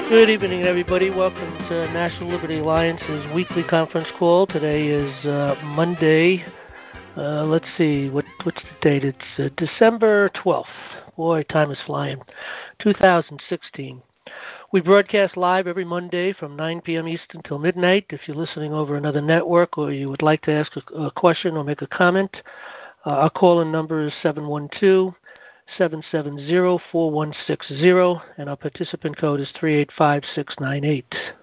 Good evening, everybody. Welcome to National Liberty Alliance's weekly conference call. Today is Monday. Let's see, what's the date? It's December 12th. Boy, time is flying. 2016. We broadcast live every Monday from 9 p.m. Eastern till midnight. If you're listening over another network or you would like to ask a question or make a comment, our call-in number is 712-770-4160, and our participant code is 385698.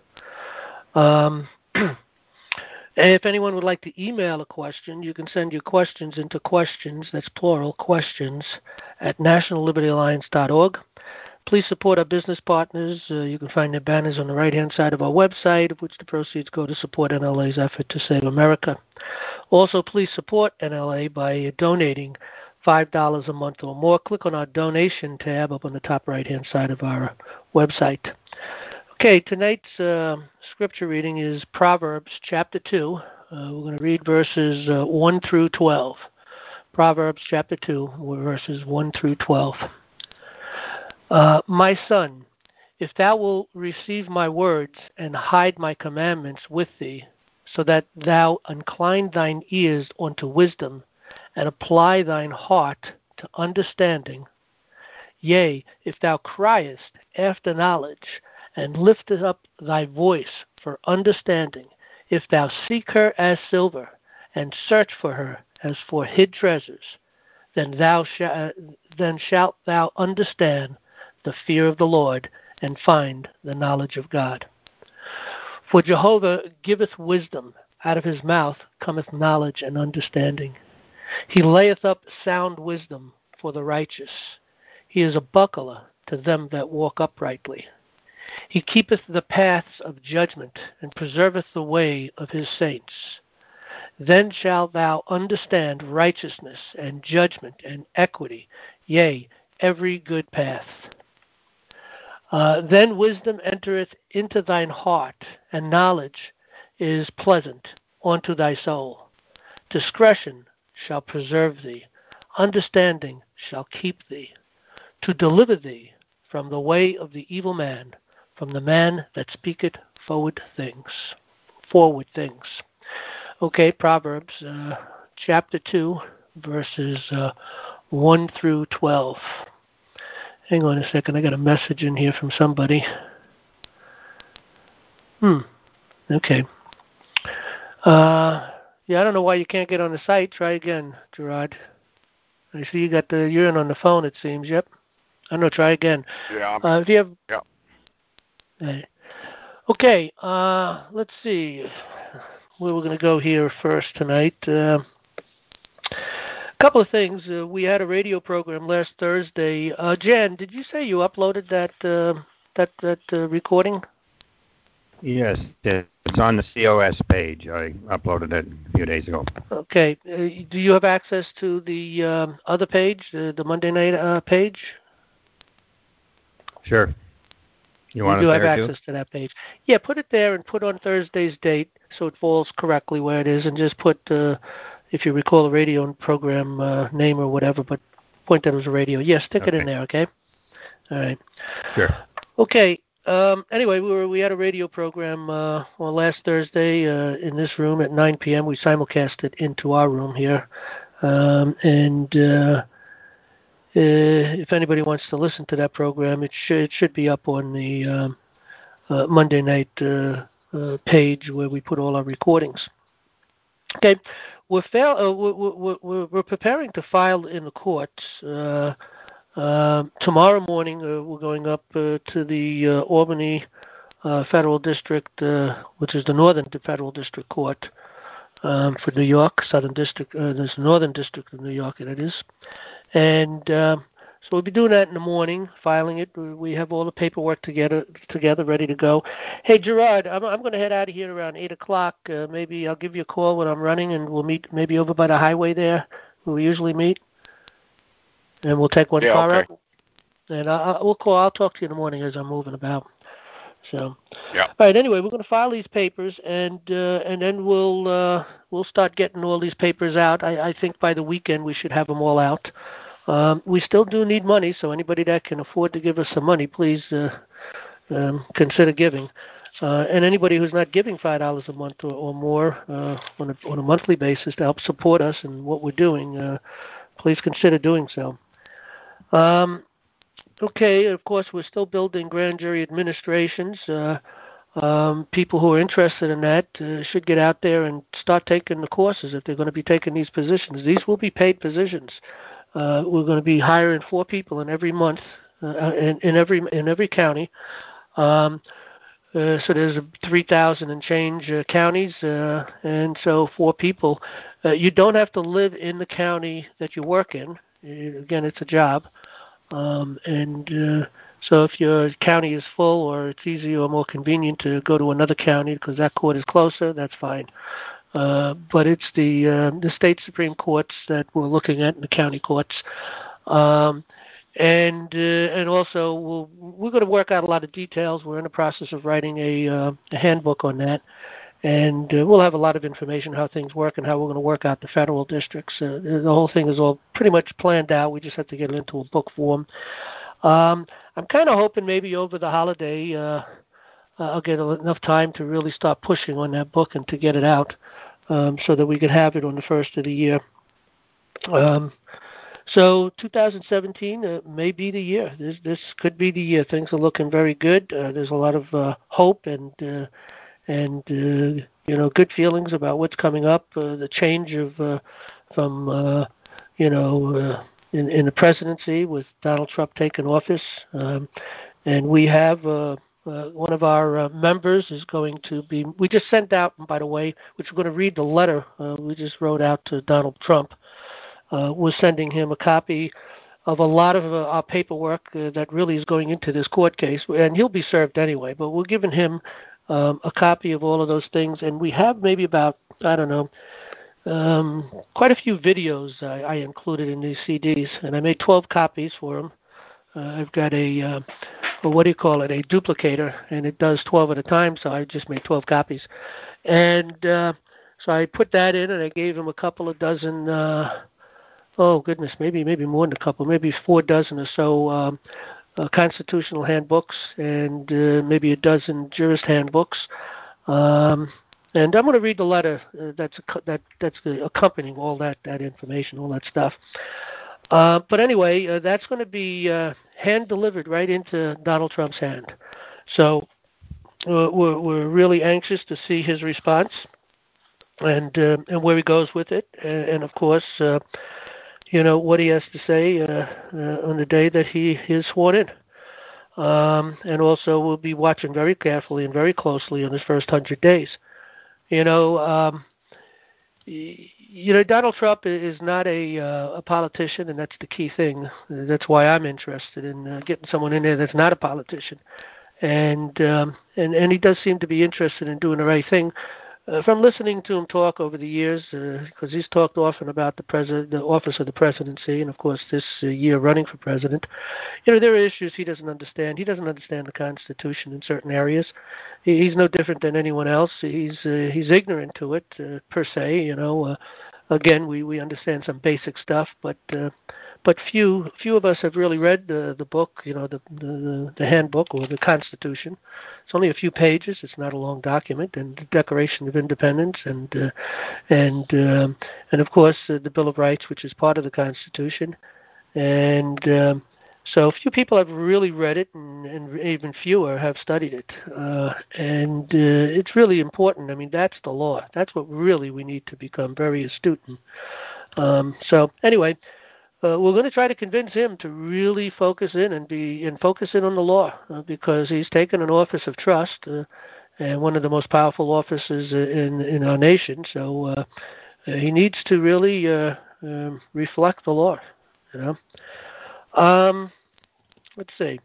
And if anyone would like to email a question, you can send your questions into questions, that's plural, questions, at nationallibertyalliance.org. Please support our business partners. You can find their banners on the right-hand side of our website, of which the proceeds go to support NLA's effort to save America. Also, please support NLA by donating $5 a month or more. Click on our donation tab up on the top right-hand side of our website. Okay, tonight's scripture reading is Proverbs chapter 2. We're going to read verses 1 through 12. Proverbs chapter 2, verses 1 through 12. My son, if thou wilt receive my words and hide my commandments with thee, so that thou incline thine ears unto wisdom, and apply thine heart to understanding, yea, if thou criest after knowledge, and liftest up thy voice for understanding, if thou seek her as silver, and search for her as for hid treasures, then shalt thou understand the fear of the Lord, and find the knowledge of God. For Jehovah giveth wisdom, out of his mouth cometh knowledge and understanding. He layeth up sound wisdom for the righteous. He is a buckler to them that walk uprightly. He keepeth the paths of judgment, and preserveth the way of his saints. Then shalt thou understand righteousness, and judgment, and equity, yea, every good path. Then wisdom entereth into thine heart, and knowledge is pleasant unto thy soul. Discretion shall preserve thee, understanding shall keep thee, to deliver thee from the way of the evil man, from the man that speaketh forward things. Okay, Proverbs chapter 2, verses 1 through 12. Hang on a second, I got a message in here from somebody. Okay. Yeah, I don't know why you can't get on the site. Try again, Gerard. I see you're in on the phone, it seems. Yep. I don't know, try again. Yeah. If you have... Yeah. Okay, let's see where we're going to go here first tonight. A couple of things. We had a radio program last Thursday. Jan, did you say you uploaded that recording? Yes, it's on the COS page. I uploaded it a few days ago. Okay. Do you have access to the other page, the Monday night page? Sure. You want do it have there access too? to that page. Yeah, put it there and put on Thursday's date so it falls correctly where it is, and just put, if you recall, a radio program name or whatever, but point that it was a radio. Yeah, stick it in there, okay? All right. Sure. Okay. Anyway, we had a radio program last Thursday in this room at 9 p.m. We simulcast it into our room here. If anybody wants to listen to that program, it should be up on the Monday night page where we put all our recordings. Okay, we're preparing to file in the courts. Tomorrow morning, we're going up to the Albany Federal District, which is the Northern Federal District Court for New York, Southern District. There's Northern District of New York, and it is. And so we'll be doing that in the morning, filing it. We have all the paperwork together, ready to go. Hey, Gerard, I'm going to head out of here around 8 o'clock. Maybe I'll give you a call when I'm running, and we'll meet maybe over by the highway there where we usually meet. And we'll take one car out. And we'll call. I'll talk to you in the morning as I'm moving about. So, yeah. All right. Anyway, we're going to file these papers, and then we'll start getting all these papers out. I think by the weekend we should have them all out. We still do need money, so anybody that can afford to give us some money, please consider giving. And anybody who's not giving $5 a month or more on a monthly basis to help support us and what we're doing, please consider doing so. Okay, of course, we're still building grand jury administrations. People who are interested in that should get out there and start taking the courses if they're going to be taking these positions. These will be paid positions. We're going to be hiring 4 people in every month in every county. So there's 3,000 and change counties, and so 4 people. You don't have to live in the county that you work in. Again, it's a job. So if your county is full or it's easier or more convenient to go to another county because that court is closer, that's fine. But it's the state Supreme Courts that we're looking at, and the county courts. And also we're going to work out a lot of details. We're in the process of writing a handbook on that, and we'll have a lot of information how things work and how we're going to work out the federal districts. The whole thing is all pretty much planned out. We just have to get it into a book form. I'm kind of hoping maybe over the holiday I'll get enough time to really start pushing on that book and to get it out so that we could have it on the first of the year. So 2017 may be the year. This could be the year. Things are looking very good. There's a lot of hope and good feelings about what's coming up. The change of from in the presidency with Donald Trump taking office, and we have one of our members is going to be. We just sent out, by the way, which we're going to read the letter we just wrote out to Donald Trump. We're sending him a copy of a lot of our paperwork that really is going into this court case, and he'll be served anyway, but we're giving him a copy of all of those things, and we have maybe about, I don't know, quite a few videos I included in these CDs, and I made 12 copies for him. I've got a duplicator, and it does 12 at a time, so I just made 12 copies. And so I put that in, and I gave him a couple of dozen maybe more than a couple, maybe 4 dozen or so constitutional handbooks, and maybe a dozen jurist handbooks. And I'm going to read the letter that's accompanying all that information, all that stuff. But anyway, that's going to be hand delivered right into Donald Trump's hand. So we're really anxious to see his response and where he goes with it, and of course. What he has to say on the day that he is sworn in. And also we'll be watching very carefully and very closely on his first 100 days. Donald Trump is not a politician, and that's the key thing. That's why I'm interested in getting someone in there that's not a politician. And he does seem to be interested in doing the right thing. From listening to him talk over the years, because he's talked often about the office of the presidency, and of course this year running for president, there are issues he doesn't understand. He doesn't understand the Constitution in certain areas. He's no different than anyone else. He's ignorant to it per se. Again, we understand some basic stuff, but few of us have really read the book, the handbook or the Constitution. It's only a few pages. It's not a long document, and the Declaration of Independence, and of course the Bill of Rights, which is part of the Constitution. And so few people have really read it, and even fewer have studied it. And it's really important. I mean, that's the law. That's what really we need to become very astute in. So anyway. We're going to try to convince him to really focus in and focus in on the law because he's taken an office of trust and one of the most powerful offices in our nation. So he needs to really reflect the law. Let's see.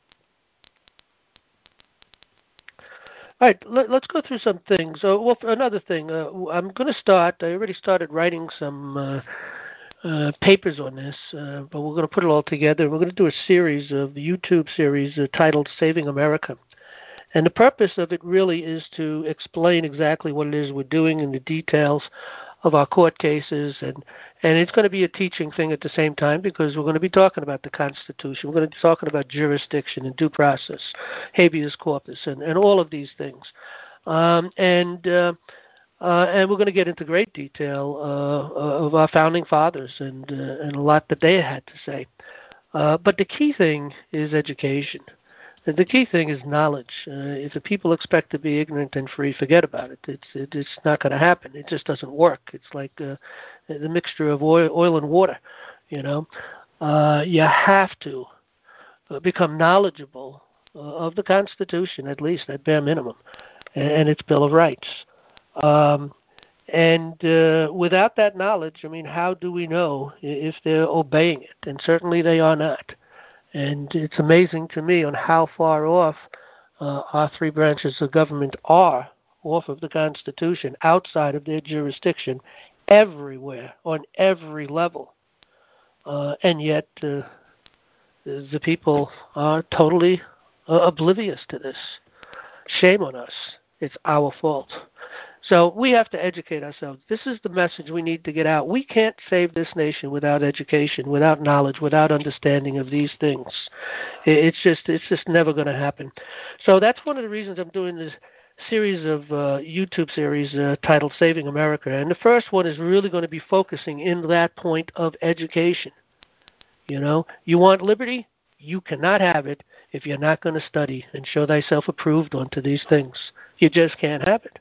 All right, let's go through some things. Another thing, I'm going to start. I already started writing some. Papers on this, but we're going to put it all together. We're going to do a series of YouTube series titled Saving America. And the purpose of it really is to explain exactly what it is we're doing and the details our court cases, and it's going to be a teaching thing at the same time, because we're going to be talking about the Constitution. We're going to be talking about jurisdiction and due process, habeas corpus, and all of these things. And we're going to get into great detail of our founding fathers and a lot that they had to say. But the key thing is education. The key thing is knowledge. If the people expect to be ignorant and free, forget about it. It's not going to happen. It just doesn't work. It's like the mixture of oil and water. You know, you have to become knowledgeable of the Constitution, at least at bare minimum, and its Bill of Rights. And without that knowledge, I mean, how do we know if they're obeying it? And certainly they are not. And it's amazing to me on how far off our three branches of government are off of the Constitution, outside of their jurisdiction, everywhere, on every level. And yet the people are totally oblivious to this. Shame on us. It's our fault. So we have to educate ourselves. This is the message we need to get out. We can't save this nation without education, without knowledge, without understanding of these things. It's just never going to happen. So that's one of the reasons I'm doing this series of YouTube series titled Saving America. And the first one is really going to be focusing in that point of education. You know, you want liberty? You cannot have it if you're not going to study and show thyself approved unto these things. You just can't have it.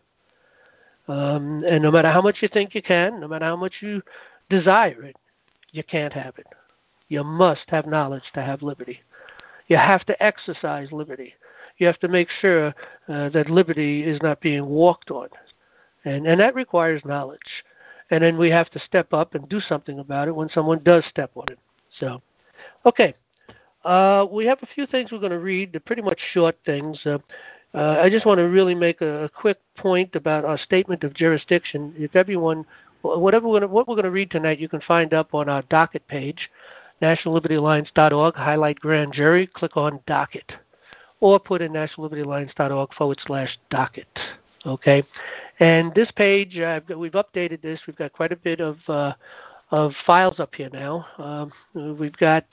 And no matter how much you think you can, no matter how much you desire it, you can't have it. You must have knowledge to have liberty. You have to exercise liberty. You have to make sure that liberty is not being walked on. And that requires knowledge. And then we have to step up and do something about it when someone does step on it. So, okay. We have a few things we're going to read. They're pretty much short things. I just want to really make a quick point about our statement of jurisdiction. If everyone, what we're going to read tonight, you can find up on our docket page, nationallibertyalliance.org, highlight grand jury, click on docket, or put in nationallibertyalliance.org/docket. Okay, and this page, we've updated this. We've got quite a bit of files up here now. We've got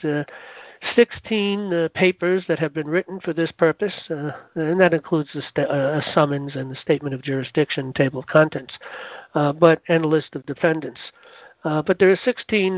16 papers that have been written for this purpose, and that includes a summons and the statement of jurisdiction, table of contents, and a list of defendants. But there are 16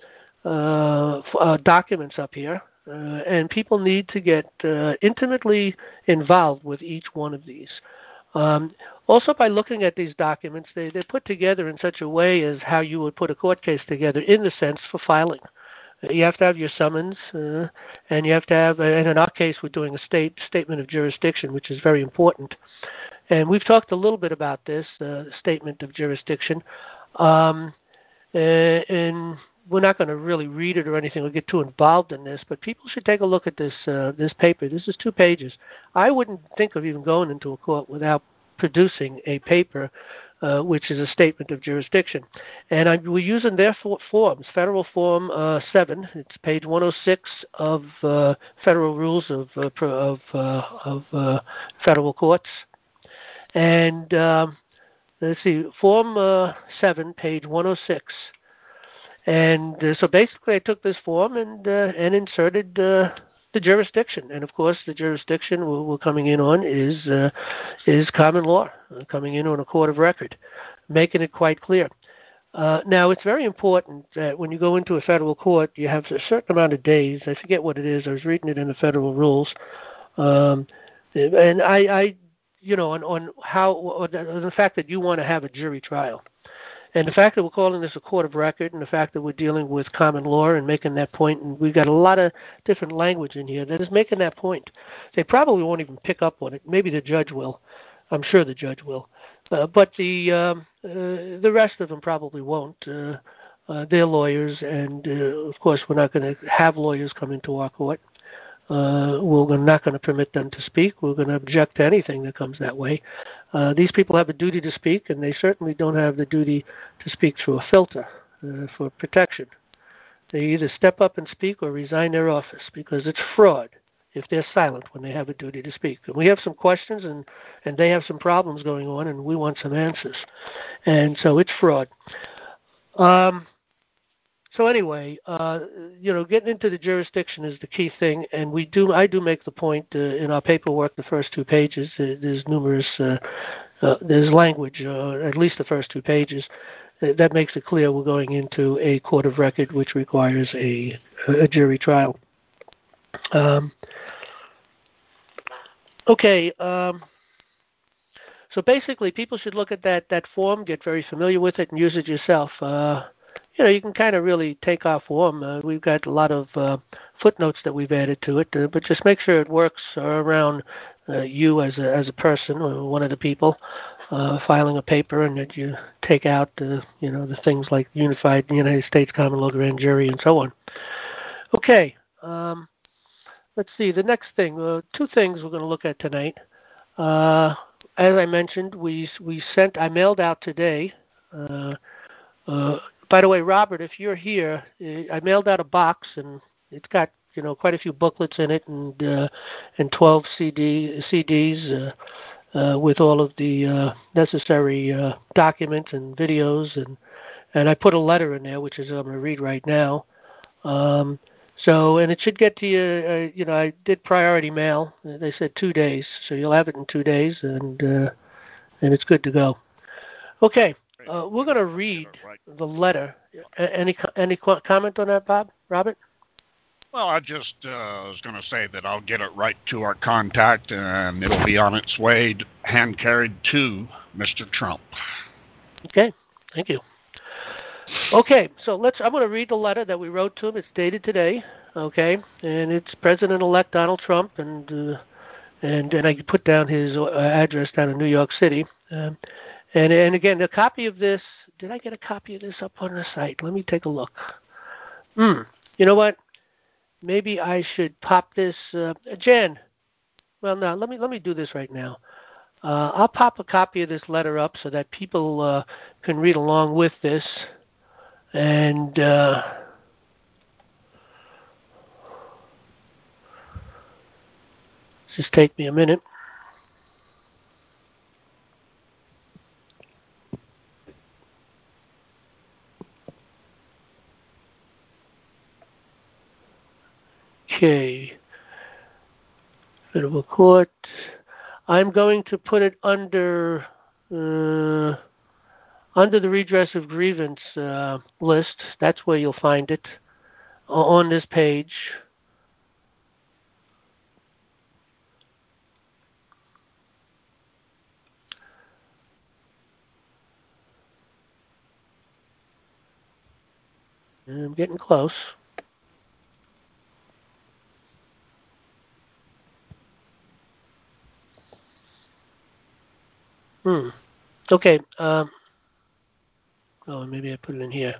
documents up here, and people need to get intimately involved with each one of these. Also, by looking at these documents, they're put together in such a way as how you would put a court case together, in the sense for filing. You have to have your summons, and you have to have, and in our case, we're doing a statement of jurisdiction, which is very important. And we've talked a little bit about this, statement of jurisdiction, and we're not going to really read it or anything or get too involved in this, but people should take a look at this paper. This is 2 pages. I wouldn't think of even going into a court without producing a paper which is a statement of jurisdiction. And we're using their forms, Federal Form 7. It's page 106 of Federal Rules of Federal Courts. And let's see, Form 7, page 106. And so basically I took this form and inserted the jurisdiction. And of course the jurisdiction we're coming in on is common law, coming in on a court of record, making it quite clear. Now it's very important that when you go into a federal court, you have a certain amount of days. I forget what it is. I was reading it in the federal rules. And I on how the fact that you want to have a jury trial. And the fact that we're calling this a court of record, and the fact that we're dealing with common law and making that point, and we've got a lot of different language in here that is making that point. They probably won't even pick up on it. Maybe the judge will. I'm sure the judge will. But the rest of them probably won't. They're lawyers, and of course we're not going to have lawyers come into our court. We're not going to permit them to speak. We're going to object to anything that comes that way. These people have a duty to speak, and they certainly don't have the duty to speak through a filter for protection. They either step up and speak or resign their office, because it's fraud. if they're silent when they have a duty to speak. And we have some questions, and they have some problems going on, and we want some answers. And so it's fraud. So anyway, getting into the jurisdiction is the key thing, and I do make the point in our paperwork, the first 2 pages. There's numerous, there's language, at least the first 2 pages, that makes it clear we're going into a court of record, which requires a jury trial. Okay. So basically, people should look at that form, get very familiar with it, and use it yourself. You can kind of really take our form. We've got a lot of footnotes that we've added to it, but just make sure it works around you as a person or one of the people filing a paper, and that you take out the things like Unified United States Common Law Grand Jury and so on. Okay. Let's see. The next thing, 2 things we're going to look at tonight. As I mentioned, I mailed out today. By the way, Robert, if you're here, I mailed out a box, and it's got quite a few booklets in it, and 12 CDs with all of the necessary documents and videos, and I put a letter in there, which is I'm going to read right now. And it should get to you. I did priority mail. They said 2 days, so you'll have it in 2 days, and it's good to go. Okay. We're going to read the letter. Any comment on that, Robert? Well, I just was going to say that I'll get it right to our contact, and it'll be on its way, hand-carried to Mr. Trump. Okay. Thank you. Okay, so I'm going to read the letter that we wrote to him. It's dated today, okay, and it's President-elect Donald Trump, and I put down his address down in New York City. And again, a copy of this, did I get a copy of this up on the site? Let me take a look. You know what? Maybe I should pop this, Jan. Well, no, let me do this right now. I'll pop a copy of this letter up so that people can read along with this. And just take me a minute. Okay. Federal Court. I'm going to put it under the redress of grievance list. That's where you'll find it on this page. I'm getting close. Okay. Maybe I put it in here.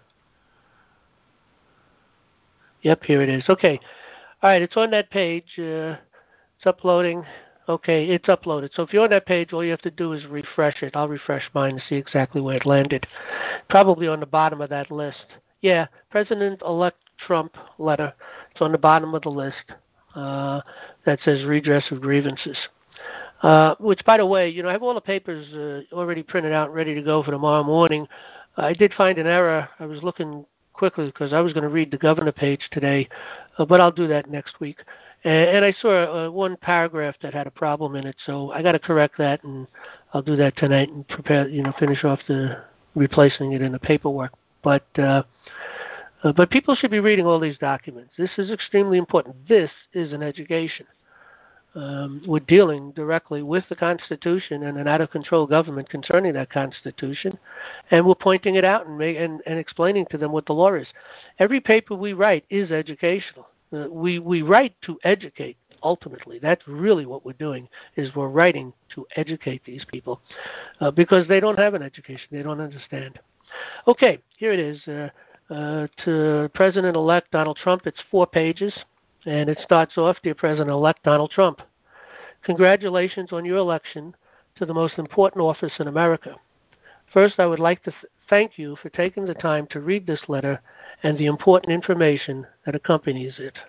Yep, here it is. Okay. All right, it's on that page. It's uploading. Okay, it's uploaded. So if you're on that page, all you have to do is refresh it. I'll refresh mine to see exactly where it landed. Probably on the bottom of that list. Yeah, President-elect Trump letter. It's on the bottom of the list that says redress of grievances. Which, by the way, I have all the papers already printed out, ready to go for tomorrow morning. I did find an error. I was looking quickly because I was going to read the governor page today, but I'll do that next week. And I saw one paragraph that had a problem in it, so I got to correct that, and I'll do that tonight and prepare, finish off replacing it in the paperwork. But people should be reading all these documents. This is extremely important. This is an education. We're dealing directly with the Constitution and an out-of-control government concerning that Constitution, and we're pointing it out and explaining to them what the law is. Every paper we write is educational. We write to educate, ultimately. That's really what we're doing, is we're writing to educate these people because they don't have an education. They don't understand. Okay, here it is. To President-elect Donald Trump, it's 4 pages. And it starts off, Dear President-elect Donald Trump, congratulations on your election to the most important office in America. First, I would like to thank you for taking the time to read this letter and the important information that accompanies it.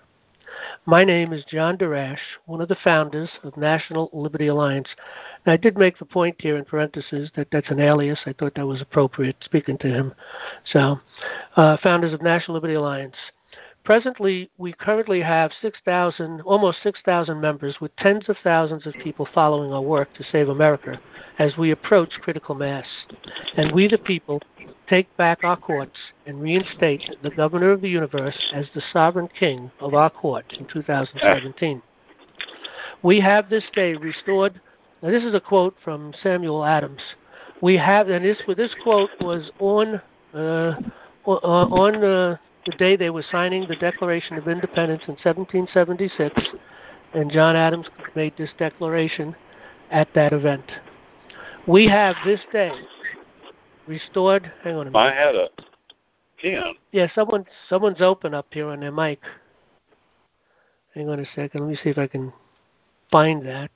My name is John Darash, one of the founders of National Liberty Alliance. And I did make the point here in parentheses that that's an alias. I thought that was appropriate, speaking to him. So, founders of National Liberty Alliance. Presently, we currently have almost 6,000 members, with tens of thousands of people following our work to save America as we approach critical mass. And we, the people, take back our courts and reinstate the governor of the universe as the sovereign king of our court in 2017. We have this day restored. Now, this is a quote from Samuel Adams. We have, and this quote was on the day they were signing the Declaration of Independence in 1776, and John Adams made this declaration at that event. We have this day restored. Hang on a minute. I had a pen. Yeah, someone's open up here on their mic. Hang on a second. Let me see if I can find that.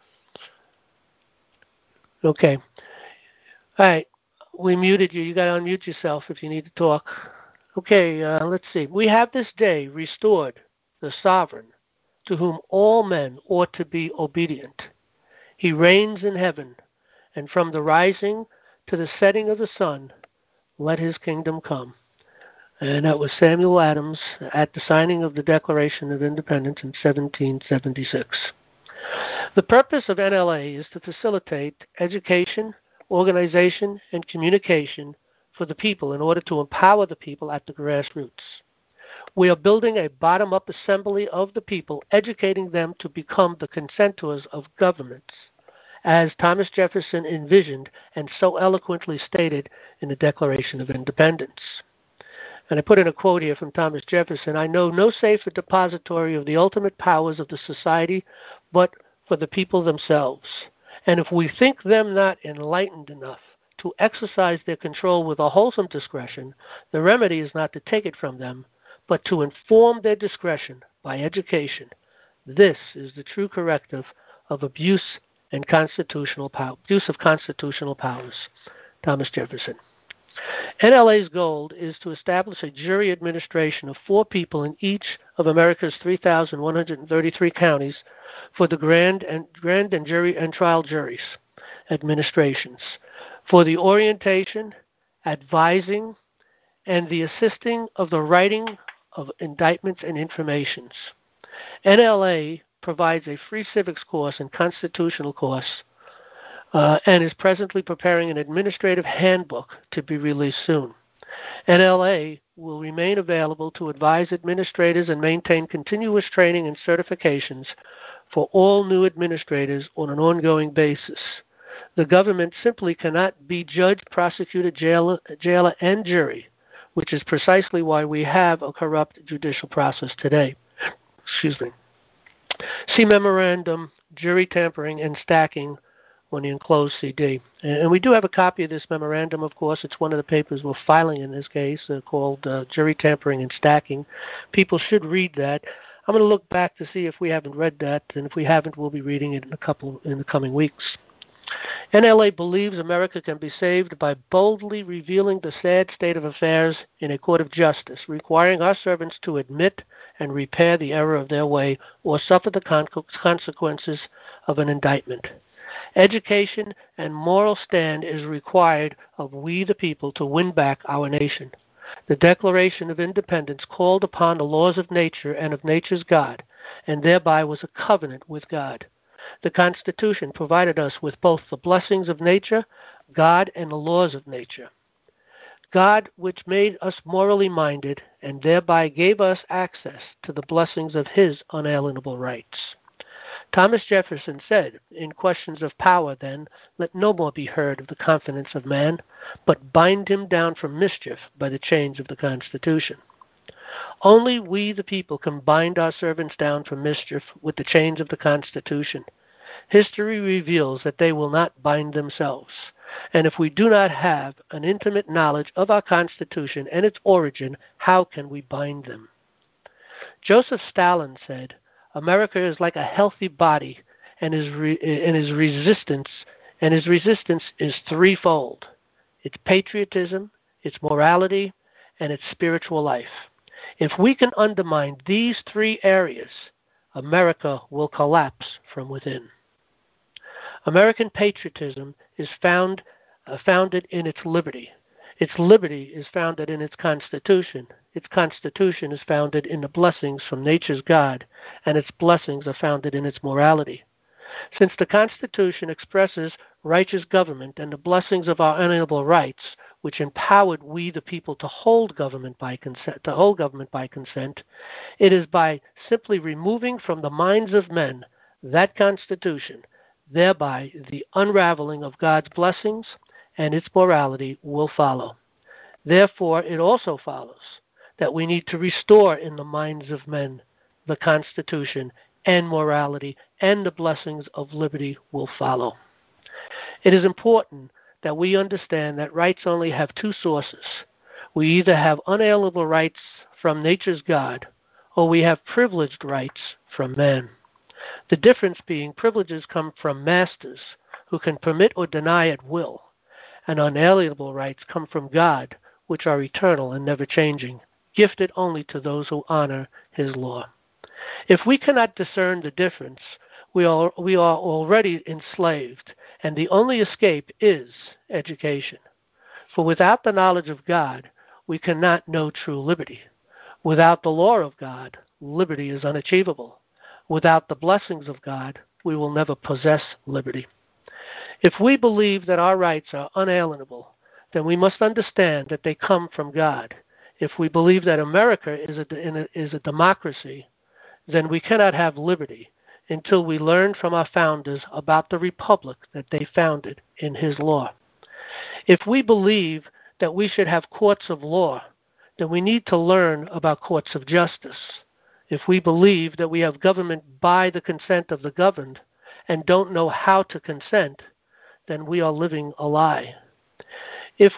Okay. All right. We muted you. You got to unmute yourself if you need to talk. Okay, let's see. We have this day restored the sovereign to whom all men ought to be obedient. He reigns in heaven, and from the rising to the setting of the sun, let his kingdom come. And that was Samuel Adams at the signing of the Declaration of Independence in 1776. The purpose of NLA is to facilitate education, organization, and communication for the people in order to empower the people at the grassroots. We are building a bottom-up assembly of the people, educating them to become the consentors of governments, as Thomas Jefferson envisioned and so eloquently stated in the Declaration of Independence. And I put in a quote here from Thomas Jefferson: "I know no safer depository of the ultimate powers of the society but for the people themselves. And if we think them not enlightened enough to exercise their control with a wholesome discretion, the remedy is not to take it from them, but to inform their discretion by education. This is the true corrective of abuse of constitutional powers." Thomas Jefferson. NLA's goal is to establish a jury administration of 4 people in each of America's 3,133 counties for the grand and jury and trial juries administrations, for the orientation, advising, and the assisting of the writing of indictments and informations. NLA provides a free civics course and constitutional course and is presently preparing an administrative handbook to be released soon. NLA will remain available to advise administrators and maintain continuous training and certifications for all new administrators on an ongoing basis. The government simply cannot be judge, prosecutor, jailer, and jury, which is precisely why we have a corrupt judicial process today. Excuse me. See memorandum, jury tampering, and stacking on the enclosed CD. And we do have a copy of this memorandum, of course. It's one of the papers we're filing in this case, called Jury Tampering and Stacking. People should read that. I'm going to look back to see if we haven't read that, and if we haven't, we'll be reading it in the coming weeks. NLA believes America can be saved by boldly revealing the sad state of affairs in a court of justice, requiring our servants to admit and repair the error of their way or suffer the consequences of an indictment. Education and moral stand is required of we the people to win back our nation. The Declaration of Independence called upon the laws of nature and of nature's God, and thereby was a covenant with God. The Constitution provided us with both the blessings of nature, God, and the laws of nature. God, which made us morally minded, and thereby gave us access to the blessings of his unalienable rights. Thomas Jefferson said, in questions of power then, let no more be heard of the confidence of man, but bind him down from mischief by the chains of the Constitution. Only we the people can bind our servants down from mischief with the chains of the Constitution. History reveals that they will not bind themselves, and if we do not have an intimate knowledge of our Constitution and its origin, how can we bind them? Joseph Stalin said, America is like a healthy body, and his resistance is threefold: its patriotism, its morality, and its spiritual life. If we can undermine these three areas, America will collapse from within. American patriotism is founded in its liberty. Its liberty is founded in its Constitution. Its Constitution is founded in the blessings from nature's God, and its blessings are founded in its morality. Since the Constitution expresses righteous government and the blessings of our unalienable rights, which empowered we the people to hold government by consent, it is by simply removing from the minds of men that Constitution, thereby the unraveling of God's blessings and its morality will follow. Therefore, it also follows that we need to restore in the minds of men the Constitution and morality, and the blessings of liberty will follow. It is important that we understand that rights only have two sources. We either have unalienable rights from nature's God, or we have privileged rights from man. The difference being privileges come from masters who can permit or deny at will, and unalienable rights come from God, which are eternal and never changing, gifted only to those who honor his law. If we cannot discern the difference, we are already enslaved, and the only escape is education. For without the knowledge of God, we cannot know true liberty. Without the law of God, liberty is unachievable. Without the blessings of God, we will never possess liberty. If we believe that our rights are unalienable, then we must understand that they come from God. If we believe that America is a democracy, then we cannot have liberty until we learn from our founders about the republic that they founded in his law. If we believe that we should have courts of law, then we need to learn about courts of justice. If we believe that we have government by the consent of the governed and don't know how to consent, then we are living a lie. If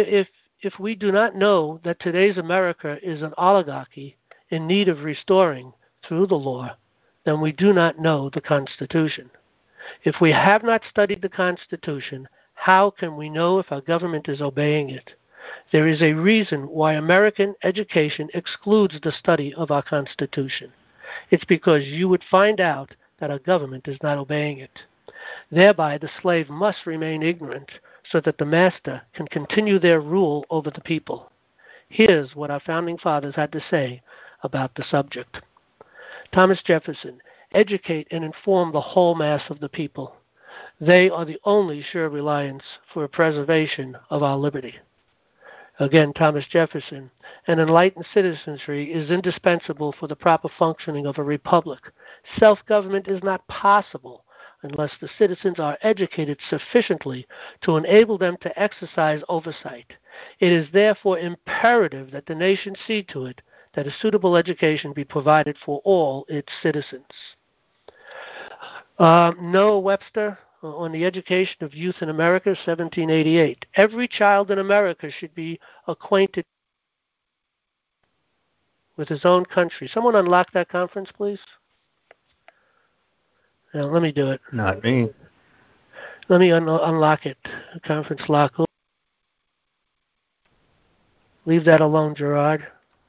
we do not know that today's America is an oligarchy in need of restoring through the law, then we do not know the Constitution. If we have not studied the Constitution, how can we know if our government is obeying it? There is a reason why American education excludes the study of our Constitution. It's because you would find out that our government is not obeying it. Thereby, the slave must remain ignorant so that the master can continue their rule over the people. Here's what our founding fathers had to say about the subject. Thomas Jefferson, educate and inform the whole mass of the people. They are the only sure reliance for preservation of our liberty. Again, Thomas Jefferson, an enlightened citizenry is indispensable for the proper functioning of a republic. Self-government is not possible unless the citizens are educated sufficiently to enable them to exercise oversight. It is therefore imperative that the nation see to it that a suitable education be provided for all its citizens. Noah Webster, on the Education of Youth in America, 1788. Every child in America should be acquainted with his own country. Someone unlock that conference, please. Now, let me do it. Not me. Let me unlock it. The conference lock. Leave that alone, Gerard.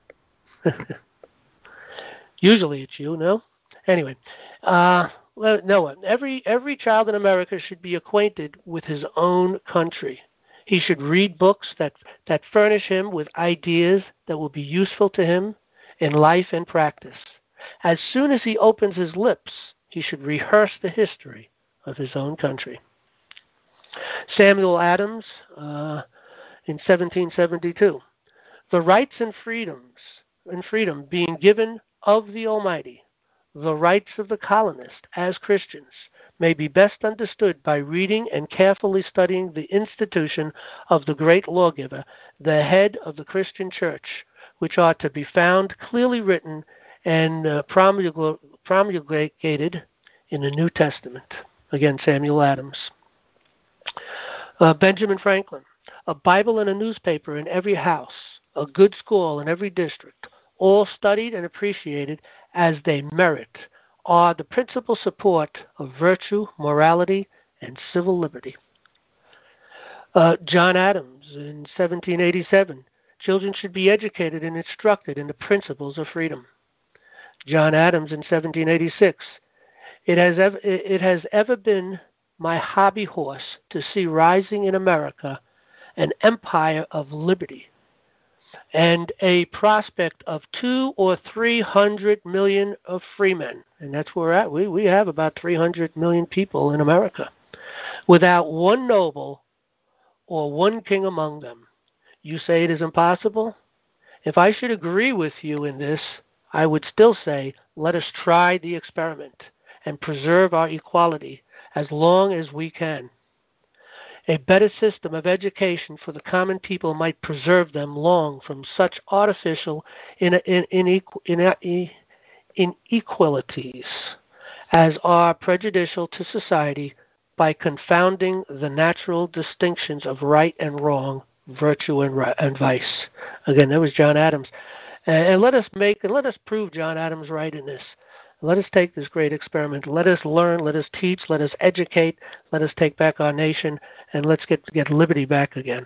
Usually it's you, no? Anyway, Noah, every child in America should be acquainted with his own country. He should read books that furnish him with ideas that will be useful to him in life and practice. As soon as he opens his lips, he should rehearse the history of his own country. Samuel Adams, in 1772, the rights and freedom being given of the Almighty, the rights of the colonist as Christians may be best understood by reading and carefully studying the institution of the great lawgiver, the head of the Christian church, which are to be found clearly written and promulgated in the New Testament. Again, Samuel Adams. Benjamin Franklin, a Bible and a newspaper in every house, a good school in every district, all studied and appreciated as they merit, are the principal support of virtue, morality, and civil liberty. John Adams, in 1787, Children should be educated and instructed in the principles of freedom. John Adams in 1786, it has ever been my hobby horse to see rising in America an empire of liberty and a prospect of 200 or 300 million of freemen. And that's where we're at. We have about 300 million people in America, without one noble or one king among them. You say it is impossible? If I should agree with you in this, I would still say, let us try the experiment and preserve our equality as long as we can. A better system of education for the common people might preserve them long from such artificial inequalities as are prejudicial to society by confounding the natural distinctions of right and wrong, virtue and vice. Again, that was John Adams. And let us prove John Adams right in this. Let us take this great experiment. Let us learn. Let us teach. Let us educate. Let us take back our nation, and let's get liberty back again.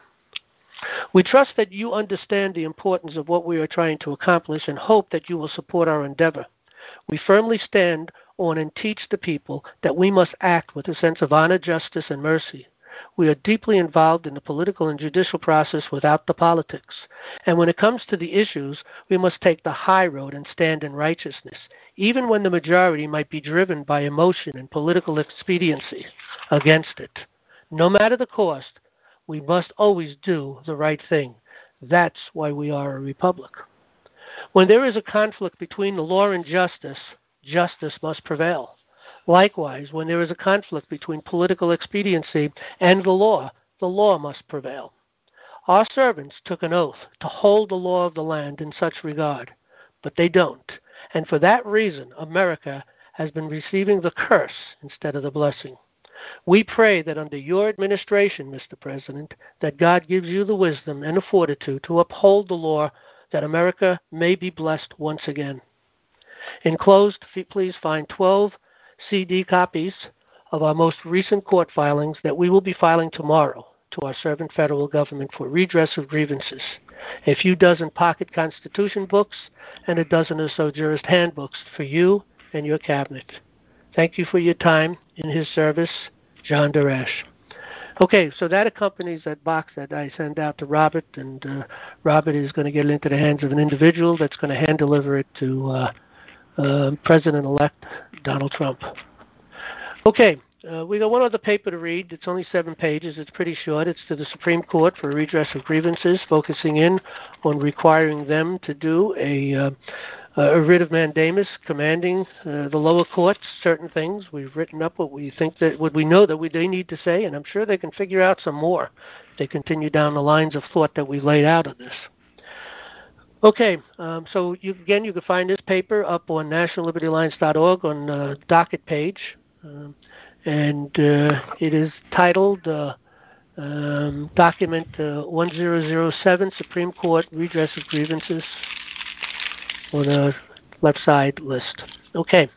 We trust that you understand the importance of what we are trying to accomplish and hope that you will support our endeavor. We firmly stand on and teach the people that we must act with a sense of honor, justice, and mercy. We are deeply involved in the political and judicial process without the politics. And when it comes to the issues, we must take the high road and stand in righteousness, even when the majority might be driven by emotion and political expediency against it. No matter the cost, we must always do the right thing. That's why we are a republic. When there is a conflict between the law and justice, justice must prevail. Likewise, when there is a conflict between political expediency and the law must prevail. Our servants took an oath to hold the law of the land in such regard, but they don't. And for that reason, America has been receiving the curse instead of the blessing. We pray that under your administration, Mr. President, that God gives you the wisdom and the fortitude to uphold the law, that America may be blessed once again. Enclosed, please find 12 CD copies of our most recent court filings that we will be filing tomorrow to our servant federal government for redress of grievances, a few dozen pocket constitution books, and a dozen or so jurist handbooks for you and your cabinet. Thank you for your time in his service, John Darash. Okay, so that accompanies that box that I send out to Robert, and Robert is going to get it into the hands of an individual that's going to hand deliver it to President-elect Donald Trump. Okay, we got one other paper to read. It's only 7 pages. It's pretty short. It's to the Supreme Court for redress of grievances, focusing in on requiring them to do a writ of mandamus, commanding the lower courts certain things. We've written up what we know that they need to say, and I'm sure they can figure out some more if they continue down the lines of thought that we laid out of this. Okay, so you can find this paper up on nationallibertyalliance.org on the docket page, and it is titled Document 1007, Supreme Court Redress of Grievances, on the left side list. Okay,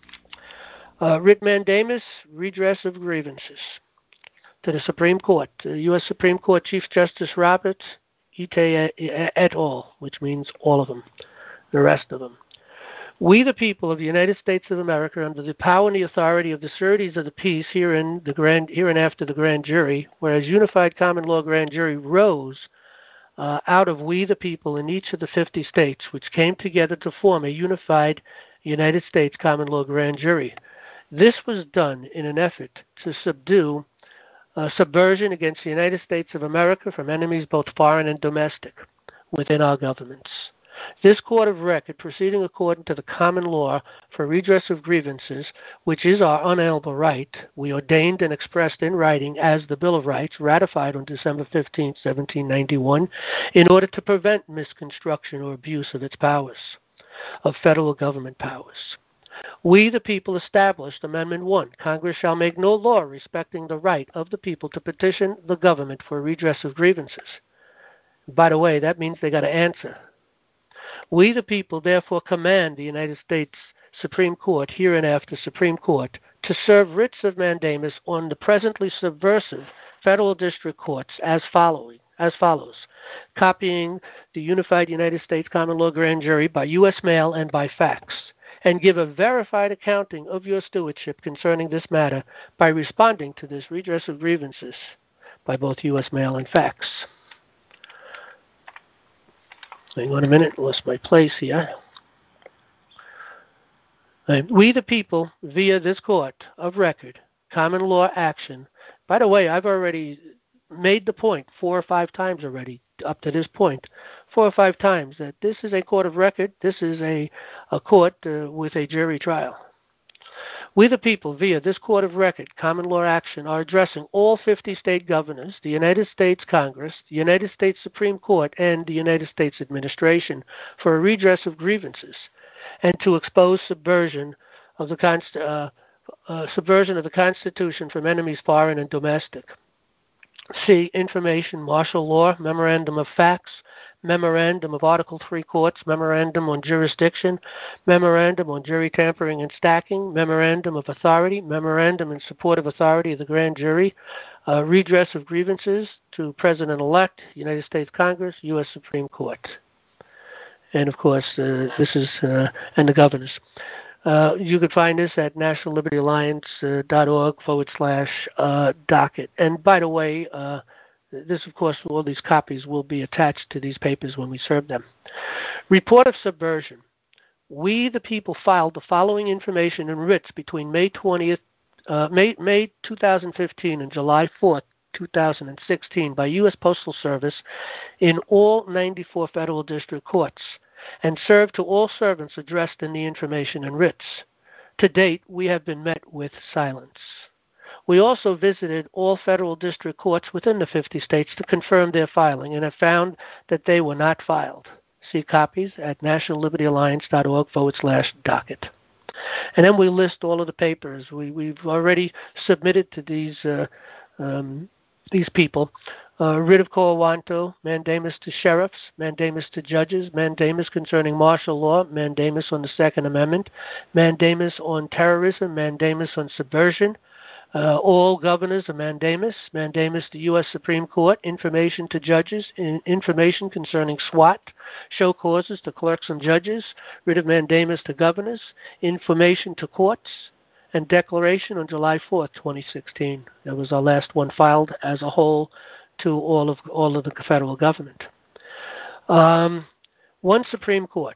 writ mandamus, redress of grievances. To the Supreme Court, U.S. Supreme Court Chief Justice Roberts Ite et al., which means all of them, the rest of them. We, the people of the United States of America, under the power and the authority of the sureties of the peace hereinafter the grand jury, whereas unified common law grand jury rose out of we, the people, in each of the 50 states, which came together to form a unified United States common law grand jury. This was done in an effort to subdue subversion against the United States of America from enemies both foreign and domestic within our governments. This court of record, proceeding according to the common law for redress of grievances, which is our unalienable right, we ordained and expressed in writing as the Bill of Rights, ratified on December 15, 1791, in order to prevent misconstruction or abuse of its powers, of federal government powers. We, the people, established Amendment 1. Congress shall make no law respecting the right of the people to petition the government for redress of grievances. By the way, that means they got to answer. We, the people, therefore command the United States Supreme Court, hereinafter Supreme Court, to serve writs of mandamus on the presently subversive federal district courts as as follows: copying the Unified United States Common Law Grand Jury by U.S. mail and by fax, and give a verified accounting of your stewardship concerning this matter by responding to this redress of grievances by both U.S. mail and fax. Hang on a minute, lost my place here. We the people, via this court of record, common law action. By the way, I've already made the point 4 or 5 times already, up to this point, 4 or 5 times, that this is a court of record, this is a court with a jury trial. We the people, via this court of record, common law action, are addressing all 50 state governors, the United States Congress, the United States Supreme Court, and the United States administration for a redress of grievances and to expose subversion of the Constitution from enemies foreign and domestic. See information, martial law, memorandum of facts, memorandum of Article 3 courts, memorandum on jurisdiction, memorandum on jury tampering and stacking, memorandum of authority, memorandum in support of authority of the grand jury, redress of grievances to President-elect, United States Congress, U.S. Supreme Court. And, of course, this is, and the governors. You could find this at nationallibertyalliance.org/docket. And by the way, this, of course, all these copies will be attached to these papers when we serve them. Report of subversion. We, the people, filed the following information in writs between May 2015 and July 4th, 2016 by U.S. Postal Service in all 94 federal district courts, and served to all servants addressed in the information and writs. To date, we have been met with silence. We also visited all federal district courts within the 50 states to confirm their filing and have found that they were not filed. See copies at nationallibertyalliance.org/docket. And then we list all of the papers we've already submitted to these people. Writ of quo warranto, mandamus to sheriffs, mandamus to judges, mandamus concerning martial law, mandamus on the Second Amendment, mandamus on terrorism, mandamus on subversion, all governors a mandamus, mandamus to U.S. Supreme Court, information to judges, information concerning SWAT, show causes to clerks and judges, writ of mandamus to governors, information to courts, and declaration on July 4th, 2016. That was our last one filed as a whole to all of the federal government. One Supreme Court.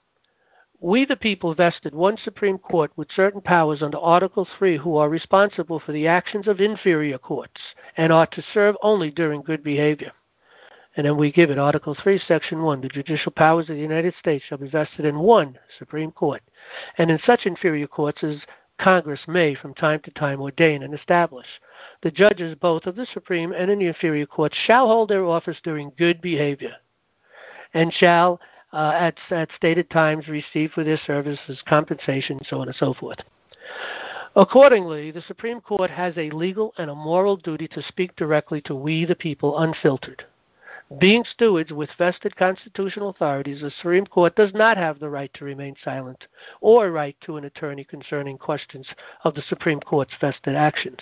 We, the people, vested one Supreme Court with certain powers under Article 3 who are responsible for the actions of inferior courts and are to serve only during good behavior. And then we give it, Article 3, Section 1, the judicial powers of the United States shall be vested in one Supreme Court, and in such inferior courts as Congress may from time to time ordain and establish. The judges both of the Supreme and in the inferior courts shall hold their office during good behavior and shall at stated times receive for their services compensation, so on and so forth. Accordingly, the Supreme Court has a legal and a moral duty to speak directly to we the people unfiltered. Being stewards with vested constitutional authorities, the Supreme Court does not have the right to remain silent or right to an attorney concerning questions of the Supreme Court's vested actions.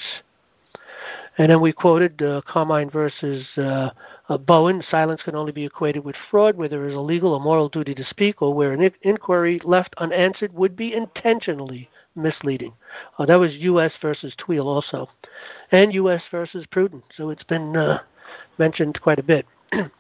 And then we quoted Carmine versus Bowen, silence can only be equated with fraud where there is a legal or moral duty to speak or where an inquiry left unanswered would be intentionally misleading. That was U.S. versus Tweel also, and U.S. versus Pruden, so it's been mentioned quite a bit.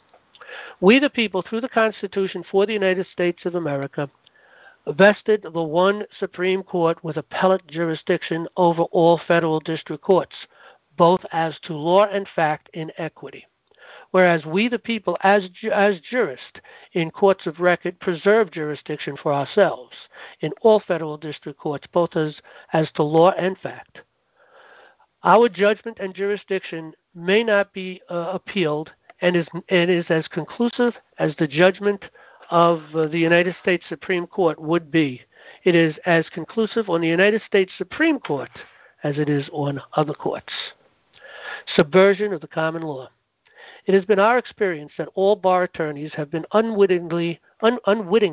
We the people, through the Constitution for the United States of America, vested the one Supreme Court with appellate jurisdiction over all federal district courts, both as to law and fact in equity. Whereas we the people, as jurists in courts of record, preserve jurisdiction for ourselves in all federal district courts, both as to law and fact. Our judgment and jurisdiction may not be appealed and is as conclusive as the judgment of the United States Supreme Court would be. It is as conclusive on the United States Supreme Court as it is on other courts. Subversion of the common law. It has been our experience that all bar attorneys have been unwittingly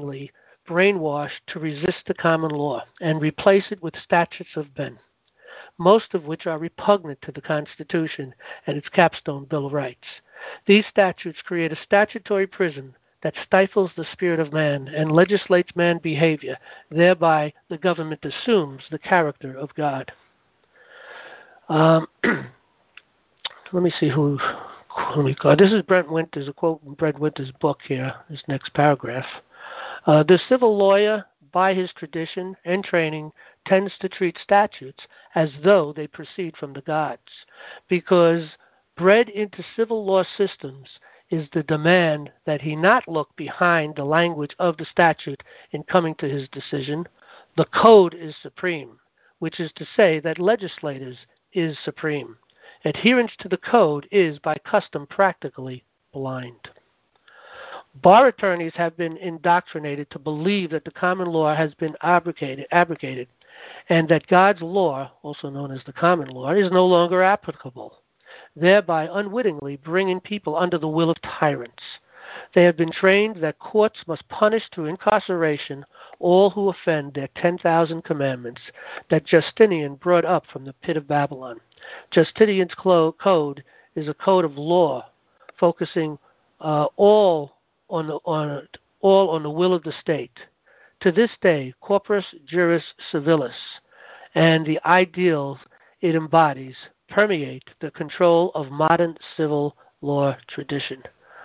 brainwashed to resist the common law and replace it with statutes of men. most of which are repugnant to the Constitution and its capstone Bill of Rights. These statutes create a statutory prison that stifles the spirit of man and legislates man's behavior. Thereby, the government assumes the character of God. Let me see who we got. This is Brent Winters, a quote from Brent Winters' book here, this next paragraph. The civil lawyer, by his tradition and training, tends to treat statutes as though they proceed from the gods, because bred into civil law systems is the demand that he not look behind the language of the statute in coming to his decision. The code is supreme, which is to say that legislators is supreme. Adherence to the code is, by custom, practically blind. Bar attorneys have been indoctrinated to believe that the common law has been abrogated, and that God's law, also known as the common law, is no longer applicable, thereby unwittingly bringing people under the will of tyrants. They have been trained that courts must punish through incarceration all who offend their 10,000 commandments that Justinian brought up from the pit of Babylon. Justinian's code is a code of law focusing all on the will of the state. To this day, corpus juris civilis and the ideals it embodies permeate the control of modern civil law tradition.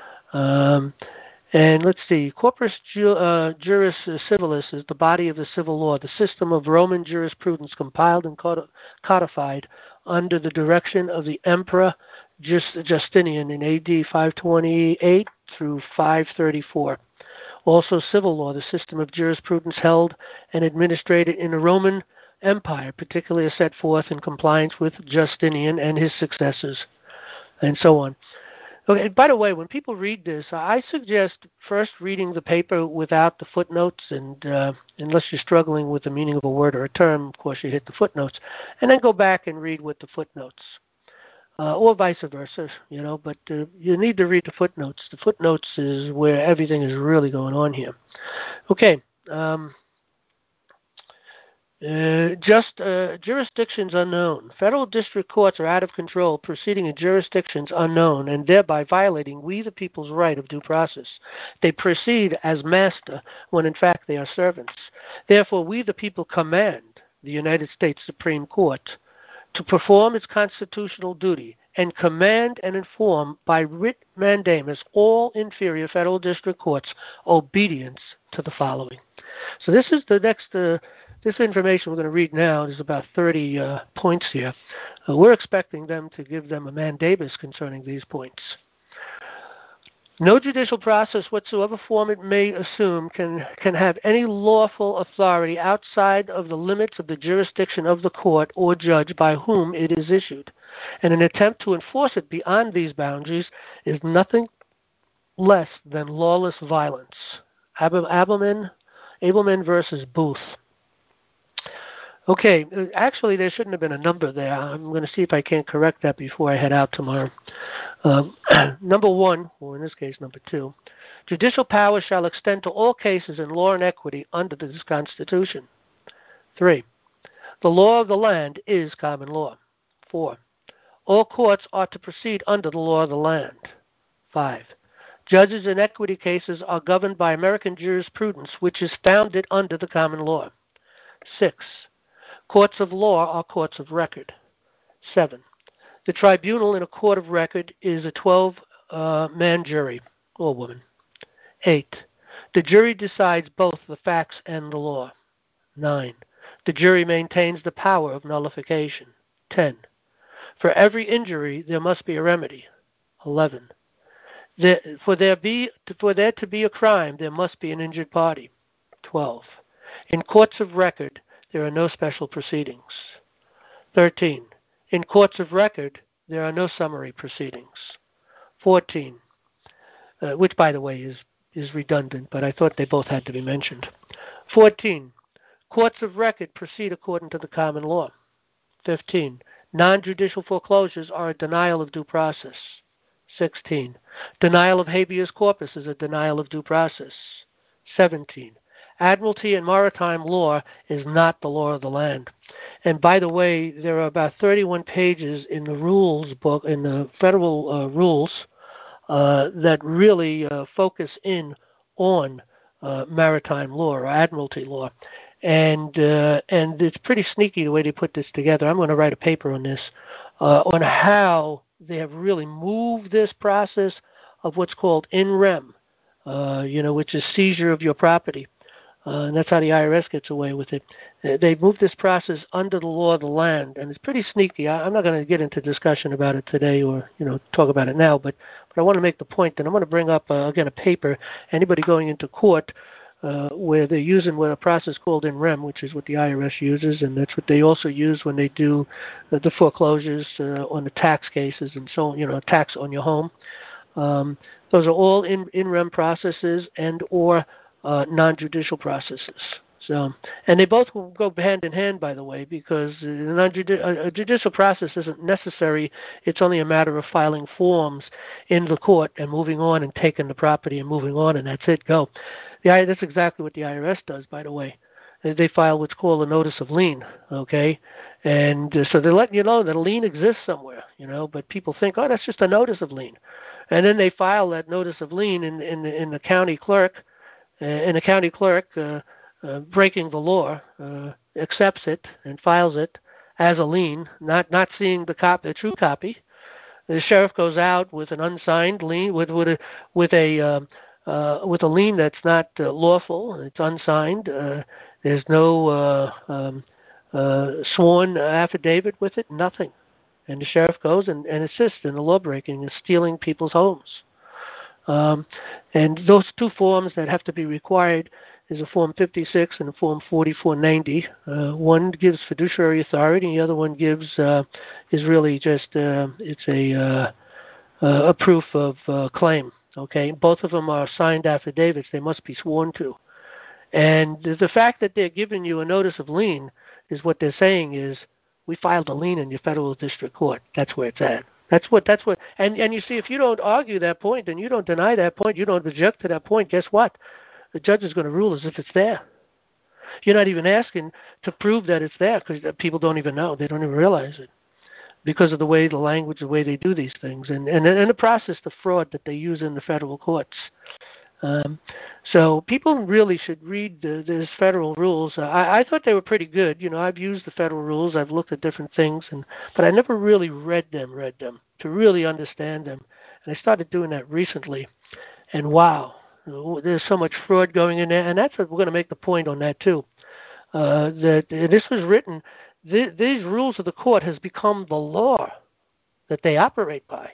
And let's see, corpus juris civilis is the body of the civil law, the system of Roman jurisprudence compiled and codified under the direction of the Emperor Justinian in AD 528 through 534. Also civil law, the system of jurisprudence held and administered in the Roman Empire, particularly as set forth in compliance with Justinian and his successors, and so on. Okay, by the way, when people read this, I suggest first reading the paper without the footnotes, and unless you're struggling with the meaning of a word or a term, of course you hit the footnotes, and then go back and read with the footnotes, or vice versa, but you need to read the footnotes. The footnotes is where everything is really going on here. Okay. Jurisdictions unknown. Federal district courts are out of control, proceeding in jurisdictions unknown, and thereby violating we the people's right of due process. They proceed as master when in fact they are servants. Therefore, we the people command the United States Supreme Court to perform its constitutional duty and command and inform by writ mandamus all inferior federal district courts obedience to the following. So this is the next... This information we're going to read now is about 30 points here. We're expecting them to give them a mandamus concerning these points. No judicial process, whatsoever form it may assume, can have any lawful authority outside of the limits of the jurisdiction of the court or judge by whom it is issued. And an attempt to enforce it beyond these boundaries is nothing less than lawless violence. Abelman versus Booth. Okay, actually there shouldn't have been a number there. I'm going to see if I can't correct that before I head out tomorrow. Number 1, or in this case number 2, judicial power shall extend to all cases in law and equity under this Constitution. 3, the law of the land is common law. 4, all courts ought to proceed under the law of the land. 5, judges in equity cases are governed by American jurisprudence, which is founded under the common law. 6, courts of law are courts of record. 7, the tribunal in a court of record is a 12-man jury, or woman. 8, the jury decides both the facts and the law. 9, the jury maintains the power of nullification. 10, for every injury there must be a remedy. 11, for there to be a crime there must be an injured party. 12, in courts of record there are no special proceedings. 13, in courts of record there are no summary proceedings. 14, which by the way is redundant, but I thought they both had to be mentioned. 14, courts of record proceed according to the common law. 15, non-judicial foreclosures are a denial of due process. 16, denial of habeas corpus is a denial of due process. 17, admiralty and maritime law is not the law of the land. And by the way, there are about 31 pages in the rules book, in the federal rules, that really focus in on maritime law or admiralty law. And it's pretty sneaky the way they put this together. I'm going to write a paper on this, on how they have really moved this process of what's called in rem, which is seizure of your property. And that's how the IRS gets away with it. They've moved this process under the law of the land, and it's pretty sneaky. I'm not going to get into discussion about it today or talk about it now, but I want to make the point that I'm going to bring up, again, a paper. Anybody going into court where they're using what a process called in rem, which is what the IRS uses, and that's what they also use when they do the foreclosures on the tax cases and so on, tax on your home. Those are all in rem processes and or non-judicial processes. So, and they both go hand in hand, by the way, because a judicial process isn't necessary. It's only a matter of filing forms in the court and moving on and taking the property and moving on, and that's it. Go. That's exactly what the IRS does, by the way. They file what's called a notice of lien, okay? And so they're letting you know that a lien exists somewhere, but people think, oh, that's just a notice of lien. And then they file that notice of lien in the county clerk, and the county clerk, breaking the law, accepts it and files it as a lien, not seeing the true copy. The sheriff goes out with an unsigned lien, with a lien that's not lawful. It's unsigned. There's no sworn affidavit with it. Nothing. And the sheriff goes and assists in the law breaking and stealing people's homes. And those two forms that have to be required is a Form 56 and a Form 4490. One gives fiduciary authority, and the other one gives is really just it's a proof of claim. Okay, both of them are signed affidavits. They must be sworn to. And the fact that they're giving you a notice of lien is what they're saying is, we filed a lien in your federal district court. That's where it's at. That's what, and you see, if you don't argue that point and you don't deny that point, you don't object to that point, guess what? The judge is going to rule as if it's there. You're not even asking to prove that it's there because people don't even know. They don't even realize it because of the way the language, the way they do these things, and the process, the fraud that they use in the federal courts. So people really should read these federal rules. I thought they were pretty good. I've used the federal rules. I've looked at different things, but I never really read them to really understand them. And I started doing that recently. And wow, there's so much fraud going in there. And that's what we're going to make the point on that too. That this was written. These rules of the court has become the law that they operate by.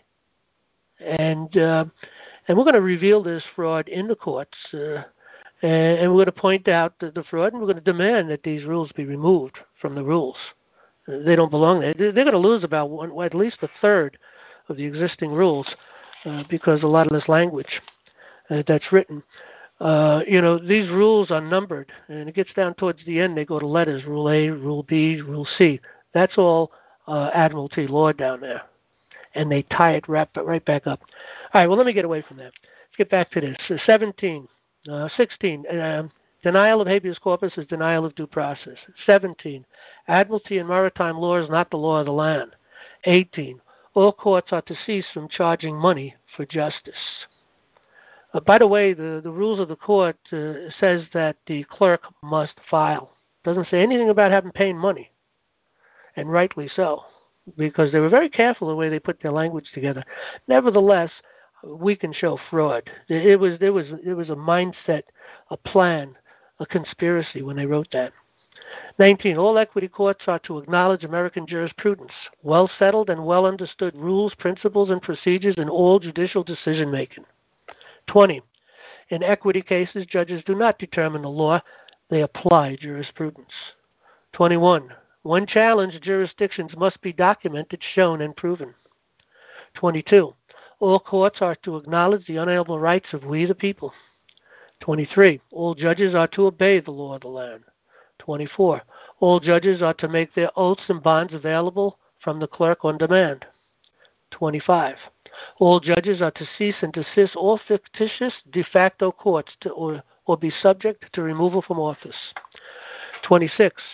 And we're going to reveal this fraud in the courts, and we're going to point out the fraud, and we're going to demand that these rules be removed from the rules. They don't belong there. They're going to lose about at least a third of the existing rules because a lot of this language that's written. These rules are numbered, and it gets down towards the end. They go to letters: Rule A, Rule B, Rule C. That's all admiralty law down there. And they tie it right back up. All right, well, let me get away from that. Let's get back to this. 16, denial of habeas corpus is denial of due process. 17, admiralty and maritime law is not the law of the land. 18, all courts are to cease from charging money for justice. By the way, the rules of the court says that the clerk must file. Doesn't say anything about paying money, and rightly so, because they were very careful the way they put their language together. Nevertheless, we can show fraud. It was a mindset, a plan, a conspiracy when they wrote that. 19. All equity courts are to acknowledge American jurisprudence, well settled and well understood rules, principles, and procedures in all judicial decision making. 20. In equity cases, judges do not determine the law; they apply jurisprudence. 21. When challenged, jurisdictions must be documented, shown, and proven. 22. All courts are to acknowledge the unalienable rights of we the people. 23. All judges are to obey the law of the land. 24. All judges are to make their oaths and bonds available from the clerk on demand. 25. All judges are to cease and desist all fictitious de facto courts or be subject to removal from office. 26.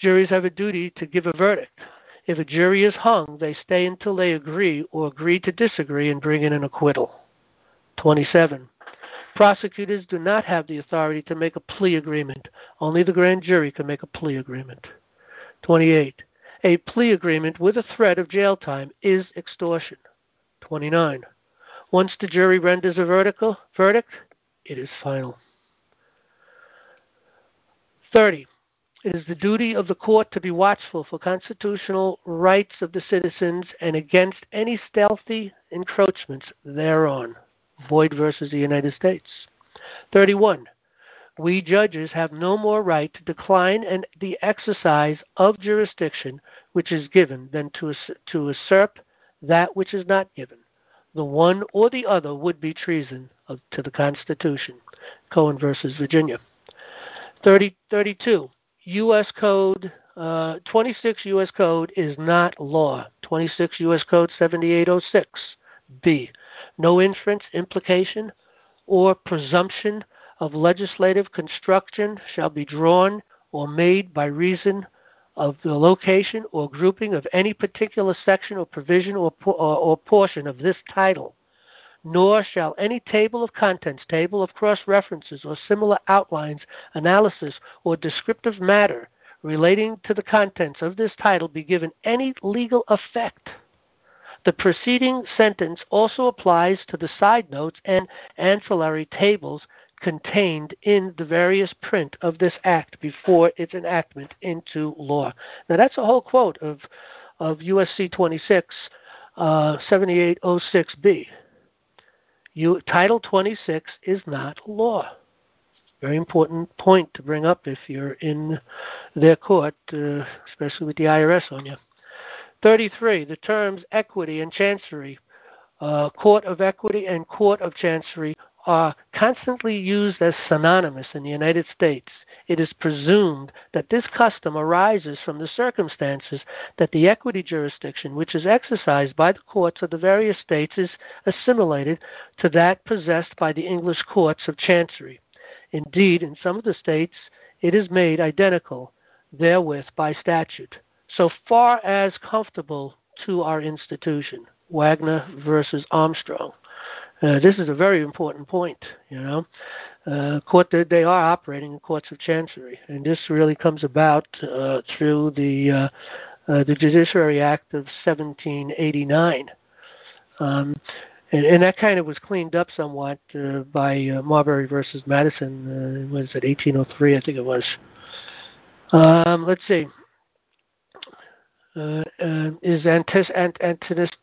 Juries have a duty to give a verdict. If a jury is hung, they stay until they agree or agree to disagree and bring in an acquittal. 27. Prosecutors do not have the authority to make a plea agreement. Only the grand jury can make a plea agreement. 28. A plea agreement with a threat of jail time is extortion. 29. Once the jury renders a verdict, it is final. 30. It is the duty of the court to be watchful for constitutional rights of the citizens and against any stealthy encroachments thereon. Boyd versus the United States. 31. We judges have no more right to decline the exercise of jurisdiction which is given than to usurp that which is not given. The one or the other would be treason to the Constitution. Cohen versus Virginia. 32. U.S. Code 26 U.S. Code is not law. 26 U.S. Code 7806. B. No inference, implication, or presumption of legislative construction shall be drawn or made by reason of the location or grouping of any particular section or provision or portion of this title, nor shall any table of contents, table of cross-references, or similar outlines, analysis, or descriptive matter relating to the contents of this title be given any legal effect. The preceding sentence also applies to the side notes and ancillary tables contained in the various print of this act before its enactment into law. Now that's a whole quote of USC 26, 7806B. Title 26 is not law. Very important point to bring up if you're in their court, especially with the IRS on you. 33. The terms equity and chancery, court of equity and court of chancery, are constantly used as synonymous in the United States. It is presumed that this custom arises from the circumstances that the equity jurisdiction, which is exercised by the courts of the various states, is assimilated to that possessed by the English courts of chancery. Indeed, in some of the states, it is made identical therewith by statute, so far as comfortable to our institution. Wagner versus Armstrong. This is a very important point, They are operating in courts of chancery, and this really comes about through the Judiciary Act of 1789. And that kind of was cleaned up somewhat by Marbury versus Madison. Was it 1803? I think it was. Let's see. Is antagonist.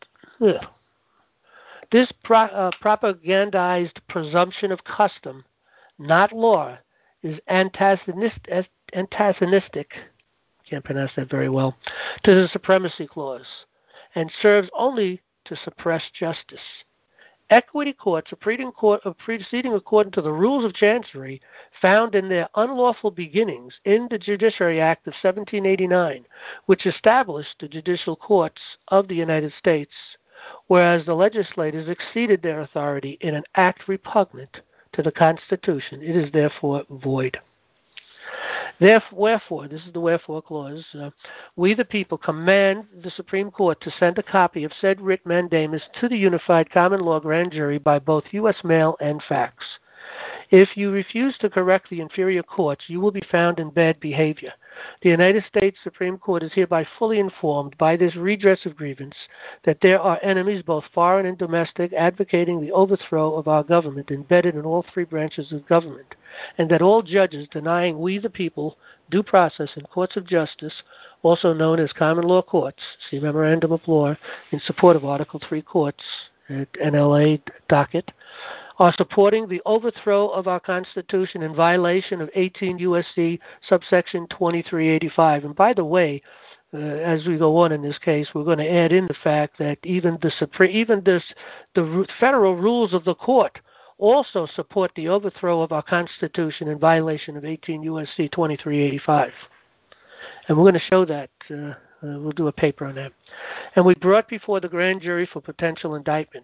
This propagandized presumption of custom, not law, is antagonistic, can't pronounce that very well, to the Supremacy Clause, and serves only to suppress justice. Equity courts are proceeding according to the rules of chancery found in their unlawful beginnings in the Judiciary Act of 1789, which established the judicial courts of the United States, whereas the legislators exceeded their authority in an act repugnant to the Constitution. It is therefore void. Wherefore, this is the wherefore clause, we the people command the Supreme Court to send a copy of said writ mandamus to the Unified Common Law Grand Jury by both U.S. mail and fax. If you refuse to correct the inferior courts, you will be found in bad behavior. The United States Supreme Court is hereby fully informed by this redress of grievance that there are enemies, both foreign and domestic, advocating the overthrow of our government embedded in all three branches of government, and that all judges denying we the people due process in courts of justice, also known as common law courts, see Memorandum of Law in support of Article 3 courts at NLA docket, are supporting the overthrow of our Constitution in violation of 18 U.S.C. subsection 2385. And by the way, as we go on in this case, we're going to add in the fact that even the federal rules of the court also support the overthrow of our Constitution in violation of 18 U.S.C. 2385. And we're going to show that. We'll do a paper on that. And we brought before the grand jury for potential indictment.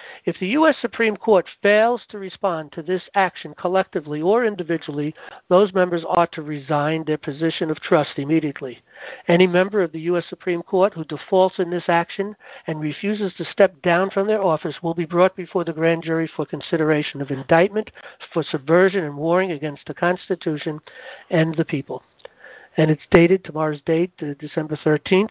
If the U.S. Supreme Court fails to respond to this action collectively or individually, those members ought to resign their position of trust immediately. Any member of the U.S. Supreme Court who defaults in this action and refuses to step down from their office will be brought before the grand jury for consideration of indictment for subversion and warring against the Constitution and the people. And it's dated, tomorrow's date, December 13th,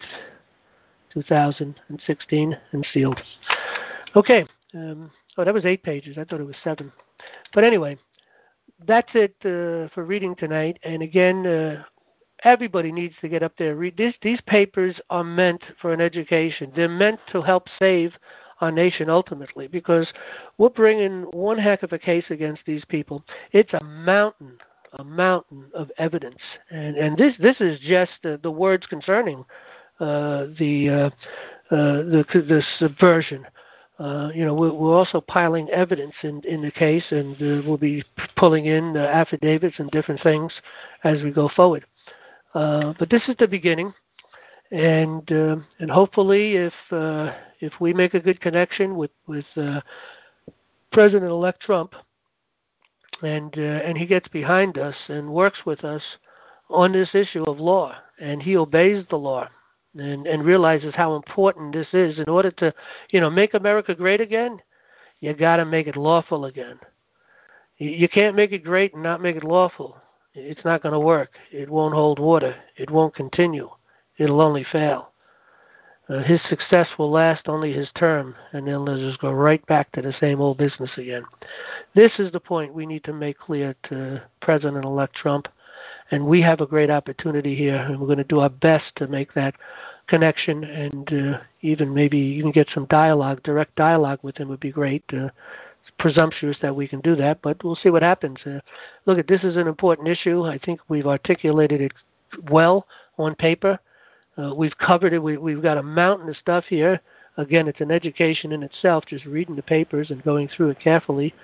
2016, and sealed. Okay. That was 8 pages. I thought it was 7. But anyway, that's it for reading tonight. And again, everybody needs to get up there and read. These papers are meant for an education. They're meant to help save our nation ultimately, because we're bringing one heck of a case against these people. It's a mountain of evidence, and this is just the words concerning the subversion. We're also piling evidence in the case, and we'll be pulling in affidavits and different things as we go forward. But this is the beginning, and hopefully, if we make a good connection with President-elect Trump, and he gets behind us and works with us on this issue of law, and he obeys the law and realizes how important this is in order to, make America great again. You got to make it lawful again. You can't make it great and not make it lawful. It's not going to work. It won't hold water. It won't continue. It'll only fail. His success will last only his term, and then they'll just go right back to the same old business again. This is the point we need to make clear to President-elect Trump, and we have a great opportunity here, and we're going to do our best to make that connection, and even get some dialogue, direct dialogue with him would be great. It's presumptuous that we can do that, but we'll see what happens. Look, this is an important issue. I think we've articulated it well on paper. We've covered it. We've got a mountain of stuff here. Again, it's an education in itself, just reading the papers and going through it carefully.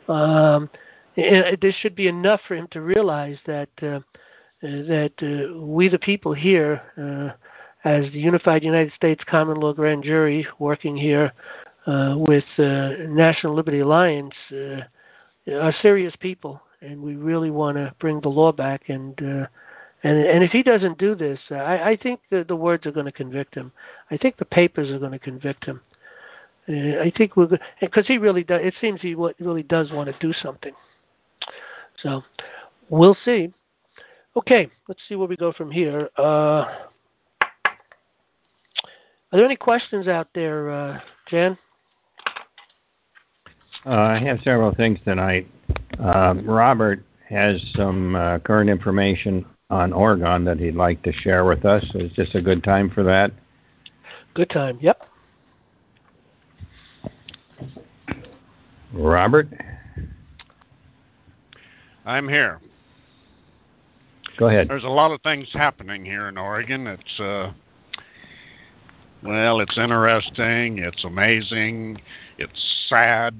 This should be enough for him to realize that we, the people here, as the Unified United States Common Law Grand Jury, working here with National Liberty Alliance, are serious people, and we really want to bring the law back. And if he doesn't do this, I think the words are going to convict him. I think the papers are going to convict him. I think because he really does. It seems he really does want to do something. So we'll see. Okay, let's see where we go from here. Are there any questions out there, Jan? I have several things tonight. Robert has some current information on Oregon that he'd like to share with us. Is this a good time for that? Good time, yep. Robert? I'm here. Go ahead. There's a lot of things happening here in Oregon. It's it's interesting, it's amazing, it's sad.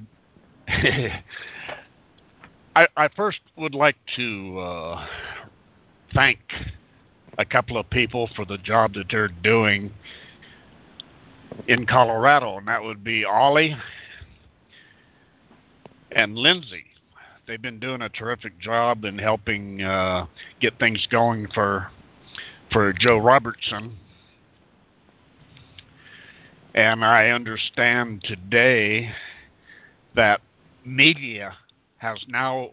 I first would like to thank a couple of people for the job that they're doing in Colorado, and that would be Ollie and Lindsay. They've been doing a terrific job in helping get things going for Joe Robertson. And I understand today that media has now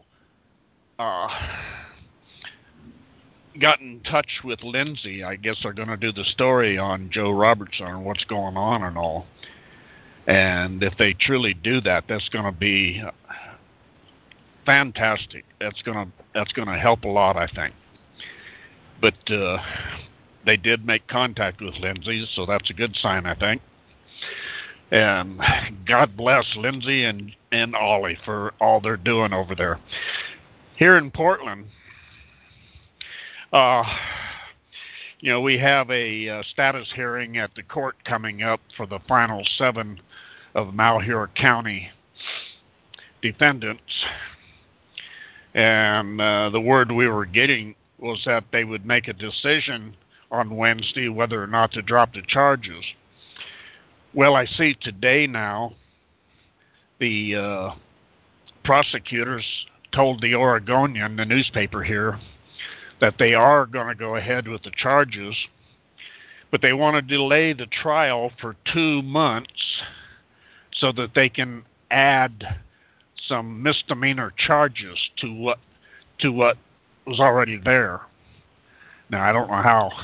got in touch with Lindsay. I guess they're going to do the story on Joe Robertson and what's going on and all. And if they truly do that, that's going to be fantastic. That's going to help a lot, I think. But they did make contact with Lindsay, so that's a good sign, I think. And God bless Lindsay and Ollie for all they're doing over there. Here in Portland, we have a status hearing at the court coming up for the final 7 of Malheur County defendants. And the word we were getting was that they would make a decision on Wednesday whether or not to drop the charges. Well, I see today now the prosecutors told the Oregonian, the newspaper here, that they are going to go ahead with the charges, but they want to delay the trial for 2 months so that they can add some misdemeanor charges to what was already there. Now I don't know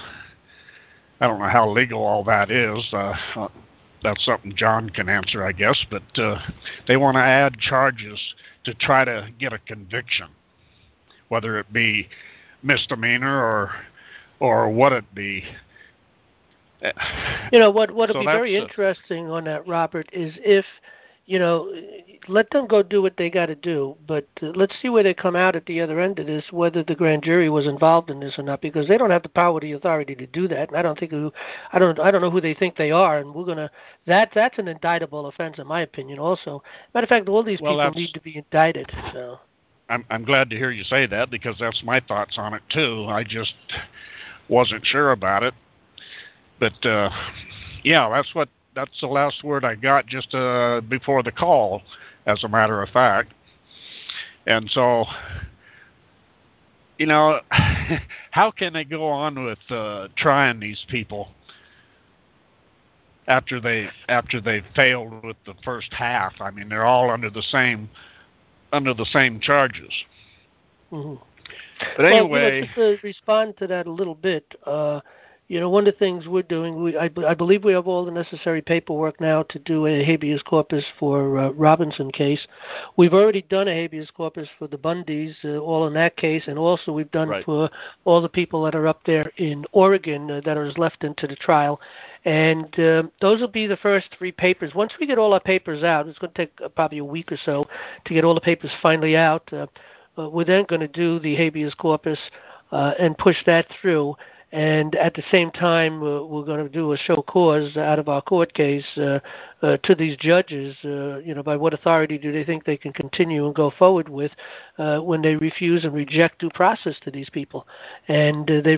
how legal all that is. That's something John can answer, I guess. But they want to add charges to try to get a conviction, whether it be misdemeanor or what it be. You know, what would be very interesting on that, Robert, is if, let them go do what they got to do, but let's see where they come out at the other end of this, whether the grand jury was involved in this or not, because they don't have the power or the authority to do that. And I don't know who they think they are, and that's an indictable offense in my opinion. Also, matter of fact, all these people need to be indicted. So I'm glad to hear you say that, because that's my thoughts on it too. I just wasn't sure about it, but yeah, that's the last word I got just before the call, as a matter of fact. And so, how can they go on with trying these people after they failed with the first half? I mean, they're all under the same charges. Mm-hmm. But anyway, just to respond to that a little bit. One of the things we're doing, I believe we have all the necessary paperwork now to do a habeas corpus for Robinson case. We've already done a habeas corpus for the Bundys, all in that case, and also we've done for all the people that are up there in Oregon that are left into the trial. And those will be the first 3 papers. Once we get all our papers out, it's going to take probably a week or so to get all the papers finally out. We're then going to do the habeas corpus and push that through. And at the same time, we're going to do a show cause out of our court case to these judges. By what authority do they think they can continue and go forward with when they refuse and reject due process to these people? And they've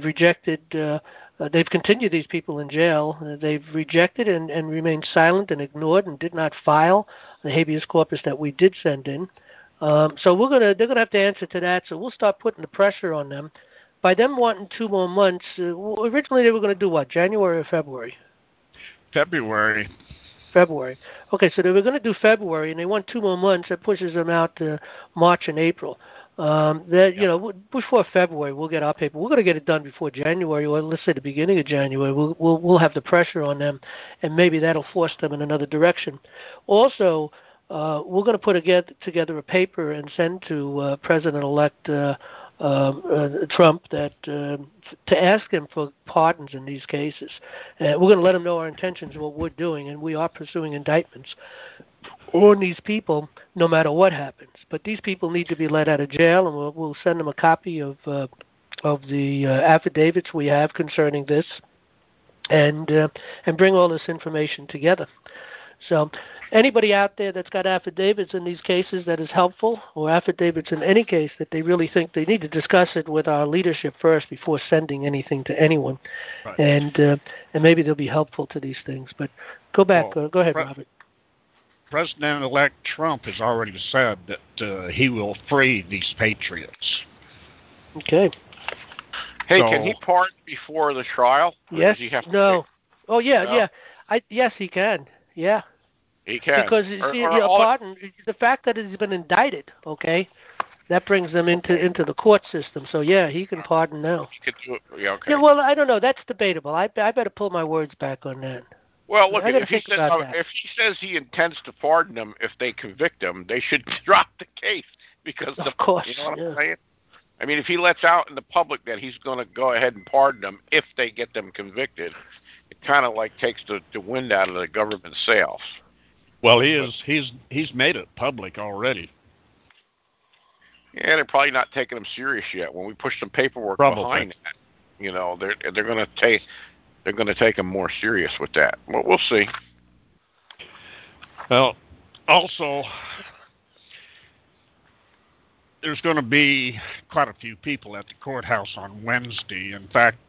continued these people in jail. They've rejected and remained silent and ignored and did not file the habeas corpus that we did send in. So they're going to have to answer to that. So we'll start putting the pressure on them. By them wanting 2 more months, originally they were going to do what, January or February? February. Okay, so they were going to do February, and they want 2 more months. That pushes them out to March and April. Before February, we'll get our paper. We're going to get it done before January, or let's say the beginning of January. We'll have the pressure on them, and maybe that'll force them in another direction. Also, we're going to put together a paper and send to President-elect Trump that to ask him for pardons in these cases. We're going to let him know our intentions of what we're doing, and we are pursuing indictments on these people no matter what happens. But these people need to be let out of jail, and we'll send them a copy of the affidavits we have concerning this, and bring all this information together. So anybody out there that's got affidavits in these cases that is helpful, or affidavits in any case that they really think they need to discuss it with our leadership first before sending anything to anyone. Right. And maybe they'll be helpful to these things. But go ahead, Robert. President-elect Trump has already said that he will free these patriots. Okay. Hey, can he pardon before the trial? Yes. Oh, yeah, no? Yeah. Yes, he can. Yeah. He can. Because pardon, the fact that he's been indicted, okay, that brings them into the court system. So yeah, he can pardon now. He could do it. Yeah, okay. Yeah, well, I don't know. That's debatable. I better pull my words back on that. Well, look, if he says he intends to pardon them if they convict him, they should drop the case because of course, you know what I'm saying? I mean, if he lets out in the public that he's going to go ahead and pardon them if they get them convicted, it kind of like takes the wind out of the government's sails. Well, he's made it public already. Yeah, they're probably not taking him serious yet. When we push some paperwork behind that, they're going to take him more serious with that. Well, we'll see. Well, also, there's going to be quite a few people at the courthouse on Wednesday. In fact,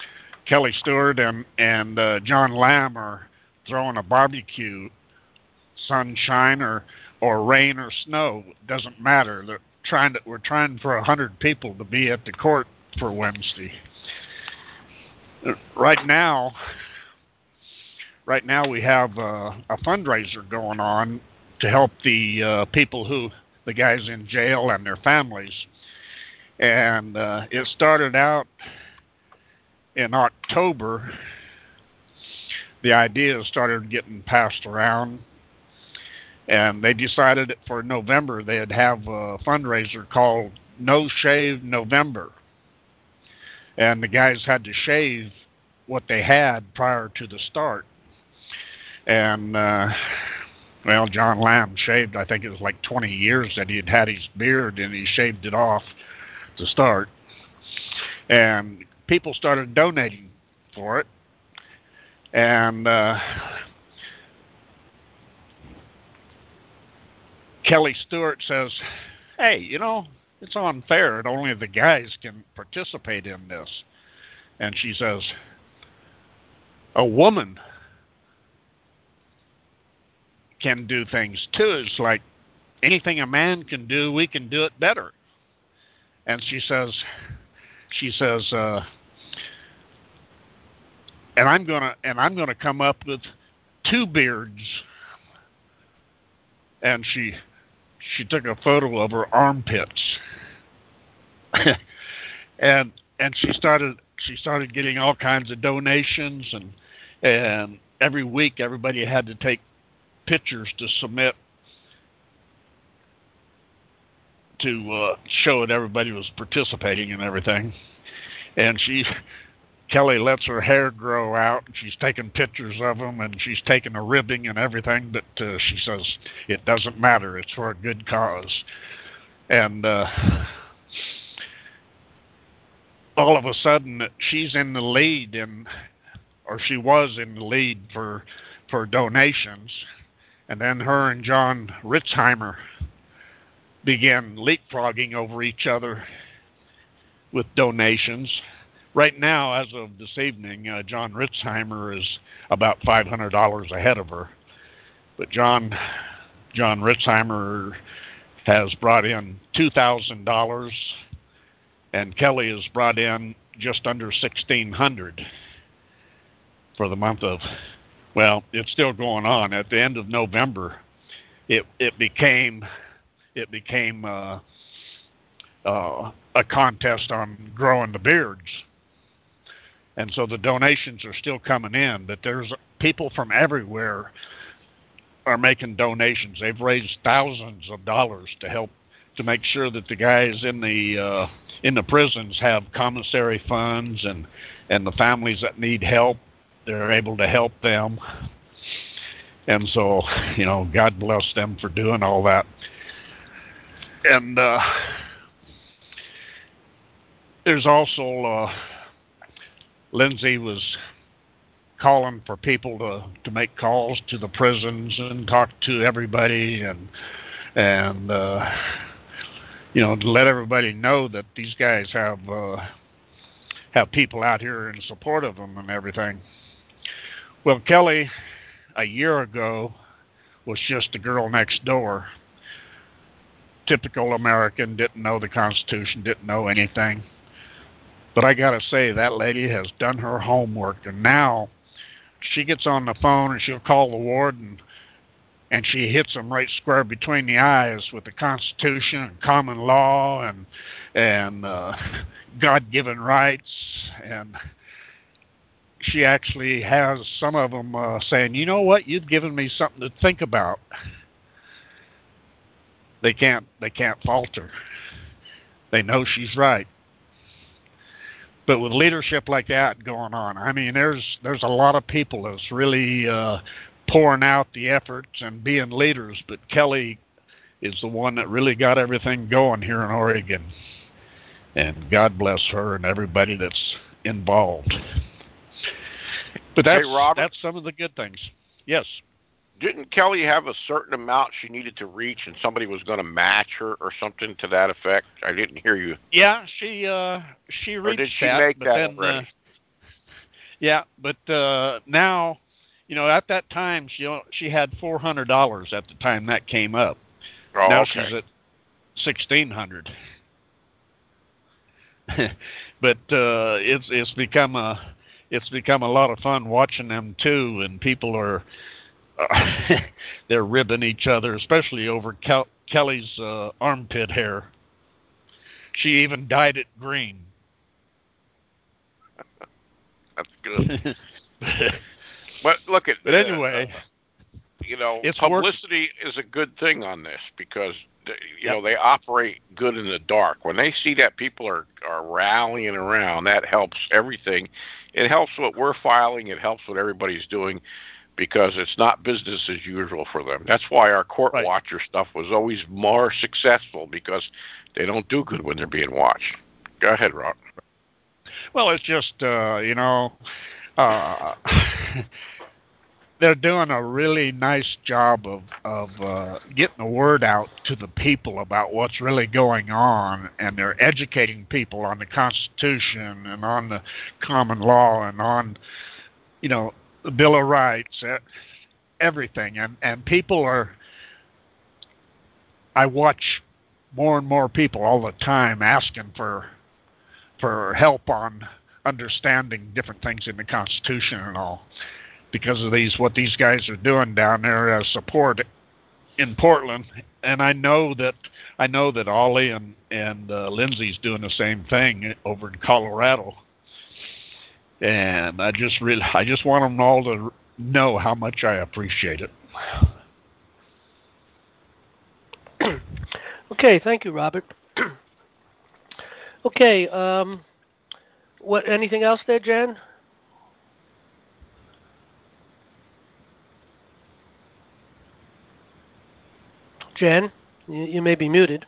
Kelly Stewart and John Lamb are throwing a barbecue sunshine or rain or snow. It doesn't matter. We're trying for 100 people to be at the court for Wednesday. Right now we have a fundraiser going on to help the the guys in jail and their families. And it started out in October. The idea started getting passed around, and they decided for November they'd have a fundraiser called No Shave November. And the guys had to shave what they had prior to the start. And, John Lamb shaved, I think it was like 20 years that he had had his beard, and he shaved it off to start. And people started donating for it. And Kelly Stewart says, hey, it's unfair that only the guys can participate in this. And she says, a woman can do things too. It's like anything a man can do, we can do it better. And she says, and I'm gonna come up with 2 beards. And she took a photo of her armpits. and she started getting all kinds of donations, and every week everybody had to take pictures to submit to show that everybody was participating and everything. And Kelly lets her hair grow out, and she's taking pictures of them, and she's taking a ribbing and everything, but she says it doesn't matter, it's for a good cause. And all of a sudden she's in the lead, or she was in the lead for donations. And then her and John Ritzheimer began leapfrogging over each other with donations. Right now, as of this evening, John Ritzheimer is about $500 ahead of her. But John Ritzheimer has brought in $2,000, and Kelly has brought in just under $1,600 for the month of, it's still going on. At the end of November, it became a contest on growing the beards. And so the donations are still coming in, but there's people from everywhere are making donations. They've raised thousands of dollars to help to make sure that the guys in the prisons have commissary funds, and the families that need help, they're able to help them. And so, God bless them for doing all that. And there's also Lindsay was calling for people to make calls to the prisons and talk to everybody, and to let everybody know that these guys have people out here in support of them and everything. Well, Kelly, a year ago, was just a girl next door. Typical American, didn't know the Constitution, didn't know anything. But I got to say, that lady has done her homework, and now she gets on the phone and she'll call the warden, and she hits him right square between the eyes with the Constitution and common law and God-given rights. And she actually has some of them saying, you know what, you've given me something to think about. They can't falter. They know she's right. But with leadership like that going on, I mean, there's a lot of people that's really pouring out the efforts and being leaders, but Kelly is the one that really got everything going here in Oregon. And God bless her and everybody that's involved. But that's some of the good things. Yes. Didn't Kelly have a certain amount she needed to reach, and somebody was going to match her or something to that effect? I didn't hear you. Yeah, she reached or did she that, make but that then already? yeah, but now, at that time she had $400 at the time that came up. Oh, Now okay. she's at $1,600. But it's become a lot of fun watching them too, and people are they're ribbing each other, especially over Kelly's armpit hair. She even dyed it green. That's good. But look at. But anyway, it's publicity is a good thing on this because they operate good in the dark. When they see that people are rallying around, that helps everything. It helps what we're filing. It helps what everybody's doing because it's not business as usual for them. That's why our court watcher stuff was always more successful because they don't do good when they're being watched. Go ahead, Rob. Well, it's just they're doing a really nice job of getting the word out to the people about what's really going on, and they're educating people on the Constitution and on the common law and on, the Bill of Rights, everything. And people I watch more and more people all the time asking for help on understanding different things in the Constitution and all, because of what these guys are doing down there as support in Portland. And I know that Ollie and Lindsay's doing the same thing over in Colorado. And I just want them all to know how much I appreciate it. Okay, thank you, Robert. Okay, anything else there, Jen? Jen, you may be muted.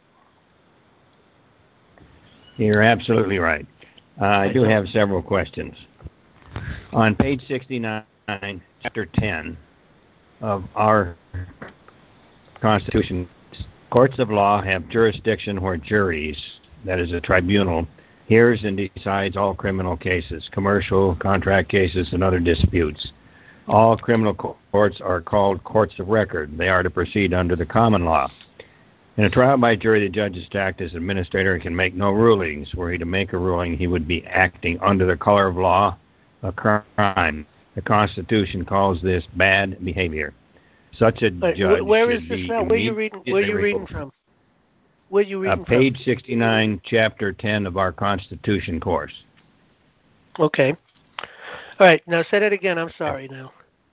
You're absolutely right. I do have several questions. On page 69, chapter 10 of our Constitution, courts of law have jurisdiction where juries, that is a tribunal, hears and decides all criminal cases, commercial, contract cases, and other disputes. All criminal courts are called courts of record. They are to proceed under the common law. In a trial by jury, the judge is to act as administrator and can make no rulings. Were he to make a ruling, he would be acting under the color of law, a crime. The Constitution calls this bad behavior. Such a judge where is should this be now? Where are you reading from? Where are you reading from? Page 69, chapter 10 of our Constitution course. Okay. All right. Now say that again. I'm sorry now.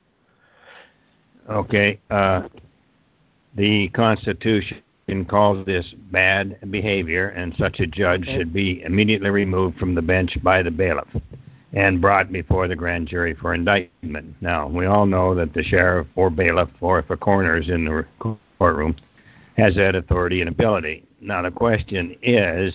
Okay. The Constitution calls this bad behavior, and such a judge should be immediately removed from the bench by the bailiff and brought before the grand jury for indictment. Now, we all know that the sheriff or bailiff, or if a coroner is in the courtroom, has that authority and ability. Now, the question is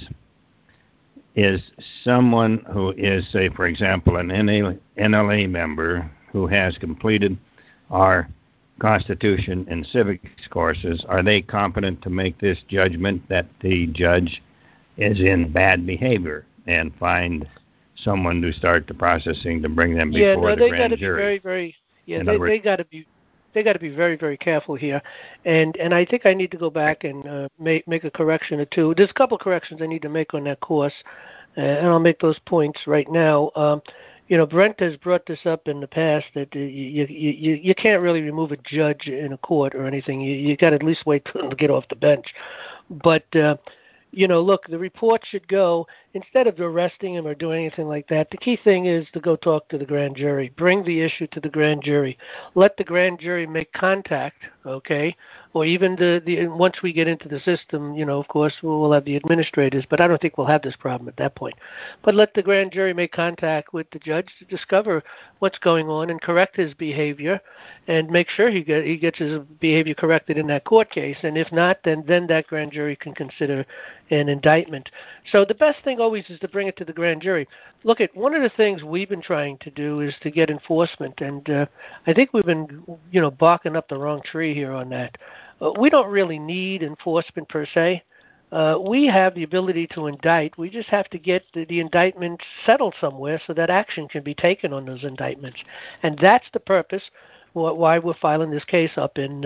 someone who is, say, for example, an NLA member who has completed our Constitution and civics courses, are they competent to make this judgment that the judge is in bad behavior and find someone to start the processing to bring them before the grand jury? They got to be very, very careful here, and I think I need to go back and make a correction or two. There's a couple of corrections I need to make on that course, and I'll make those points right now. Brent has brought this up in the past that you can't really remove a judge in a court or anything. You got to at least wait till them to get off the bench. But look, the report should go, instead of arresting him or doing anything like that, the key thing is to go talk to the grand jury. Bring the issue to the grand jury. Let the grand jury make contact, okay? Or even once we get into the system, of course, we'll have the administrators, but I don't think we'll have this problem at that point. But let the grand jury make contact with the judge to discover what's going on and correct his behavior and make sure he gets his behavior corrected in that court case. And if not, then that grand jury can consider an indictment. So the best thing always is to bring it to the grand jury. Look, one of the things we've been trying to do is to get enforcement, and I think we've been, barking up the wrong tree here on that. We don't really need enforcement per se. we have the ability to indict. We just have to get the indictment settled somewhere so that action can be taken on those indictments. And that's the purpose why we're filing this case up in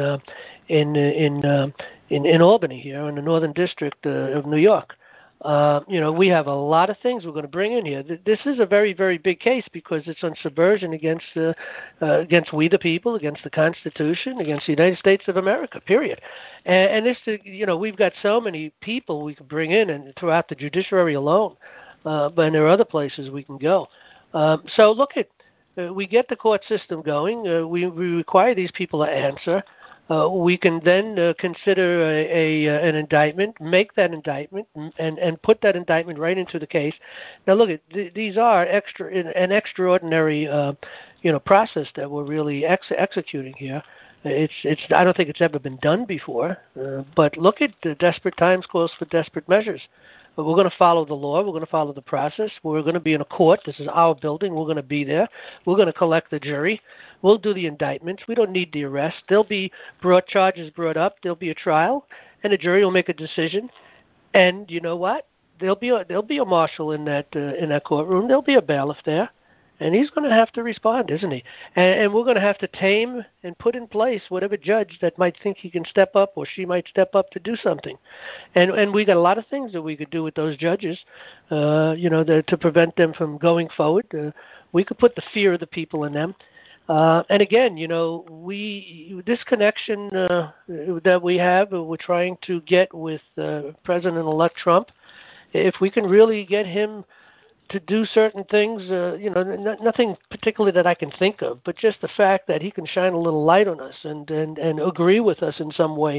Albany here in the Northern District of New York. We have a lot of things we're going to bring in here. This is a very, very big case because it's on subversion against we the people, against the Constitution, against the United States of America, period. And this, we've got so many people we can bring in and throughout the judiciary alone, but there are other places we can go. So look at, we get the court system going. We require these people to answer. We can then consider an indictment, make that indictment, and put that indictment right into the case. Now, look, these are an extraordinary, process that we're really executing here. I don't think it's ever been done before. But look at the desperate times calls for desperate measures. But we're going to follow the law. We're going to follow the process. We're going to be in a court. This is our building. We're going to be there. We're going to collect the jury. We'll do the indictments. We don't need the arrest. There'll be charges brought up. There'll be a trial, and the jury will make a decision. And you know what? There'll be a marshal in that courtroom. There'll be a bailiff there. And he's going to have to respond, isn't he? And we're going to have to tame and put in place whatever judge that might think he can step up or she might step up to do something. And we got a lot of things that we could do with those judges, to prevent them from going forward. We could put the fear of the people in them. And again, this connection that we have, we're trying to get with President-elect Trump. If we can really get him to do certain things, nothing particularly that I can think of, but just the fact that he can shine a little light on us and agree with us in some way,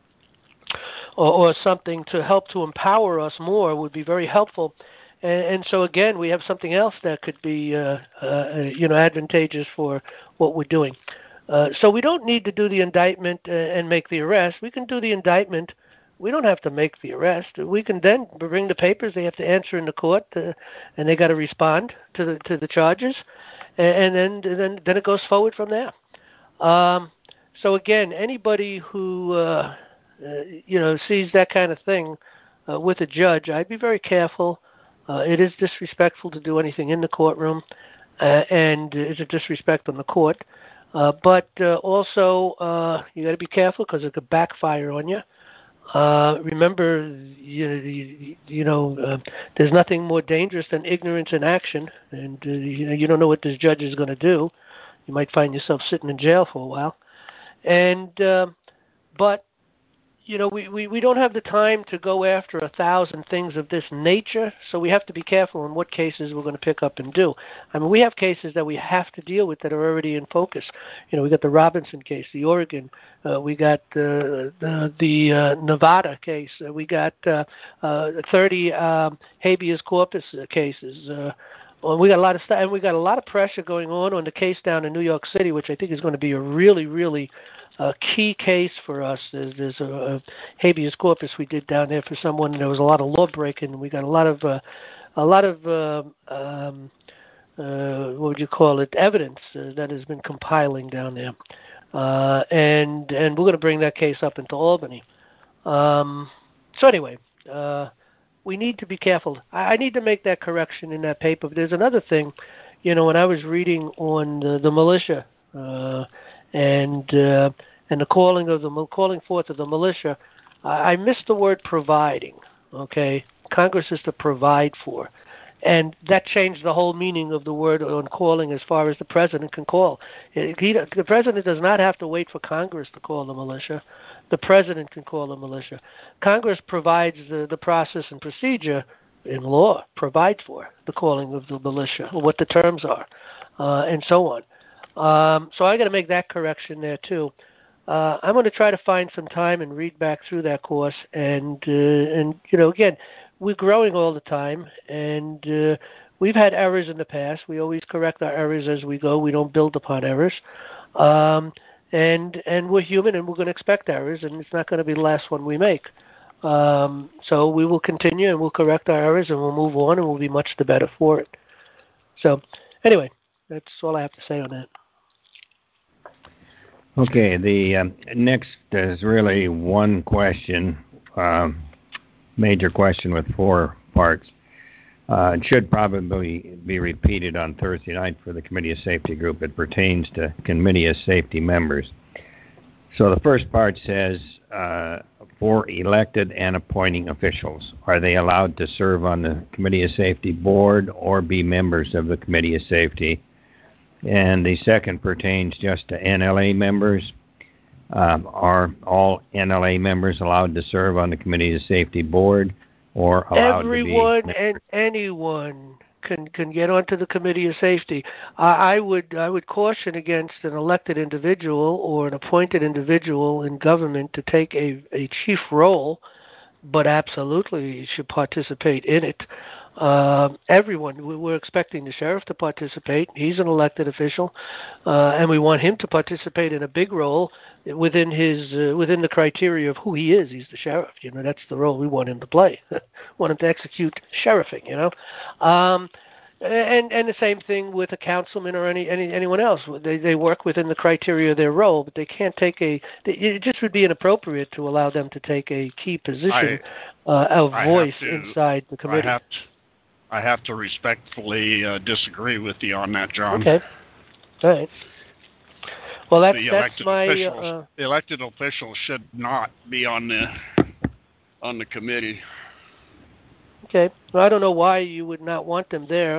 or something to help to empower us more would be very helpful. And so again, we have something else that could be, advantageous for what we're doing. So we don't need to do the indictment and make the arrest. We can do the indictment. We don't have to make the arrest. We can then bring the papers. They have to answer in the court, and they got to respond to the charges, and then it goes forward from there. So again, anybody who sees that kind of thing with a judge, I'd be very careful. It is disrespectful to do anything in the courtroom, and it's a disrespect on the court. But also, you got to be careful because it could backfire on you. Remember, there's nothing more dangerous than ignorance in action, and you don't know what this judge is going to do. You might find yourself sitting in jail for a while, but we don't have the time to go after 1,000 things of this nature, so we have to be careful in what cases we're going to pick up and do. I mean, we have cases that we have to deal with that are already in focus. We got the Robinson case, the Oregon, we got the Nevada case, we got 30 habeas corpus cases. We got a lot of stuff, and we got a lot of pressure going on the case down in New York City, which I think is going to be a really, really key case for us. There's a habeas corpus we did down there for someone, and there was a lot of law breaking. We got a lot of what would you call it, evidence that has been compiling down there, and we're going to bring that case up into Albany. So anyway. We need to be careful. I need to make that correction in that paper. But there's another thing, when I was reading on the militia and the calling forth of the militia, I missed the word providing. Okay, Congress is to provide for, and that changed the whole meaning of the word on calling as far as the president can call. The president does not have to wait for Congress to call the militia. The president can call the militia. Congress provides the process and procedure in law, provides for the calling of the militia, what the terms are, and so on. So I got to make that correction there too. I'm going to try to find some time and read back through that course, and again, we're growing all the time, and we've had errors in the past. We always correct our errors as we go. We don't build upon errors. And we're human, and we're going to expect errors, and it's not going to be the last one we make. So we will continue, and we'll correct our errors, and we'll move on, and we'll be much the better for it. So anyway, that's all I have to say on that. Okay, the next is really one question. major question with 4 parts. It should probably be repeated on Thursday night for the Committee of Safety group. It pertains to Committee of Safety members. So the first part says, for elected and appointing officials, are they allowed to serve on the Committee of Safety board or be members of the Committee of Safety? And the second pertains just to NLA members. Are all NLA members allowed to serve on the Committee of Safety board, or allowed Everyone to be and anyone can get onto the Committee of Safety. I would caution against an elected individual or an appointed individual in government to take a chief role, but absolutely should participate in it. Everyone, we're expecting the sheriff to participate. He's an elected official, and we want him to participate in a big role within the criteria of who he is. He's the sheriff. That's the role we want him to play. Want him to execute sheriffing. And the same thing with a councilman or anyone else. They work within the criteria of their role, but they can't take it just would be inappropriate to allow them to take a key position of voice inside the committee. I have to respectfully disagree with you on that, John. Okay. All right. Well, that's my... the elected officials should not be on the committee. Okay. Well, I don't know why you would not want them there.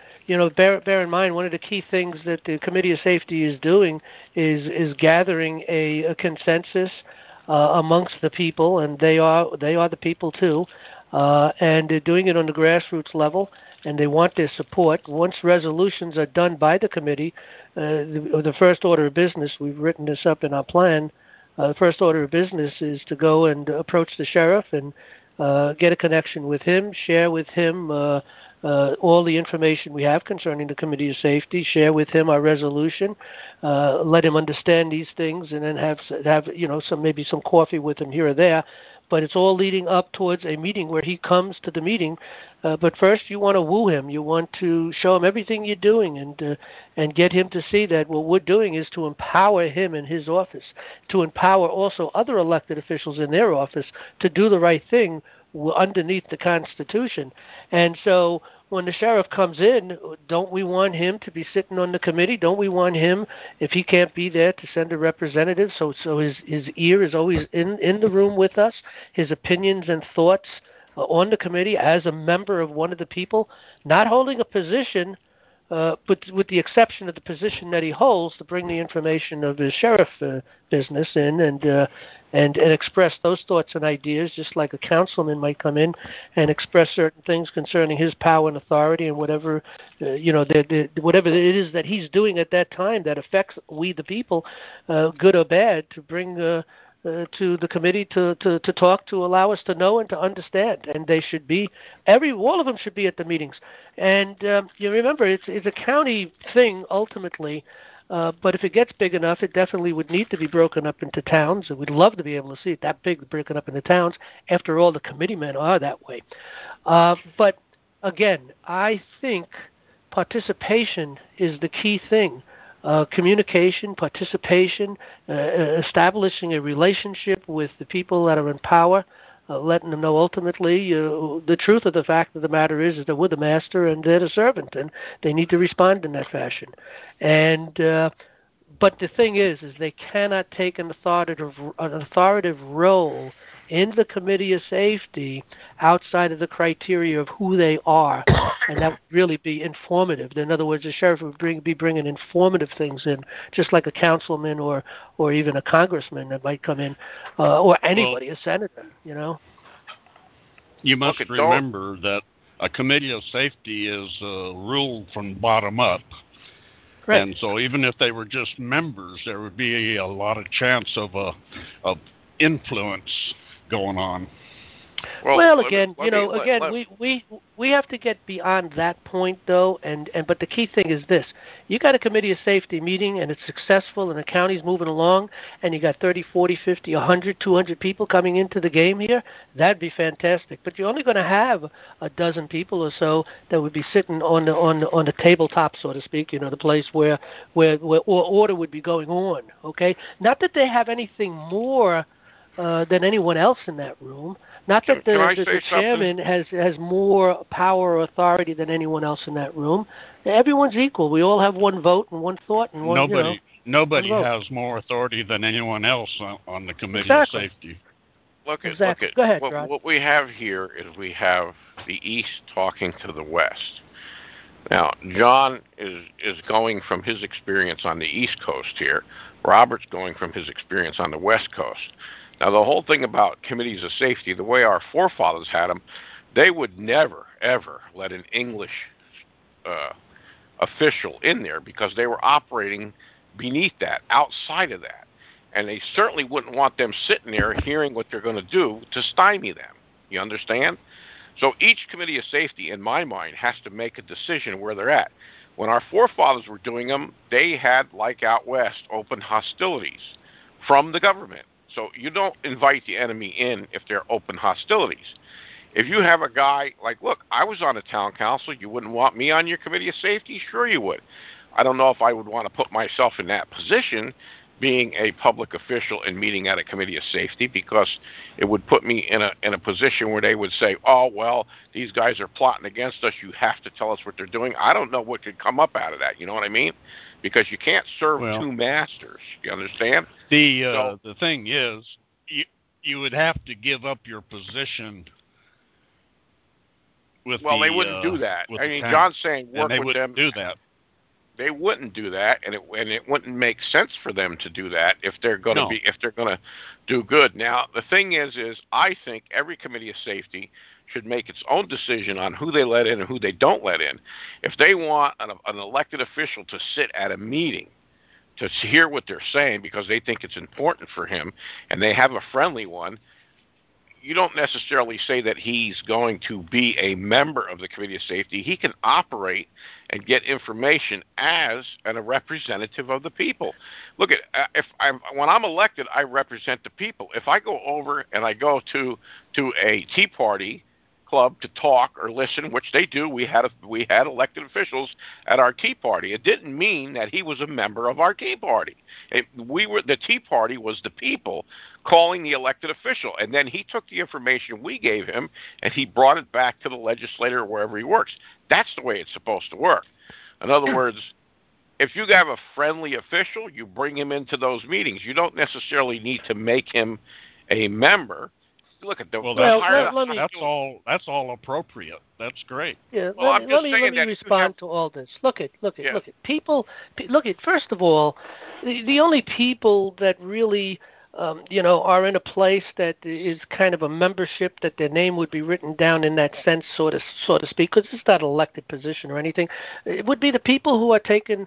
Bear in mind, one of the key things that the Committee of Safety is doing is gathering a consensus amongst the people, and they are the people too. And they're doing it on the grassroots level, and they want their support. Once resolutions are done by the committee, the first order of business, we've written this up in our plan, the first order of business is to go and approach the sheriff and get a connection with him, share with him all the information we have concerning the Committee of Safety, share with him our resolution, let him understand these things, and then have maybe some coffee with him here or there. But it's all leading up towards a meeting where he comes to the meeting. But first, you want to woo him. You want to show him everything you're doing and get him to see that what we're doing is to empower him in his office, to empower also other elected officials in their office to do the right thing underneath the Constitution. And so when the sheriff comes in, don't we want him to be sitting on the committee? Don't we want him, if he can't be there, to send a representative so his ear is always in the room with us, his opinions and thoughts on the committee as a member of one of the people, not holding a position, but with the exception of the position that he holds, to bring the information of his sheriff business in and express those thoughts and ideas, just like a councilman might come in and express certain things concerning his power and authority and whatever whatever it is that he's doing at that time that affects we the people, good or bad, to bring to the committee to talk, to allow us to know and to understand. And they should be, all of them should be at the meetings. And you remember, it's a county thing ultimately, but if it gets big enough, it definitely would need to be broken up into towns. And we'd love to be able to see it that big, broken up into towns. After all, the committeemen are that way. But again, I think participation is the key thing. Communication, participation, establishing a relationship with the people that are in power, letting them know ultimately the truth of the fact of the matter is that we're the master and they're the servant, and they need to respond in that fashion. And but the thing is they cannot take an authoritative role in the Committee of Safety outside of the criteria of who they are, and that would really be informative. In other words, the sheriff would be bringing informative things in, just like a councilman or even a congressman that might come in, or anybody, a senator, You must remember that a Committee of Safety is ruled from bottom up. Right. And so even if they were just members, there would be a lot of chance of influence going on. Well, again, we have to get beyond that point, though, but the key thing is this. You got a Committee of Safety meeting, and it's successful, and the county's moving along, and you got 30, 40, 50, 100, 200 people coming into the game here, that'd be fantastic. But you're only going to have a dozen people or so that would be sitting on the tabletop, so to speak, the place where order would be going on, okay? Not that they have anything more than anyone else in that room. Not that the chairman has more power or authority than anyone else in that room. Everyone's equal. We all have one vote and one thought and one. Nobody has more authority than anyone else on the Committee of Safety. Look at Go ahead, what we have here is we have the East talking to the West. Now, John is going from his experience on the East Coast here. Robert's going from his experience on the West Coast. Now, the whole thing about committees of safety, the way our forefathers had them, they would never, ever let an English official in there because they were operating beneath that, outside of that. And they certainly wouldn't want them sitting there hearing what they're going to do to stymie them. You understand? So each committee of safety, in my mind, has to make a decision where they're at. When our forefathers were doing them, they had, like out west, open hostilities from the government. So you don't invite the enemy in if they're open hostilities. If you have a guy like, look, I was on a town council, you wouldn't want me on your committee of safety? Sure you would. I don't know if I would want to put myself in that position, being a public official and meeting at a committee of safety, because it would put me in a position where they would say, oh, well, these guys are plotting against us. You have to tell us what they're doing. I don't know what could come up out of that. You know what I mean? Because you can't serve two masters. You understand? The thing is, you would have to give up your position with they wouldn't do that. I mean, John's saying work with them. Do that. They wouldn't do that, and it wouldn't make sense for them to do that if they're going to do good. Now, the thing is I think every committee of safety should make its own decision on who they let in and who they don't let in. If they want an elected official to sit at a meeting to hear what they're saying because they think it's important for him, and they have a friendly one, you don't necessarily say that he's going to be a member of the Committee of Safety. He can operate and get information as a representative of the people. Look, when I'm elected, I represent the people. If I go over and I go to a Tea Party club to talk or listen, which they do, we had elected officials at our Tea Party. It didn't mean that he was a member of our Tea Party. The Tea Party was the people calling the elected official, and then he took the information we gave him and he brought it back to the legislator or wherever he works. That's the way it's supposed to work. In other words, if you have a friendly official, you bring him into those meetings. You don't necessarily need to make him a member. Look at that's all appropriate. That's great. Yeah, let me respond to all this. Look at people. First of all, the only people that really are in a place that is kind of a membership that their name would be written down in that sense, so to speak, because it's not an elected position or anything. It would be the people who are taking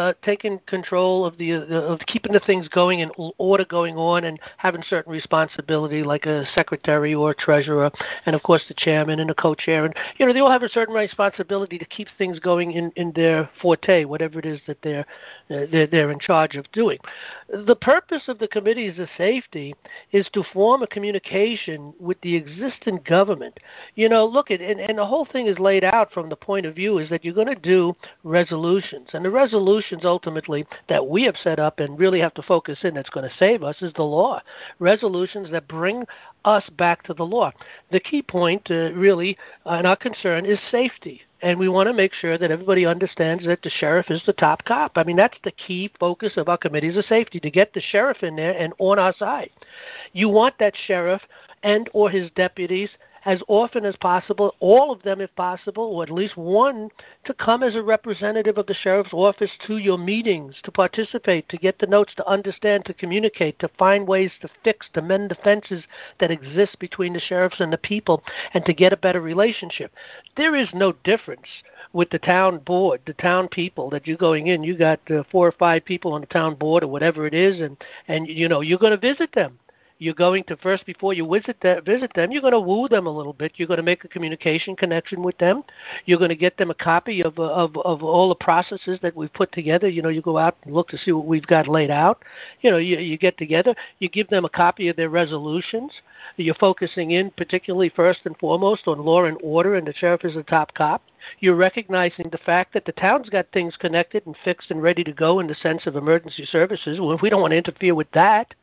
control of keeping the things going and order going on and having certain responsibility, like a secretary or a treasurer, and of course the chairman and the co-chair, and they all have a certain responsibility to keep things going in their forte, whatever it is that they're in charge of doing. The purpose of the committees of safety is to form a communication with the existing government. And the whole thing is laid out from the point of view is that you're going to do resolutions, and the resolutions ultimately that we have set up and really have to focus in that's going to save us is the law. Resolutions that bring us back to the law. The key point really and our concern is safety. And we want to make sure that everybody understands that the sheriff is the top cop. I mean, that's the key focus of our committees of safety, to get the sheriff in there and on our side. You want that sheriff and or his deputies as often as possible, all of them if possible, or at least one, to come as a representative of the sheriff's office to your meetings, to participate, to get the notes, to understand, to communicate, to find ways to fix, to mend the fences that exist between the sheriffs and the people, and to get a better relationship. There is no difference with the town board, the town people that you're going in. You got 4 or 5 people on the town board or whatever it is, and you're going to visit them. You're going to first, before you visit them, you're going to woo them a little bit. You're going to make a communication connection with them. You're going to get them a copy of all the processes that we've put together. You go out and look to see what we've got laid out. You get together. You give them a copy of their resolutions. You're focusing in particularly first and foremost on law and order, and the sheriff is the top cop. You're recognizing the fact that the town's got things connected and fixed and ready to go in the sense of emergency services. Well, we don't want to interfere with that.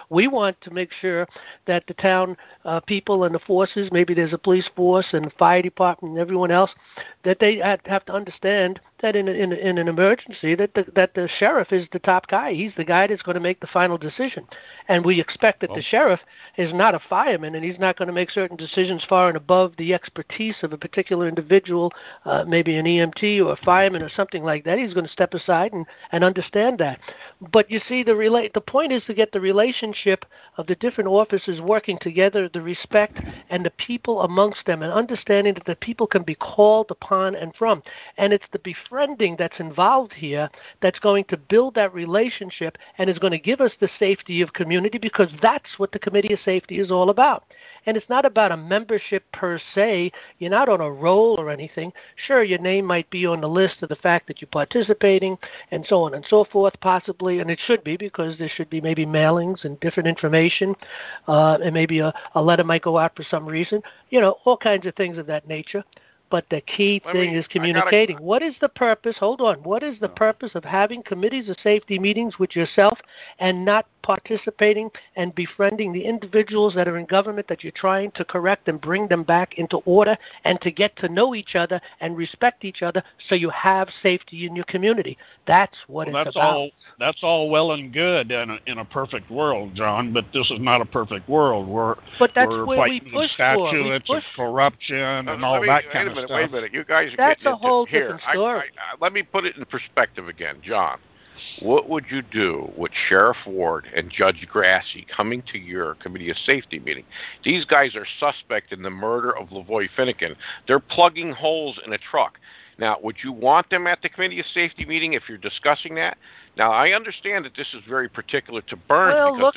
We want to make sure that the town people and the forces, maybe there's a police force and the fire department and everyone else, that they have to understand that in an emergency that the sheriff is the top guy. He's the guy that's going to make the final decision. And we expect that the sheriff is not a fireman, and he's not going to make certain decisions far and above the expertise of a particular individual, maybe an EMT or a fireman or something like that. He's going to step aside and understand that. But you see, the point is to get the relationship of the different officers working together, the respect and the people amongst them, and understanding that the people can be called upon and from. And it's the befriending that's involved here that's going to build that relationship and is going to give us the safety of community, because that's what the Committee of Safety is all about. And it's not about a membership per se. You're not on a roll or anything. Sure, your name might be on the list of the fact that you're participating and so on and so forth, possibly, and it should be, because there should be maybe mailings and different information, and maybe a letter might go out for some reason, all kinds of things of that nature. But the key thing is communicating. What is the purpose? Hold on. What is the purpose of having committees of safety meetings with yourself and not participating and befriending the individuals that are in government that you're trying to correct and bring them back into order, and to get to know each other and respect each other so you have safety in your community? That's what it's about. That's all well and good in a perfect world, John, but this is not a perfect world. We're fighting the statutes of corruption and all that kind of stuff. Wait a minute. You guys are That's getting a whole into different story. Let me put it in perspective again, John. What would you do with Sheriff Ward and Judge Grassi coming to your Committee of Safety meeting? These guys are suspect in the murder of Lavoy Finnegan. They're plugging holes in a truck. Now, would you want them at the Committee of Safety meeting if you're discussing that? Now, I understand that this is very particular to Burns. Well, look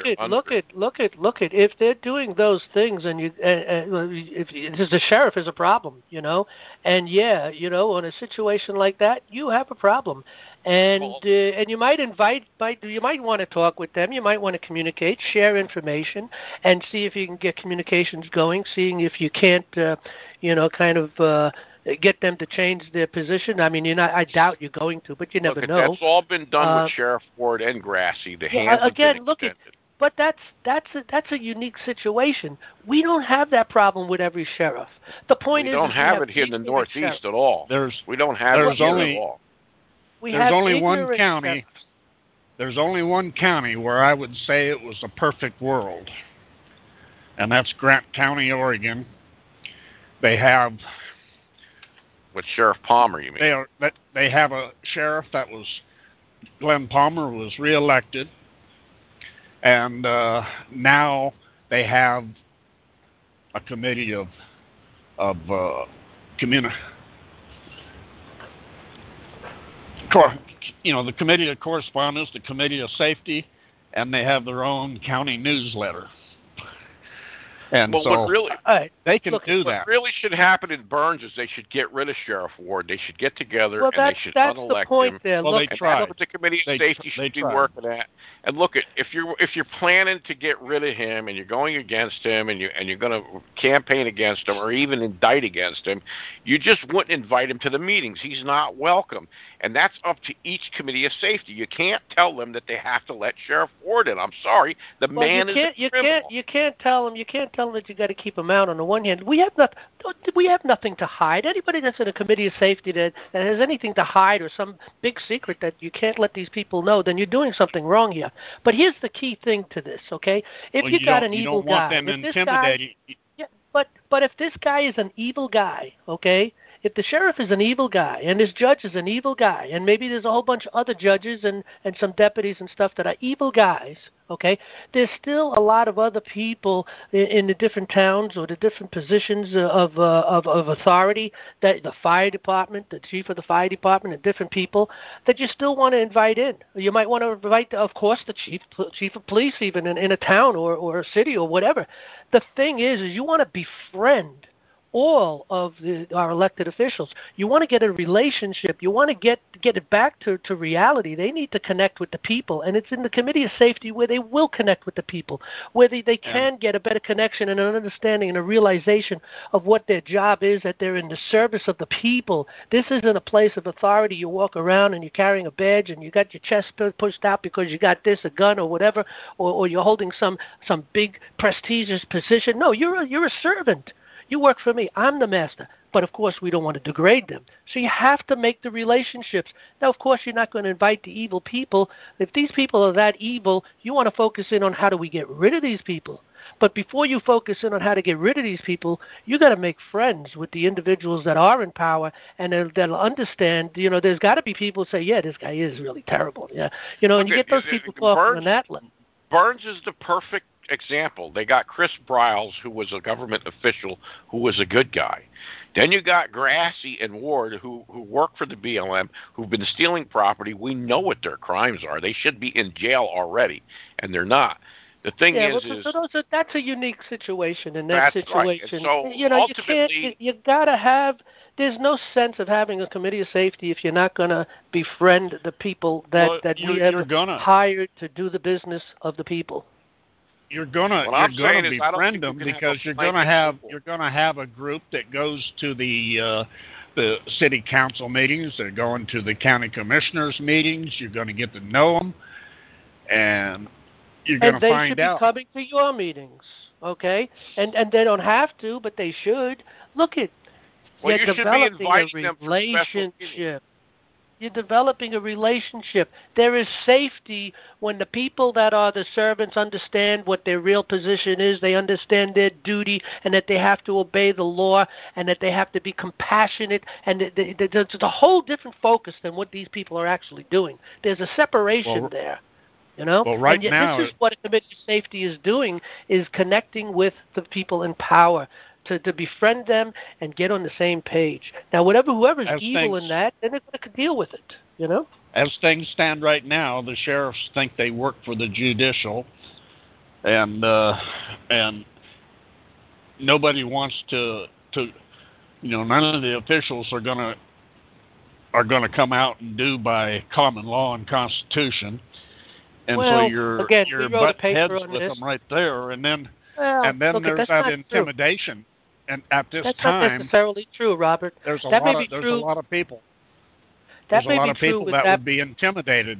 at. If they're doing those things, and if the sheriff is a problem, and on a situation like that, you have a problem, and you might want to talk with them. You might want to communicate, share information, and see if you can get communications going. Seeing if you can't, get them to change their position. I mean, I doubt you're going to, but you never know. That's all been done with Sheriff Ward and Grassi. The hands have been extended. But that's a unique situation. We don't have that problem with every sheriff. The point is, we don't have it here in the Northeast at all. We don't have it here at all. There's only one county. There's only one county where I would say it was a perfect world, and that's Grant County, Oregon. They have. With Sheriff Palmer, you mean? They have a sheriff that was, Glenn Palmer was reelected, and now they have a committee of community. The Committee of Correspondence, the Committee of Safety, and they have their own county newsletter. And they can do that. What really should happen in Burns is they should get rid of Sheriff Ward. They should get together and they should unelect the point him. There. Well, they tried. That's what the Committee of Safety should be working at. And look, if you're planning to get rid of him and you're going against him and you're going to campaign against him or even indict against him, you just wouldn't invite him to the meetings. He's not welcome. And that's up to each Committee of Safety. You can't tell them that they have to let Sheriff Ward in. I'm sorry. The man is a criminal. You can't tell them that you got to keep them out. On the one hand, we have nothing to hide. Anybody that's in a Committee of Safety that has anything to hide or some big secret that you can't let these people know, then you're doing something wrong here. But here's the key thing to this, okay? If you got an evil guy, but if this guy is an evil guy, okay? If the sheriff is an evil guy and this judge is an evil guy, and maybe there's a whole bunch of other judges and some deputies and stuff that are evil guys, okay, there's still a lot of other people in the different towns or the different positions of authority, that the fire department, the chief of the fire department, and different people that you still want to invite in. You might want to invite, of course, the chief of police even in a town or a city or whatever. The thing is you want to befriend all of our elected officials. You want to get a relationship. You want to get it back to reality. They need to connect with the people, and it's in the Committee of Safety where they will connect with the people, where they can get a better connection and an understanding and a realization of what their job is, that they're in the service of the people. This isn't a place of authority. You walk around and you're carrying a badge and you got your chest pushed out because you got this, a gun or whatever, or you're holding some big prestigious position. No, you're a servant. You work for me. I'm the master. But, of course, we don't want to degrade them. So you have to make the relationships. Now, of course, you're not going to invite the evil people. If these people are that evil, you want to focus in on how do we get rid of these people. But before you focus in on how to get rid of these people, you got to make friends with the individuals that are in power and that'll understand. There's got to be people who say, yeah, this guy is really terrible. Yeah, and you get those people talking on that level. Burns is the perfect example. They got Chris Briles, who was a government official, who was a good guy. Then you got Grassi and Ward, who work for the BLM, who've been stealing property. We know what their crimes are. They should be in jail already, and they're not. The thing that's a unique situation. In that situation, right. So you gotta have. There's no sense of having a Committee of Safety if you're not going to befriend the people that we have hired to do the business of the people. You're gonna befriend them because you're gonna have a group that goes to the city council meetings. They're going to the county commissioners meetings. You're going to get to know them, and you're going to find out. And they should be coming to your meetings, okay? And they don't have to, but they should. Look at. Well, You're developing a relationship. You're developing a relationship. There is safety when the people that are the servants understand what their real position is. They understand their duty and that they have to obey the law and that they have to be compassionate. And there's a whole different focus than what these people are actually doing. There's a separation there. Well, right now, this is what a Committee of Safety is doing, is connecting with the people in power. To befriend them and get on the same page. Now, whoever's evil in that, then they're going to deal with it, As things stand right now, the sheriffs think they work for the judicial, and nobody wants to none of the officials are going to come out and do by common law and constitution, and so you're butt heads with them right there, and then there's that intimidation. And at this that's time, not necessarily true, Robert. There's a lot of people. There's a lot of people that would be intimidated.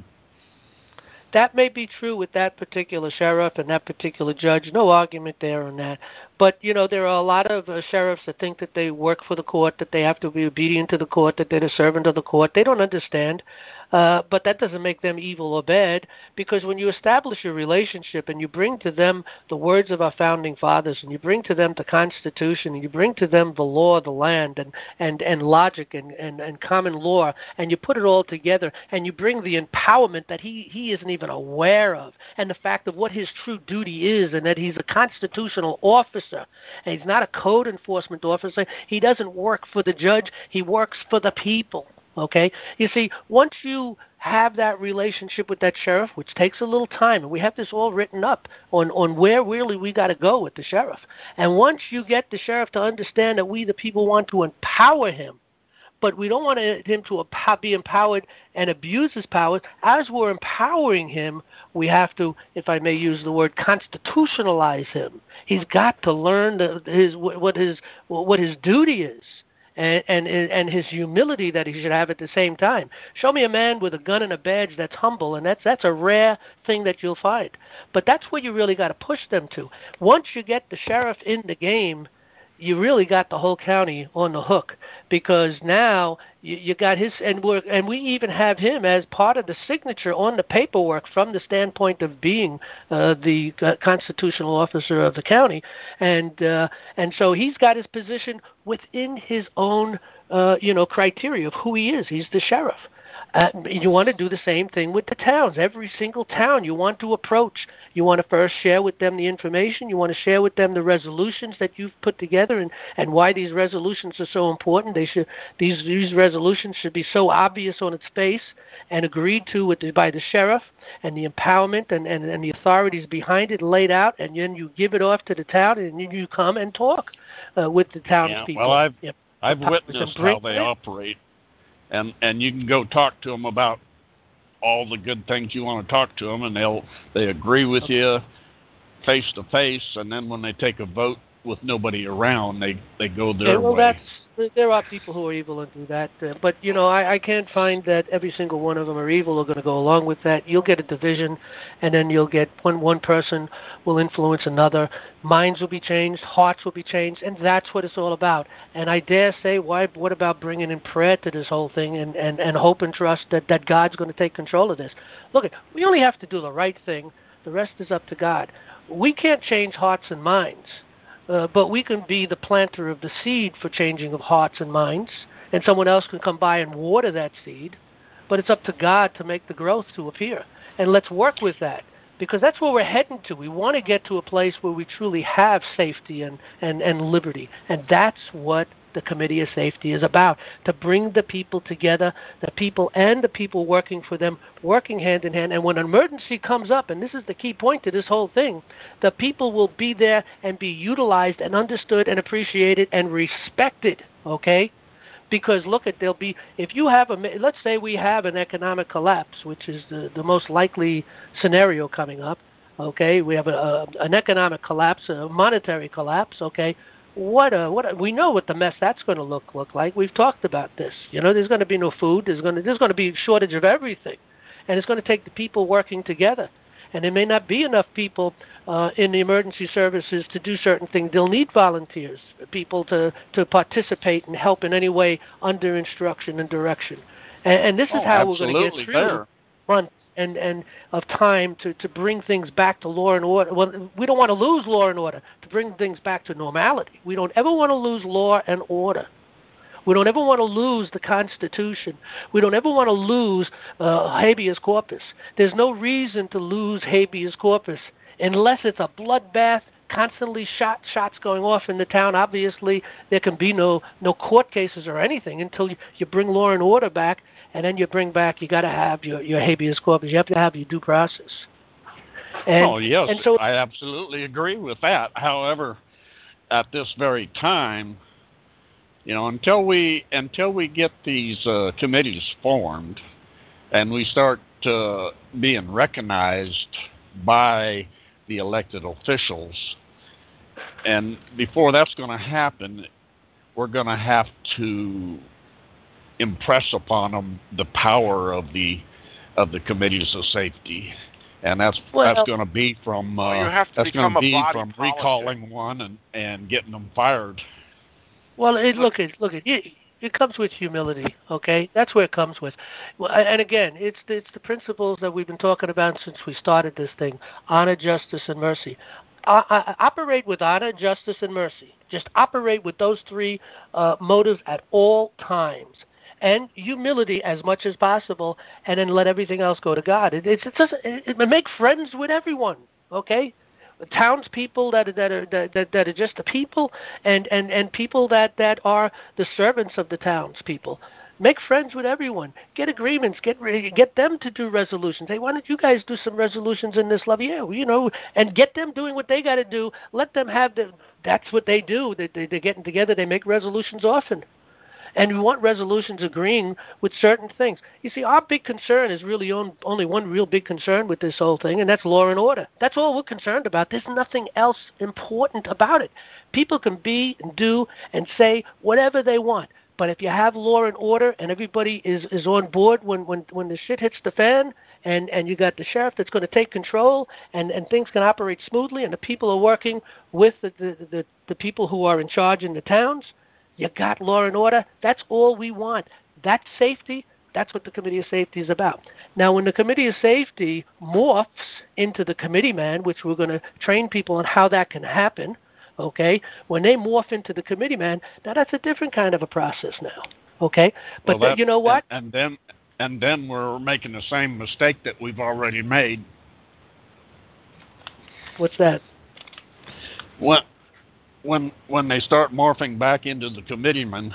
That may be true with that particular sheriff and that particular judge. No argument there on that. But, there are a lot of sheriffs that think that they work for the court, that they have to be obedient to the court, that they're the servant of the court. They don't understand. But that doesn't make them evil or bad, because when you establish a relationship and you bring to them the words of our founding fathers, and you bring to them the Constitution, and you bring to them the law of the land and logic and common law, and you put it all together, and you bring the empowerment that he isn't even aware of, and the fact of what his true duty is, and that he's a constitutional officer, and he's not a code enforcement officer. He doesn't work for the judge. He works for the people. Okay? You see, once you have that relationship with that sheriff, which takes a little time, and we have this all written up on where really we got to go with the sheriff. And once you get the sheriff to understand that we, the people, want to empower him, but we don't want him to be empowered and abuse his powers. As we're empowering him, we have to, if I may use the word, constitutionalize him. He's got to learn what his duty is. And his humility that he should have at the same time. Show me a man with a gun and a badge that's humble, and that's a rare thing that you'll find. But that's where you really got to push them to. Once you get the sheriff in the game, you really got the whole county on the hook, because now you got his, and we even have him as part of the signature on the paperwork from the standpoint of being the constitutional officer of the county, and so he's got his position within his own criteria of who he is. He's the sheriff. You want to do the same thing with the towns. Every single town you want to approach. You want to first share with them the information. You want to share with them the resolutions that you've put together and why these resolutions are so important. These resolutions should be so obvious on its face and agreed to by the sheriff, and the empowerment and the authorities behind it laid out, and then you give it off to the town, and then you come and talk with the townspeople. Well, I've witnessed how they operate. And you can go talk to them about all the good things you want to talk to them, and they agree with you face to face, and then when they take a vote with nobody around, they go their way. There are people who are evil and do that, but I can't find that every single one of them are evil or going to go along with that. You'll get a division, and then you'll get one person will influence another. Minds will be changed, hearts will be changed, and that's what it's all about. And I dare say, what about bringing in prayer to this whole thing and hope and trust that God's going to take control of this? Look, we only have to do the right thing. The rest is up to God. We can't change hearts and minds. But we can be the planter of the seed for changing of hearts and minds, and someone else can come by and water that seed. But it's up to God to make the growth to appear. And let's work with that, because that's where we're heading to. We want to get to a place where we truly have safety and liberty. And that's what the Committee of Safety is about, to bring the people together, the people and the people working for them, working hand in hand. And when an emergency comes up, and this is the key point to this whole thing, the people will be there and be utilized and understood and appreciated and respected, okay? Because there'll be, if you have let's say we have an economic collapse, which is the most likely scenario coming up, okay? We have an economic collapse, a monetary collapse, okay? We know what the mess that's going to look like. We've talked about this. There's going to be no food. There's going to be a shortage of everything, and it's going to take the people working together. And there may not be enough people in the emergency services to do certain things. They'll need volunteers, people to participate and help in any way under instruction and direction. And this is how we're going to get through the front and of time to bring things back to law and order. Well, we don't want to lose law and order, to bring things back to normality. We don't ever want to lose law and order. We don't ever want to lose the Constitution. We don't ever want to lose habeas corpus. There's no reason to lose habeas corpus unless it's a bloodbath, constantly shots going off in the town. Obviously, there can be no court cases or anything until you bring law and order back, and then you got to have your habeas corpus. You have to have your due process. Yes, and so, I absolutely agree with that. However, at this very time, until we get these committees formed and we start being recognized by the elected officials, and before that's going to happen, we're going to have to impress upon them the power of the committees of safety, and that's going to be from recalling one and getting them fired. Well, it comes with humility, okay? That's where it comes with. And again, it's the principles that we've been talking about since we started this thing: honor, justice, and mercy. Operate with honor, justice, and mercy. Just operate with those three motives at all times. And humility as much as possible, and then let everything else go to God. Make friends with everyone, okay? Townspeople that are just the people, and people that are the servants of the townspeople. Make friends with everyone. Get agreements. Get them to do resolutions. Hey, why don't you guys do some resolutions in this levy? Yeah, and get them doing what they got to do. Let them have that's what they do. They're getting together. They make resolutions often. And we want resolutions agreeing with certain things. You see, our big concern is really only one real big concern with this whole thing, and that's law and order. That's all we're concerned about. There's nothing else important about it. People can be and do and say whatever they want. But if you have law and order and everybody is on board when the shit hits the fan, and you got the sheriff that's going to take control, and things can operate smoothly, and the people are working with the people who are in charge in the towns, you got law and order. That's all we want. That's safety. That's what the Committee of Safety is about. Now, when the Committee of Safety morphs into the committee man, which we're going to train people on how that can happen, okay, when they morph into the committee man, now that's a different kind of a process now, okay? But well, you know what? And then and then we're making the same mistake that we've already made. What's that? When they start morphing back into the committeemen,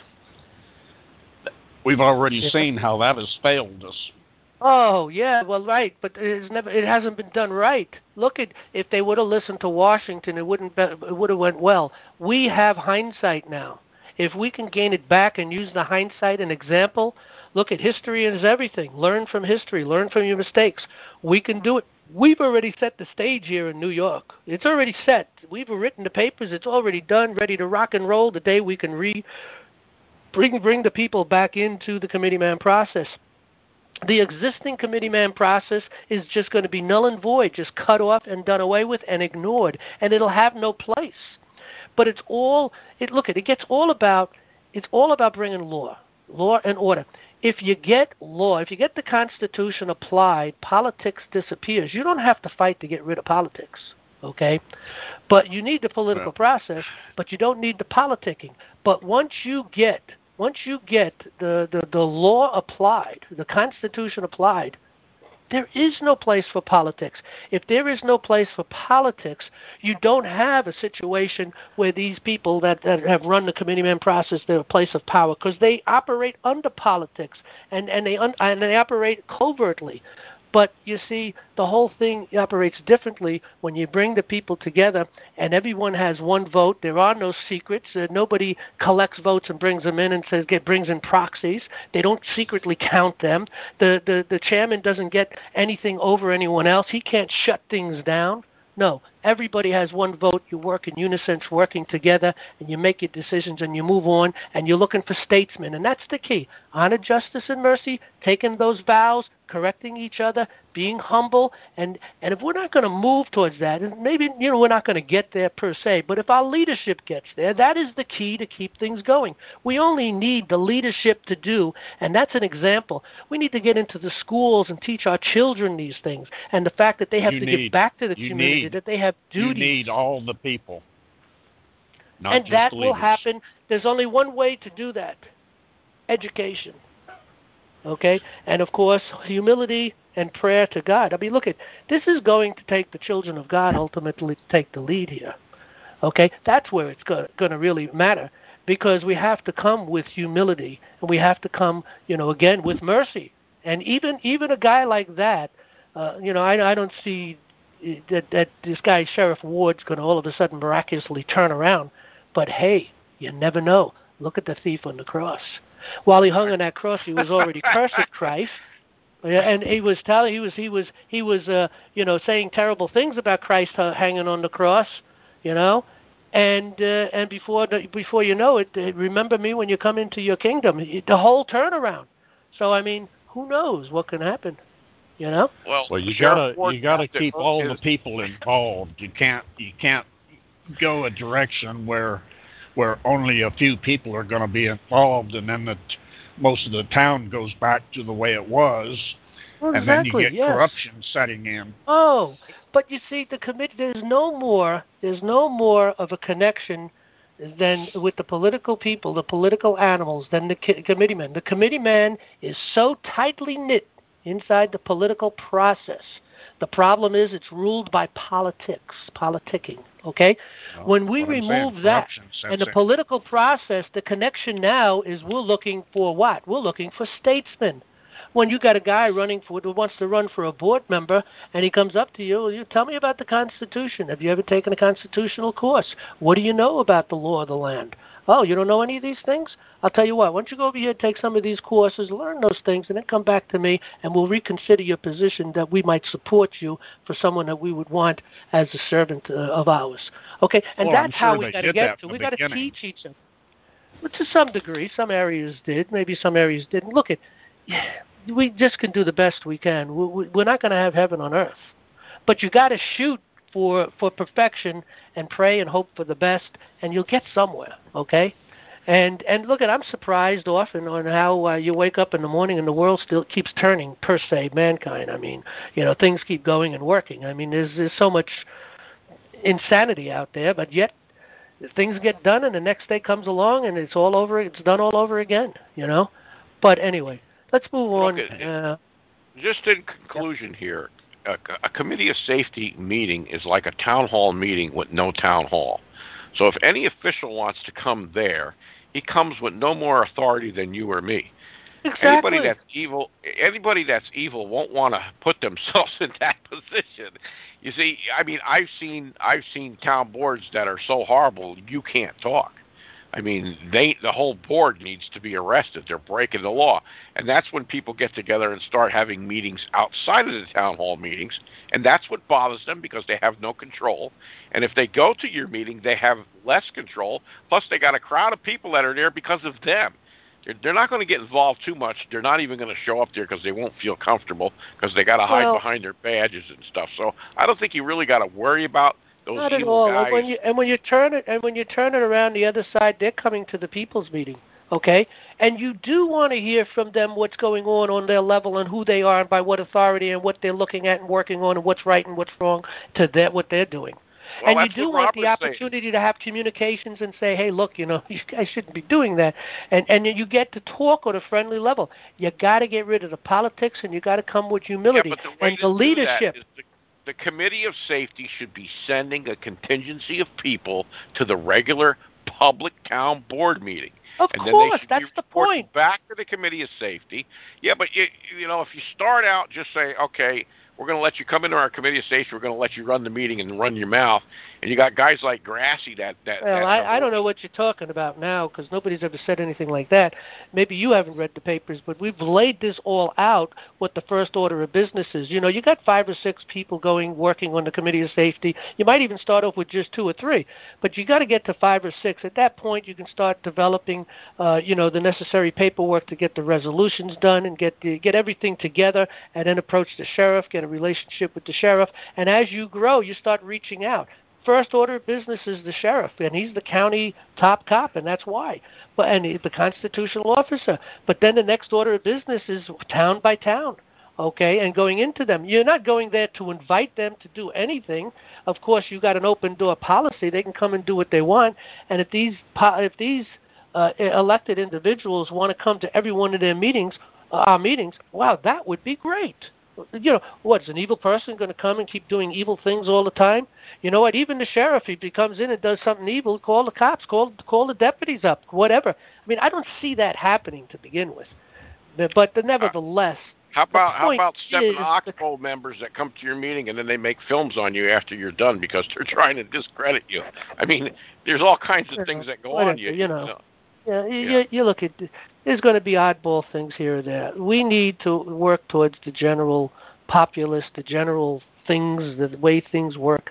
we've already seen how that has failed us. Oh yeah, well right, but it hasn't been done right. Look at if they would have listened to Washington, it would have went well. We have hindsight now. If we can gain it back and use the hindsight and example, look at history is everything. Learn from history, learn from your mistakes. We can do it. We've already set the stage here in New York. It's already set. We've written the papers. It's already done, ready to rock and roll. The day we can bring the people back into the committeeman process. The existing committeeman process is just going to be null and void, just cut off and done away with and ignored, and it'll have no place. But it's all about bringing law and order. If you get law, if you get the Constitution applied, politics disappears. You don't have to fight to get rid of politics, okay? But you need the political process, but you don't need the politicking. But once you get the law applied, the Constitution applied, there is no place for politics. If there is no place for politics, you don't have a situation where these people that have run the committeeman process, they're a place of power, because they operate under politics and they operate covertly. But you see, the whole thing operates differently when you bring the people together and everyone has one vote. There are no secrets. Nobody collects votes and brings them in and brings in proxies. They don't secretly count them. The chairman doesn't get anything over anyone else. He can't shut things down. No, everybody has one vote. You work in unison, working together, and you make your decisions and you move on, and you're looking for statesmen. And that's the key. Honor, justice, and mercy, taking those vows, correcting each other, being humble. And if we're not going to move towards that, and maybe we're not going to get there per se, but if our leadership gets there, that is the key to keep things going. We only need the leadership to do, and that's an example. We need to get into the schools and teach our children these things, and the fact that they have to give back to the community, that they have duties. You need all the people, not and just that the leaders. Will happen. There's only one way to do that: education. Okay, and of course, humility and prayer to God. I mean, look at this is going to take the children of God ultimately to take the lead here. Okay, that's where it's going to really matter, because we have to come with humility and we have to come, again with mercy. And even a guy like that, I don't see that this guy Sheriff Ward's going to all of a sudden miraculously turn around. But hey, you never know. Look at the thief on the cross. While he hung on that cross, he was already cursing Christ, and he was saying terrible things about Christ hanging on the cross, and before you know it, remember me when you come into your kingdom. The whole turnaround. So I mean, who knows what can happen, Well, you gotta keep all the people involved. You can't go a direction where only a few people are going to be involved, and then most of the town goes back to the way it was, and then you get corruption setting in. Oh, but you see, there's no more of a connection than with the political people, the political animals, than the committeeman. The committeeman is so tightly knit inside the political process. The problem is it's ruled by politicking, okay? When we remove that and the political process, the connection now is we're looking for what? We're looking for statesmen. When you got a guy who wants to run for a board member, and he comes up to you tell me about the Constitution. Have you ever taken a constitutional course? What do you know about the law of the land? Oh, you don't know any of these things? I'll tell you what, why don't you go over here and take some of these courses, learn those things, and then come back to me, and we'll reconsider your position that we might support you for someone that we would want as a servant of ours. Okay, and that's how we got to get to. We got to teach each other. But to some degree, some areas did, maybe some areas didn't. Look at, we just can do the best we can. We're not going to have heaven on earth, but you got to shoot for perfection and pray and hope for the best, and you'll get somewhere, okay? And look, I'm surprised often on how you wake up in the morning and the world still keeps turning, per se, mankind. I mean, things keep going and working. I mean, there's so much insanity out there, but yet things get done and the next day comes along and it's all over. It's done all over again, But anyway, Let's move on. Look, just in conclusion here, a committee of safety meeting is like a town hall meeting with no town hall. So if any official wants to come there, he comes with no more authority than you or me. Exactly. Anybody that's evil won't want to put themselves in that position. You see, I mean, I've seen town boards that are so horrible you can't talk. I mean, the whole board needs to be arrested. They're breaking the law. And that's when people get together and start having meetings outside of the town hall meetings. And that's what bothers them because they have no control. And if they go to your meeting, they have less control. Plus, they got a crowd of people that are there because of them. They're not going to get involved too much. They're not even going to show up there because they won't feel comfortable because they got to hide behind their badges and stuff. So I don't think you really got to worry about those not at evil all. guys. When you turn it around the other side, they're coming to the people's meeting, okay? And you do want to hear from them what's going on their level and who they are and by what authority and what they're looking at and working on and what's right and what's wrong to what they're doing. Well, and you do want the opportunity to have communications and say, hey, look, you guys shouldn't be doing that. And you get to talk on a friendly level. You got to get rid of the politics and you got to come with humility. Yeah, but the way and the leadership. The Committee of Safety should be sending a contingency of people to the regular public town board meeting. Of course, that's the point. Back to the Committee of Safety. Yeah, but if you start out just say, okay, we're going to let you come into our Committee of Safety, we're going to let you run the meeting and run your mouth, and you got guys like Grassy I don't know what you're talking about now because nobody's ever said anything like that. Maybe you haven't read the papers, but we've laid this all out, what the first order of business is. You got 5 or 6 people working on the Committee of Safety. You might even start off with just 2 or 3, but you got to get to 5 or 6. At that point, you can start developing, the necessary paperwork to get the resolutions done and get everything together, and then approach the sheriff, get a relationship with the sheriff, and as you grow, you start reaching out. First order of business is the sheriff, and he's the county top cop, and that's why. And he's the constitutional officer. But then the next order of business is town by town, okay, and going into them. You're not going there to invite them to do anything. Of course, you got an open door policy. They can come and do what they want. And if these elected individuals want to come to every one of their meetings, our meetings, wow, that would be great. What's an evil person going to come and keep doing evil things all the time? You know what? Even the sheriff, if he comes in and does something evil, call the cops, call the deputies up, whatever. I mean, I don't see that happening to begin with. But nevertheless, how about 7 Oxbow members that come to your meeting and then they make films on you after you're done because they're trying to discredit you? I mean, there's all kinds of things that go on. You look at. There's going to be oddball things here or there. We need to work towards the general populace, the general things, the way things work.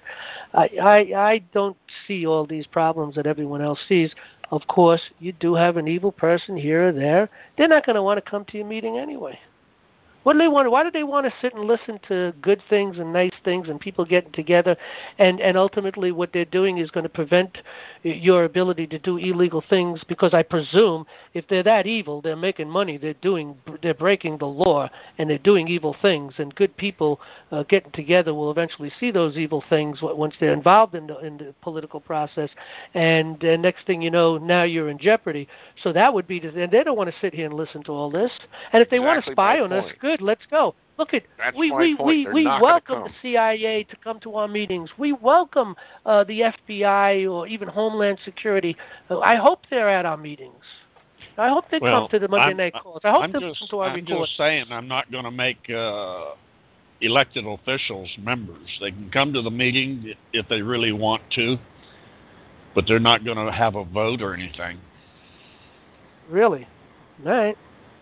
I don't see all these problems that everyone else sees. Of course, you do have an evil person here or there. They're not going to want to come to your meeting anyway. What do they want? Why do they want to sit and listen to good things and nice things and people getting together? And ultimately what they're doing is going to prevent your ability to do illegal things because I presume if they're that evil, they're making money, they're breaking the law, and they're doing evil things. And good people getting together will eventually see those evil things once they're involved in the political process. And next thing you know, now you're in jeopardy. So that would be, and they don't want to sit here and listen to all this. And if they want to spy on us, good. Let's go. Look at we welcome the CIA to come to our meetings. We welcome the FBI or even Homeland Security. I hope they're at our meetings. I hope they come to the Monday night calls. I hope they listen to our recordings. I'm just saying I'm not going to make elected officials members. They can come to the meeting if they really want to, but they're not going to have a vote or anything. Really? All right.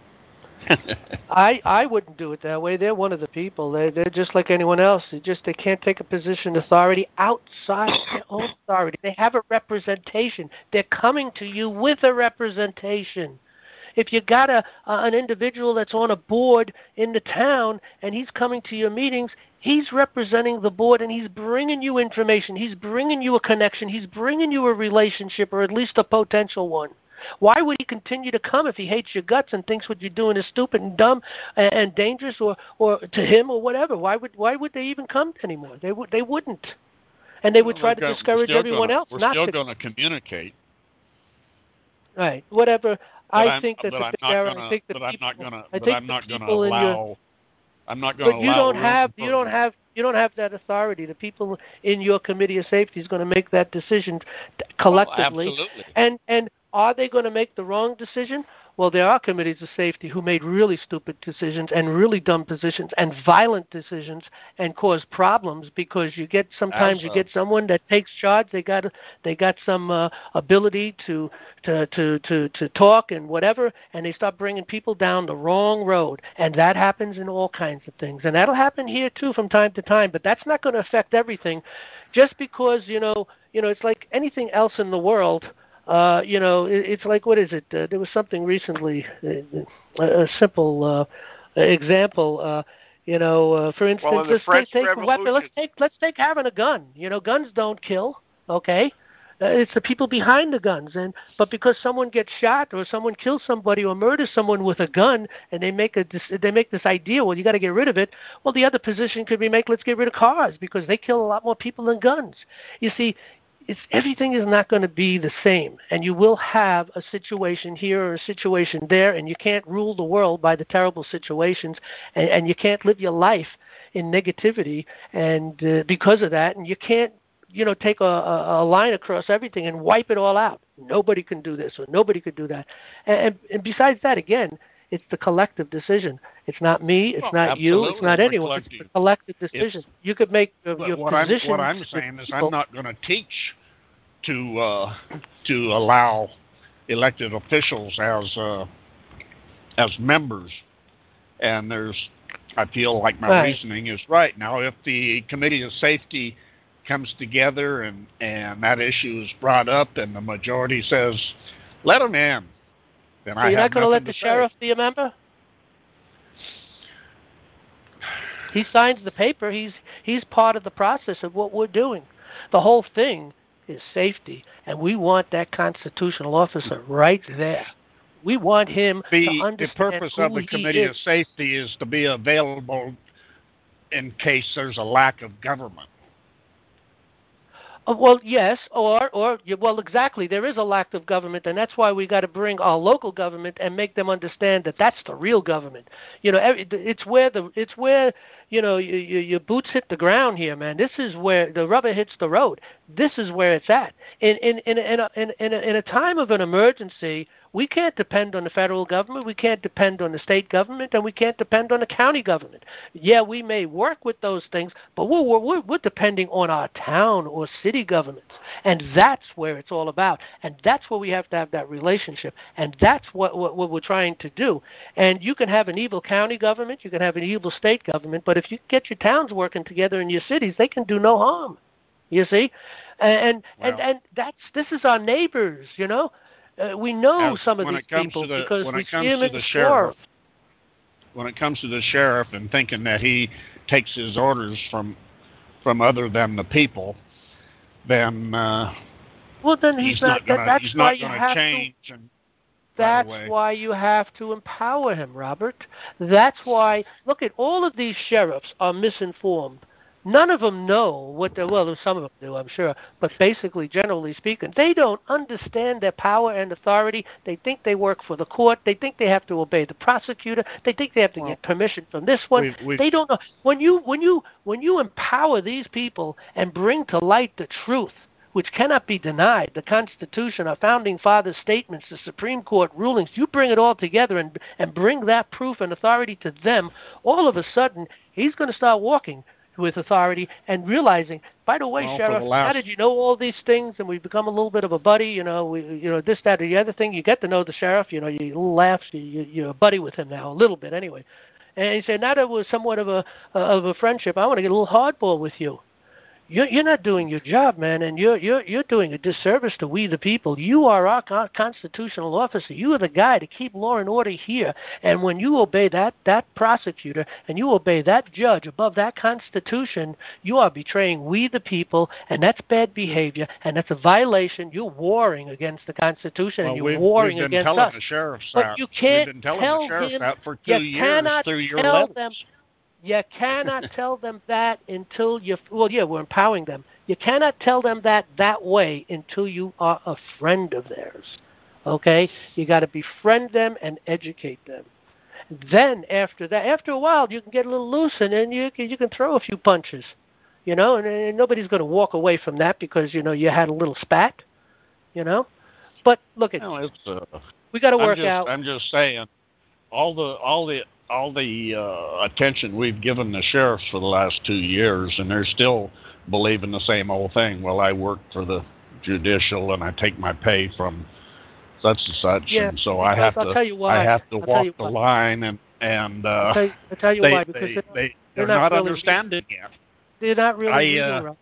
I wouldn't do it that way. They're one of the people. They're just like anyone else. They can't take a position of authority outside their own authority. They have a representation. They're coming to you with a representation. If you got an individual that's on a board in the town and he's coming to your meetings, he's representing the board and he's bringing you information. He's bringing you a connection. He's bringing you a relationship or at least a potential one. Why would he continue to come if he hates your guts and thinks what you're doing is stupid and dumb and dangerous or to him or whatever? Why would they even come anymore? They wouldn't. And they would try to discourage everyone else. We're still going to communicate. Right. Whatever. I think that but the I'm big not error. gonna. I think the But I'm people. not gonna. I But think I'm the not gonna people in your. allow. I'm not gonna But you allow don't room have. for. You don't have that authority. The people in your committee of safety is going to make that decision Oh, collectively. absolutely. And are they going to make the wrong decision? Well, there are committees of safety who made really stupid decisions and really dumb decisions and violent decisions and cause problems because sometimes you get someone that takes charge. They got some ability to talk and whatever, and they start bringing people down the wrong road, and that happens in all kinds of things, and that'll happen here too from time to time. But that's not going to affect everything, just because it's like anything else in the world. It's like, what is it? There was something recently, a simple example. For instance, Well, in the French Revolution, let's take having a gun. Guns don't kill. Okay, it's the people behind the guns, but because someone gets shot or someone kills somebody or murders someone with a gun, and they make this idea, well, you got to get rid of it. Well, the other position could be let's get rid of cars because they kill a lot more people than guns. You see. Everything is not going to be the same, and you will have a situation here or a situation there, and you can't rule the world by the terrible situations, and you can't live your life in negativity, and because of that, and you can't take a line across everything and wipe it all out. Nobody can do this or nobody could do that, and besides that, again, it's the collective decision. It's not me. It's not you. It's not anyone. It's the collective decision. You could make your position. What I'm saying is, I'm not going to teach to allow elected officials as members. And I feel like my reasoning is right. Now, if the Committee of Safety comes together and that issue is brought up, and the majority says, "Let them in," then I have nothing to say. You're not going to let the sheriff be a member? He signs the paper. He's part of the process of what we're doing. The whole thing is safety, and we want that constitutional officer right there. We want him to understand the purpose of the Committee of Safety is to be available in case there's a lack of government. Well, yes, well, exactly. There is a lack of government, and that's why we got to bring our local government and make them understand that that's the real government. It's where your boots hit the ground here, man. This is where the rubber hits the road. This is where it's at. In a time of an emergency, we can't depend on the federal government, we can't depend on the state government, and we can't depend on the county government. Yeah, we may work with those things, but we're depending on our town or city governments, and that's where it's all about, and that's where we have to have that relationship, and that's what we're trying to do. And you can have an evil county government, you can have an evil state government, but if you get your towns working together in your cities, they can do no harm. You see, and this is our neighbors, we know some of these people because we see them in the sheriff. When it comes to the sheriff and thinking that he takes his orders from other than the people, then he's not going to change. That's why you have to empower him, Robert. That's why. Look at all of these sheriffs are misinformed. None of them know some of them do, I'm sure, but basically, generally speaking, they don't understand their power and authority. They think they work for the court. They think they have to obey the prosecutor. They think they have to get permission from this one. They don't know. When you empower these people and bring to light the truth, which cannot be denied, the Constitution, our Founding Fathers' statements, the Supreme Court rulings, you bring it all together and bring that proof and authority to them, all of a sudden, he's going to start walking with authority and realizing, by the way, Sheriff, how did you know all these things? And we've become a little bit of a buddy, this, that, or the other thing. You get to know the sheriff, you little laughs, you're a buddy with him now, a little bit anyway. And he said, now that it was somewhat of a friendship, I want to get a little hardball with you. You're not doing your job, man, and you're doing a disservice to we the people. You are our constitutional officer. You are the guy to keep law and order here. And when you obey that prosecutor and you obey that judge above that Constitution, you are betraying we the people, and that's bad behavior, and that's a violation. You're warring against the Constitution, and you're warring against us. But you can't tell him. For 2 years through your letters. You cannot tell them that until we're empowering them. You cannot tell them that way until you are a friend of theirs. Okay? You got to befriend them and educate them. Then after that, after a while, you can get a little loose, and then you can throw a few punches, and nobody's going to walk away from that because you had a little spat, you know. But look, we got to work out. I'm just saying, all the attention we've given the sheriffs for the last 2 years, and they're still believing the same old thing. Well, I work for the judicial, and I take my pay from such and such, and so I have to walk the line, and I'll tell you why, because they're not really understanding it. They're not really reading.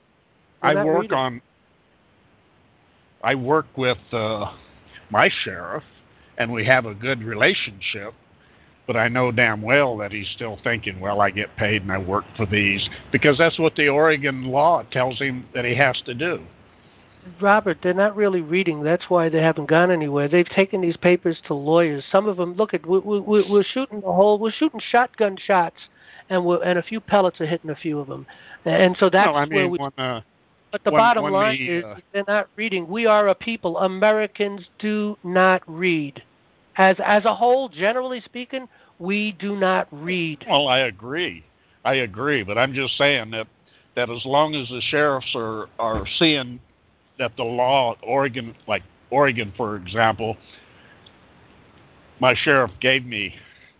I work with my sheriff, and we have a good relationship, but I know damn well that he's still thinking, well, I get paid and I work for these, because that's what the Oregon law tells him that he has to do. Robert, they're not really reading. That's why they haven't gone anywhere. They've taken these papers to lawyers. Some of them, look at, we're shooting we're shooting shotgun shots, and a few pellets are hitting a few of them, and so that's where we. But the bottom line is they're not reading. We are a people. Americans do not read. As a whole, generally speaking, we do not read. Well, I agree, but I'm just saying that as long as the sheriffs are seeing that the law, Oregon, for example, my sheriff gave me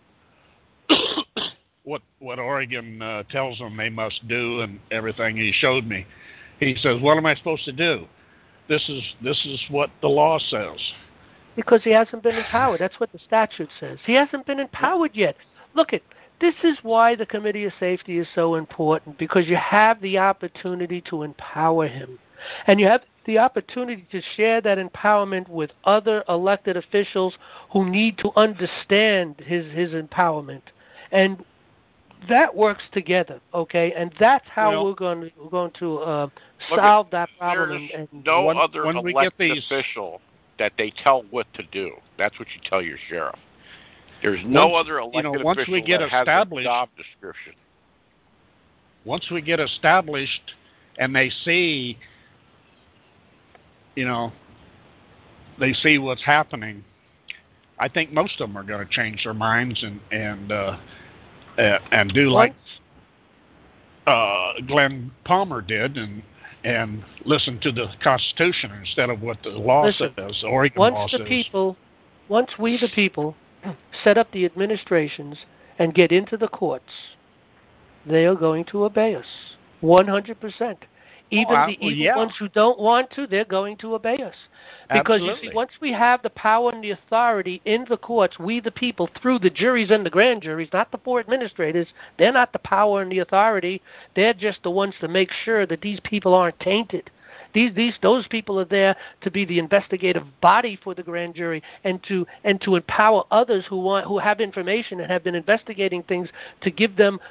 what Oregon tells them they must do and everything. He showed me. He says, "What am I supposed to do? This is what the law says." Because he hasn't been empowered. That's what the statute says. He hasn't been empowered yet. Look, this is why the Committee of Safety is so important, because you have the opportunity to empower him. And you have the opportunity to share that empowerment with other elected officials who need to understand his empowerment. And that works together, okay? And that's how we're going to solve that problem. There's no other elected official that they tell what to do. That's what you tell your sheriff. There's no other elected official that has a job description. Once we get established and they see what's happening, I think most of them are going to change their minds and do like Glenn Palmer did and listen to the Constitution instead of what the law says, the Oregon law says. Once we, the people, set up the administrations and get into the courts, they are going to obey us 100%. Even the evil ones who don't want to, they're going to obey us. Because, you see, once we have the power and the authority in the courts, we the people, through the juries and the grand juries, not the four administrators, they're not the power and the authority. They're just the ones to make sure that these people aren't tainted. Those people are there to be the investigative body for the grand jury and to empower others who have information and have been investigating things, to give them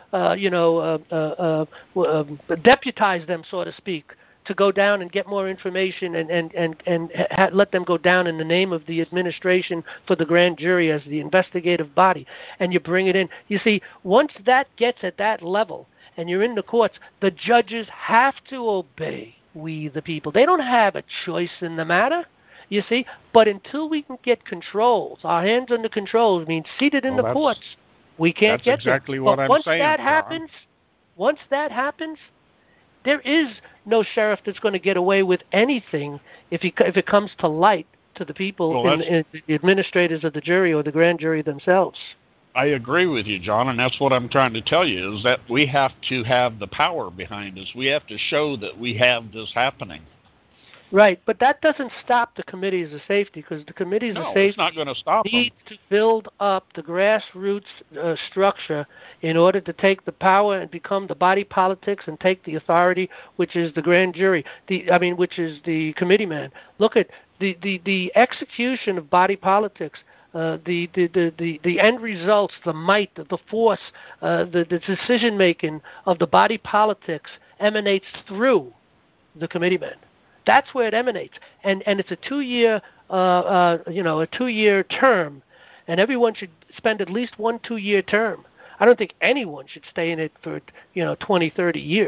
deputize them, so to speak, to go down and get more information and let them go down in the name of the administration for the grand jury as the investigative body. And you bring it in. You see, once that gets at that level and you're in the courts, the judges have to obey we the people. They don't have a choice in the matter, you see. But until we can get controls, our hands on the controls, means seated in the courts, we can't get exactly them. What but I'm once saying, that happens, once that happens, there is no sheriff that's going to get away with anything if it comes to light to the people, the administrators of the jury or the grand jury themselves. I agree with you, John, and that's what I'm trying to tell you, is that we have to have the power behind us. We have to show that we have this happening. Right, but that doesn't stop the committees of safety, because the committees of safety it's not going to stop need to build up the grassroots structure in order to take the power and become the body politics and take the authority, which is the grand jury, which is the committee man. Look at the execution of body politics. The end results, the might, the force, the decision making of the body politics emanates through the committeeman. That's where it emanates, and it's a 2-year a 2-year term, and everyone should spend at least 1 2-year term. I don't think anyone should stay in it for 20, 30 years.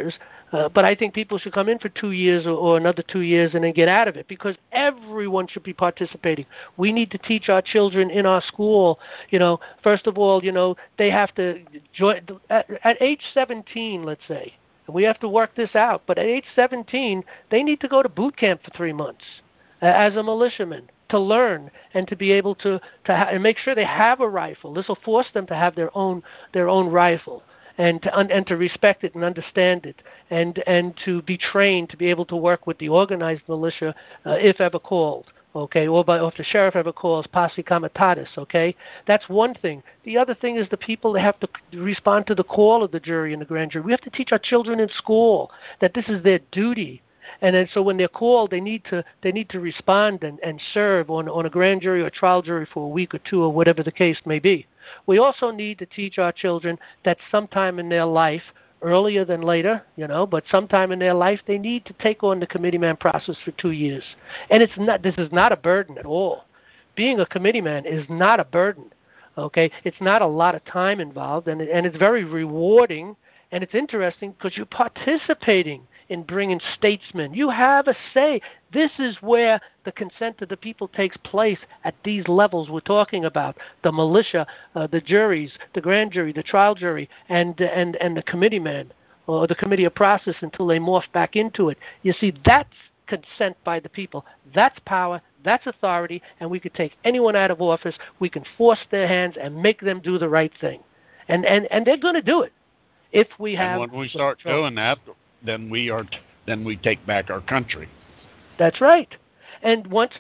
But I think people should come in for 2 years or another 2 years and then get out of it, because everyone should be participating. We need to teach our children in our school, first of all, they have to join at age 17, let's say. And we have to work this out. But at age 17, they need to go to boot camp for 3 months as a militiaman to learn and to be able to and make sure they have a rifle. This will force them to have their own rifle. And to respect it and understand it, and to be trained to be able to work with the organized militia if ever called, okay, or if the sheriff ever calls posse comitatus, okay. That's one thing. The other thing is the people that have to respond to the call of the jury and the grand jury. We have to teach our children in school that this is their duty. And then so when they're called, they need to respond and serve on a grand jury or trial jury for a week or two or whatever the case may be. We also need to teach our children that sometime in their life, earlier than later, but sometime in their life, they need to take on the committeeman process for 2 years. And this is not a burden at all. Being a committeeman is not a burden, okay? It's not a lot of time involved, and it's very rewarding, and it's interesting because you're participating in bringing statesmen. You have a say. This is where the consent of the people takes place at these levels we're talking about: the militia, the juries, the grand jury, the trial jury, and the committeeman or the committee of process until they morph back into it. You see, that's consent by the people. That's power. That's authority. And we could take anyone out of office. We can force their hands and make them do the right thing. And they're going to do it if we have. And when we start doing that, then we take back our country. That's right. And look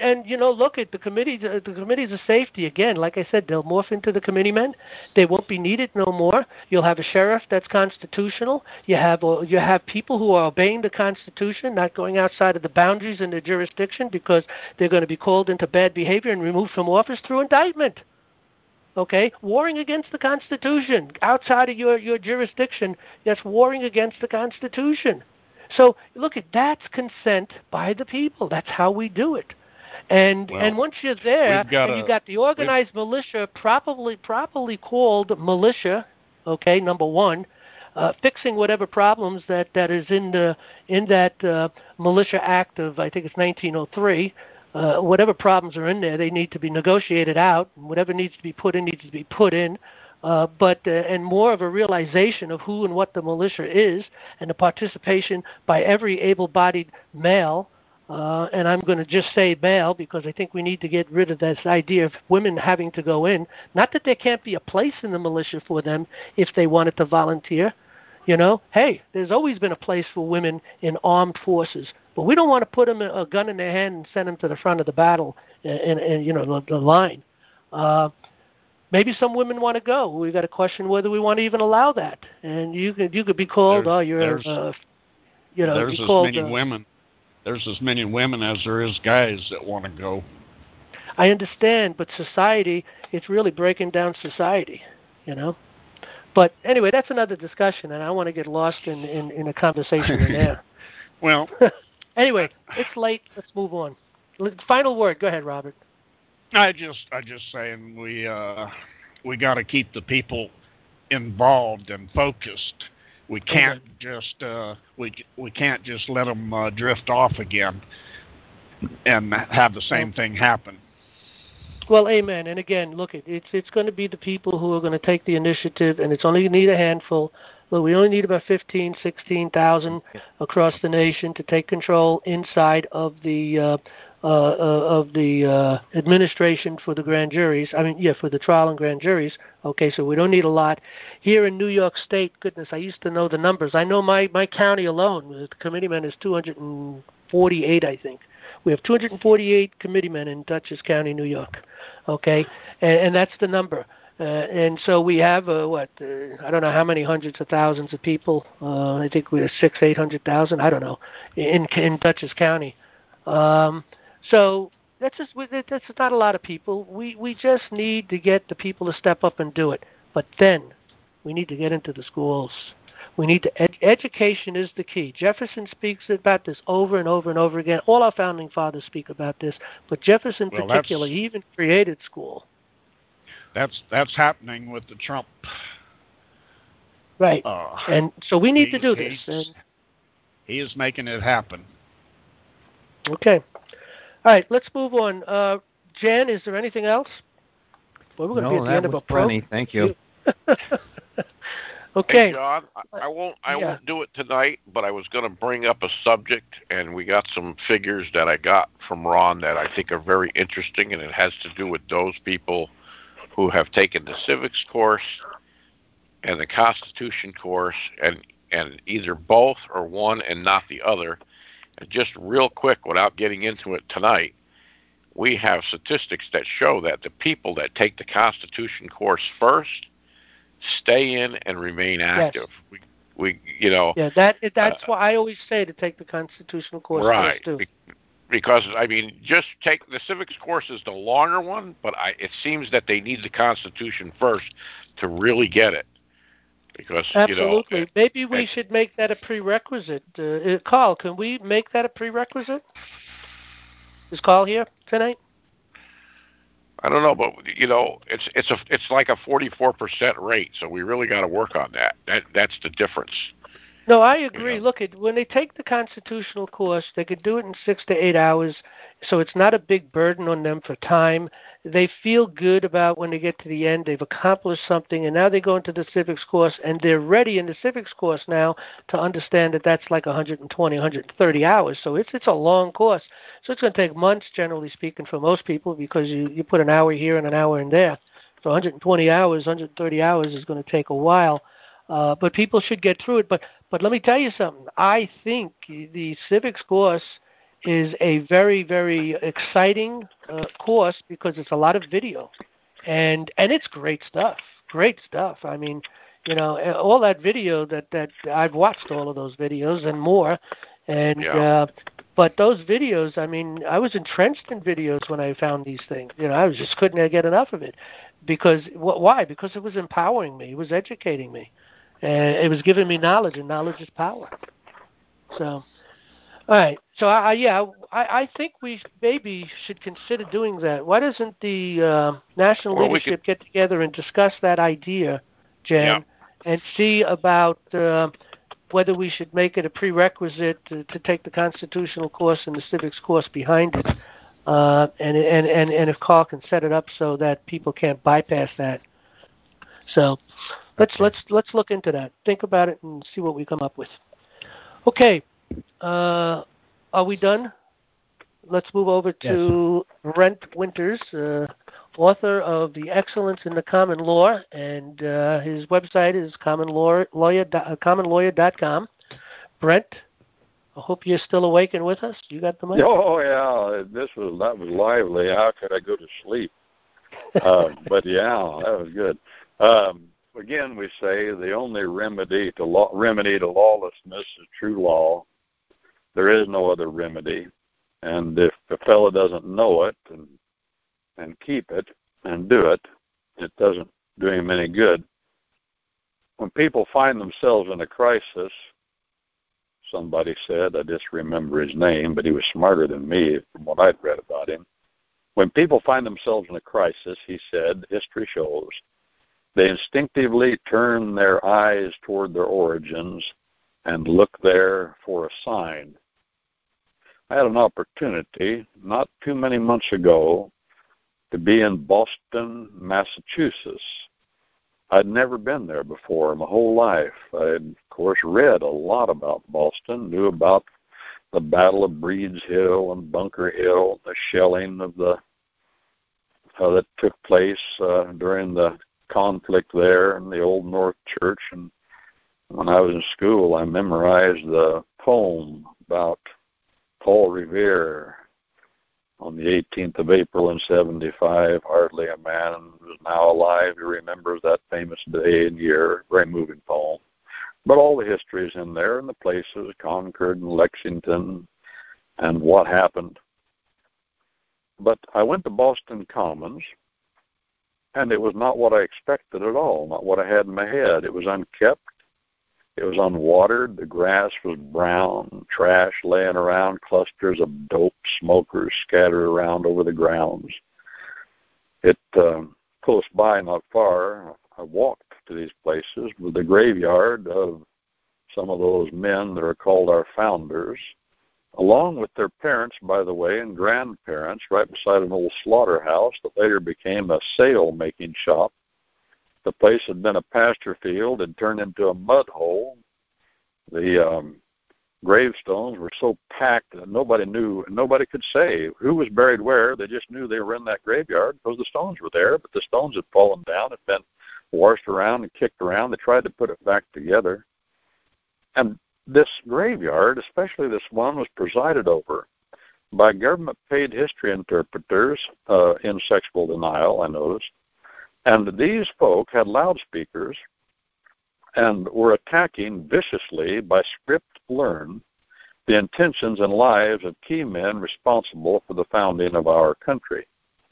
at the committees of safety again. Like I said, they'll morph into the committeemen. They won't be needed no more. You'll have a sheriff that's constitutional. You have people who are obeying the Constitution, not going outside of the boundaries in their jurisdiction because they're going to be called into bad behavior and removed from office through indictment. Okay, warring against the Constitution outside of your jurisdiction. That's warring against the Constitution. So look, that's consent by the people. That's how we do it. And once you're there, and you got the organized militia, properly called militia. Okay, number one, fixing whatever problems that is in that Militia Act of, I think it's 1903. Whatever problems are in there, they need to be negotiated out. Whatever needs to be put in needs to be put in. And more of a realization of who and what the militia is, and the participation by every able-bodied male. And I'm going to just say male because I think we need to get rid of this idea of women having to go in. Not that there can't be a place in the militia for them if they wanted to volunteer. Hey, there's always been a place for women in armed forces. But we don't want to put them a gun in their hand and send them to the front of the battle in the line. Maybe some women want to go. We got to question whether we want to even allow that. And you could be called. There's as many women as there is guys that want to go. I understand, but society, it's really breaking down society. But anyway, that's another discussion, and I want to get lost in a conversation in there. Well. Anyway, it's late. Let's move on. Final word. Go ahead, Robert. I just saying we got to keep the people involved and focused. We can't just we can't just let them drift off again and have the same thing happen. Well, amen. And again, look, it's going to be the people who are going to take the initiative, and it's only going to need a handful. Look, we only need about 15,000, 16,000 across the nation to take control inside of the administration for the grand juries. For the trial and grand juries. Okay, so we don't need a lot. Here in New York State, goodness, I used to know the numbers. I know my county alone, the committeeman is 248, I think. We have 248 committeemen in Dutchess County, New York. Okay, and that's the number. And so we have I don't know how many hundreds of thousands of people. I think we have 800,000. I don't know in Dutchess County. So that's not a lot of people. We just need to get the people to step up and do it. But then we need to get into the schools. We need to education is the key. Jefferson speaks about this over and over and over again. All our founding fathers speak about this, but Jefferson particularly, he even created school. That's happening with the Trump. Right, and so we need to do this. He is making it happen. Okay. All right, let's move on. Jan, is there anything else? Well, we're going to be at the end of our program. Thank you. Okay. Hey, John, I won't do it tonight, but I was going to bring up a subject, and we got some figures that I got from Ron that I think are very interesting, and it has to do with those people who have taken the civics course and the Constitution course, and either both or one and not the other. And just real quick, without getting into it tonight, we have statistics that show that the people that take the Constitution course first stay in and remain active. Yes. We you know. Yeah, that's why I always say to take the constitutional course right, first too. Because I mean, just take the civics course is the longer one, but it seems that they need the Constitution first to really get it. Because absolutely, maybe we should make that a prerequisite. Carl, can we make that a prerequisite? Is Carl here tonight? I don't know, but it's like a 44% rate, so we really got to work on that. That's the difference. No, I agree. Look, when they take the constitutional course, they could do it in 6 to 8 hours, so it's not a big burden on them for time. They feel good about when they get to the end, they've accomplished something, and now they go into the civics course, and they're ready in the civics course now to understand that that's like 120, 130 hours. So it's a long course. So it's going to take months, generally speaking, for most people, because you put an hour here and an hour in there. So 120 hours, 130 hours is going to take a while. But people should get through it. But let me tell you something. I think the civics course is a very, very exciting course because it's a lot of video, and it's great stuff. Great stuff. I mean, all that video that I've watched all of those videos and more, and but those videos. I mean, I was entrenched in videos when I found these things. I just couldn't get enough of it because why? Because it was empowering me. It was educating me. It was giving me knowledge, and knowledge is power. So, all right. So, I think we maybe should consider doing that. Why doesn't the national leadership get together and discuss that idea, Jen, and see about whether we should make it a prerequisite to take the constitutional course and the civics course behind it, and if Carl can set it up so that people can't bypass that. So. Let's look into that. Think about it and see what we come up with. Okay, are we done? Let's move over to Brent Winters, author of The Excellence in the Common Law, and his website is commonlawyer.com. Brent, I hope you're still awake and with us. You got the mic? Oh yeah, that was lively. How could I go to sleep? But yeah, that was good. Again, we say the only remedy to lawlessness is true law. There is no other remedy, and if a fellow doesn't know it and keep it and do it, it doesn't do him any good. When people find themselves in a crisis, somebody said, I just remember his name, but he was smarter than me from what I'd read about him. When people find themselves in a crisis, he said, history shows, they instinctively turn their eyes toward their origins and look there for a sign. I had an opportunity not too many months ago to be in Boston, Massachusetts. I'd never been there before my whole life. I'd, of course, read a lot about Boston, knew about the Battle of Breeds Hill and Bunker Hill, the shelling of that took place during the conflict there in the Old North Church. And when I was in school, I memorized the poem about Paul Revere on the 18th of April in 75. Hardly a man who is now alive who remembers that famous day and year. Very moving poem. But all the history is in there, and the places, Concord and Lexington, and what happened. But I went to Boston Commons, and it was not what I expected at all, not what I had in my head. It was unkept. It was unwatered. The grass was brown, trash laying around, clusters of dope smokers scattered around over the grounds. It, close by, not far, I walked to these places with the graveyard of some of those men that are called our founders, along with their parents, by the way, and grandparents, right beside an old slaughterhouse that later became a sail-making shop. The place had been a pasture field and turned into a mud hole. The gravestones were so packed that nobody knew, and nobody could say who was buried where. They just knew they were in that graveyard because the stones were there, but the stones had fallen down, had been washed around and kicked around. They tried to put it back together. And this graveyard, especially this one, was presided over by government-paid history interpreters in sexual denial, I noticed. And these folk had loudspeakers and were attacking viciously by script learned the intentions and lives of key men responsible for the founding of our country.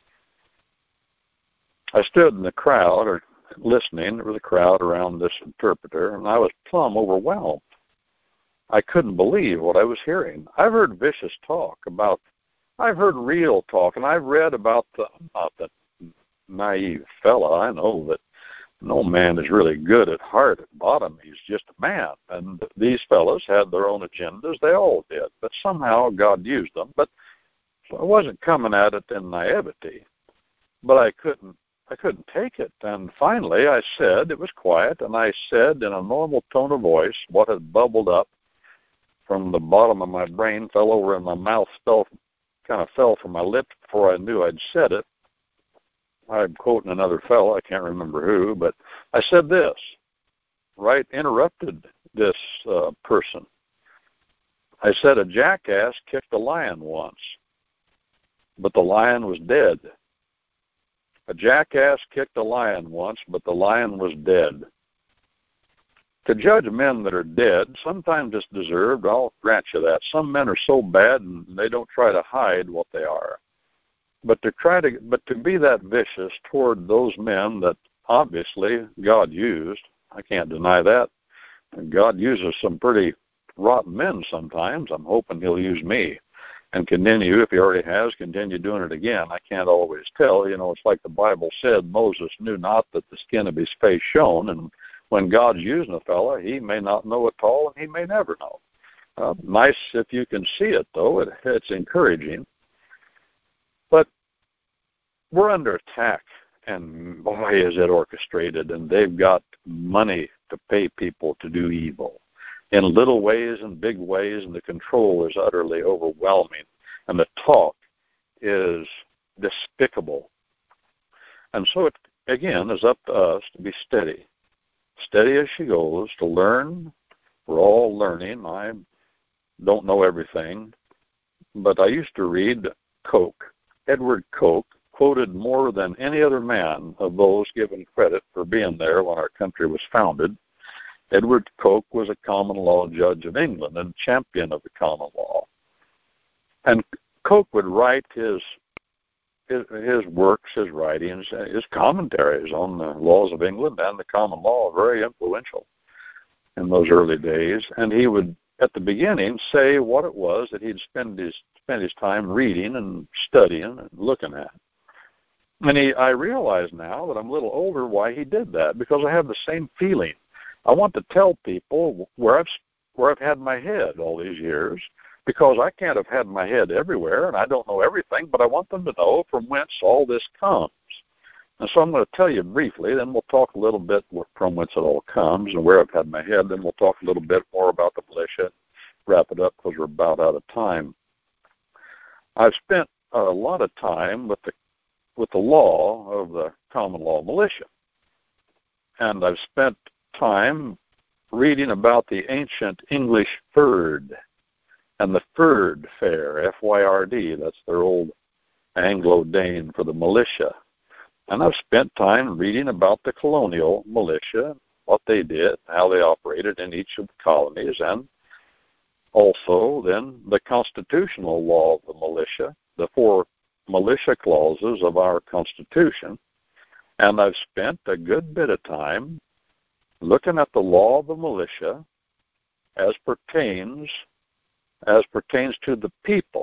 I stood in the crowd, or listening, there was a crowd around this interpreter, and I was plumb overwhelmed. I couldn't believe what I was hearing. I've heard vicious talk I've heard real talk, and I've read about not the naive fella. I know that no man is really good at heart. At bottom, he's just a man. And these fellows had their own agendas. They all did. But somehow God used them. But I wasn't coming at it in naivety. But I couldn't take it. And finally I said, it was quiet, and I said in a normal tone of voice what had bubbled up from the bottom of my brain, fell over in my mouth, kind of fell from my lips before I knew I'd said it. I'm quoting another fellow, I can't remember who, but I said this, right, interrupted this person. I said, a jackass kicked a lion once, but the lion was dead. A jackass kicked a lion once, but the lion was dead. To judge men that are dead, sometimes it's deserved, I'll grant you that. Some men are so bad and they don't try to hide what they are. But to be that vicious toward those men that obviously God used, I can't deny that. And God uses some pretty rotten men sometimes. I'm hoping he'll use me and continue, if he already has, continue doing it again. I can't always tell. You know, it's like the Bible said, Moses knew not that the skin of his face shone. And when God's using a fella, he may not know at all, and he may never know. Nice if you can see it, though. It's encouraging. But we're under attack, and boy, is it orchestrated, and they've got money to pay people to do evil in little ways and big ways, and the control is utterly overwhelming, and the talk is despicable. And so it, again, is up to us to be steady as she goes, to learn. We're all learning. I don't know everything, but I used to read Coke. Edward Coke, quoted more than any other man of those given credit for being there when our country was founded. Edward Coke was a common law judge of England and champion of the common law. And Coke would write his works, his writings, his commentaries on the laws of England and the common law, very influential in those early days. And he would, at the beginning, say what it was that he'd spend his time reading and studying and looking at. And I realize now that I'm a little older why he did that, because I have the same feeling. I want to tell people where I've had my head all these years, because I can't have had my head everywhere, and I don't know everything, but I want them to know from whence all this comes. And so I'm going to tell you briefly, then we'll talk a little bit from whence it all comes and where I've had my head, then we'll talk a little bit more about the militia, wrap it up because we're about out of time. I've spent a lot of time with the law of the common law militia, and I've spent time reading about the ancient English fyrd and the fyrd fair, F-Y-R-D, that's their old Anglo-Dane for the militia. And I've spent time reading about the colonial militia, what they did, how they operated in each of the colonies, and also then the constitutional law of the militia, the 4 militia clauses of our Constitution. And I've spent a good bit of time looking at the law of the militia as pertains to the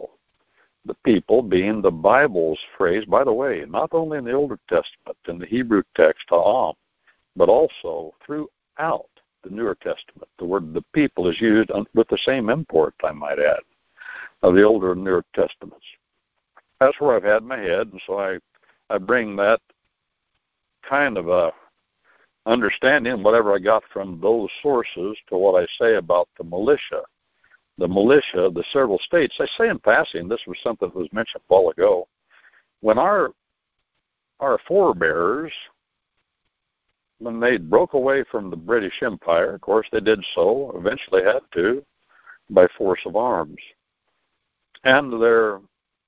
people being the Bible's phrase, by the way, not only in the Older Testament, in the Hebrew text, ha'am, but also throughout the Newer Testament. The word the people is used with the same import, I might add, of the Older and Newer Testaments. That's where I've had my head, and so I bring that kind of a understanding, whatever I got from those sources, to what I say about the militia. The militia, the several states, I say in passing, this was something that was mentioned a while ago, when our forebears, when they broke away from the British Empire, of course they did so, eventually had to, by force of arms. And their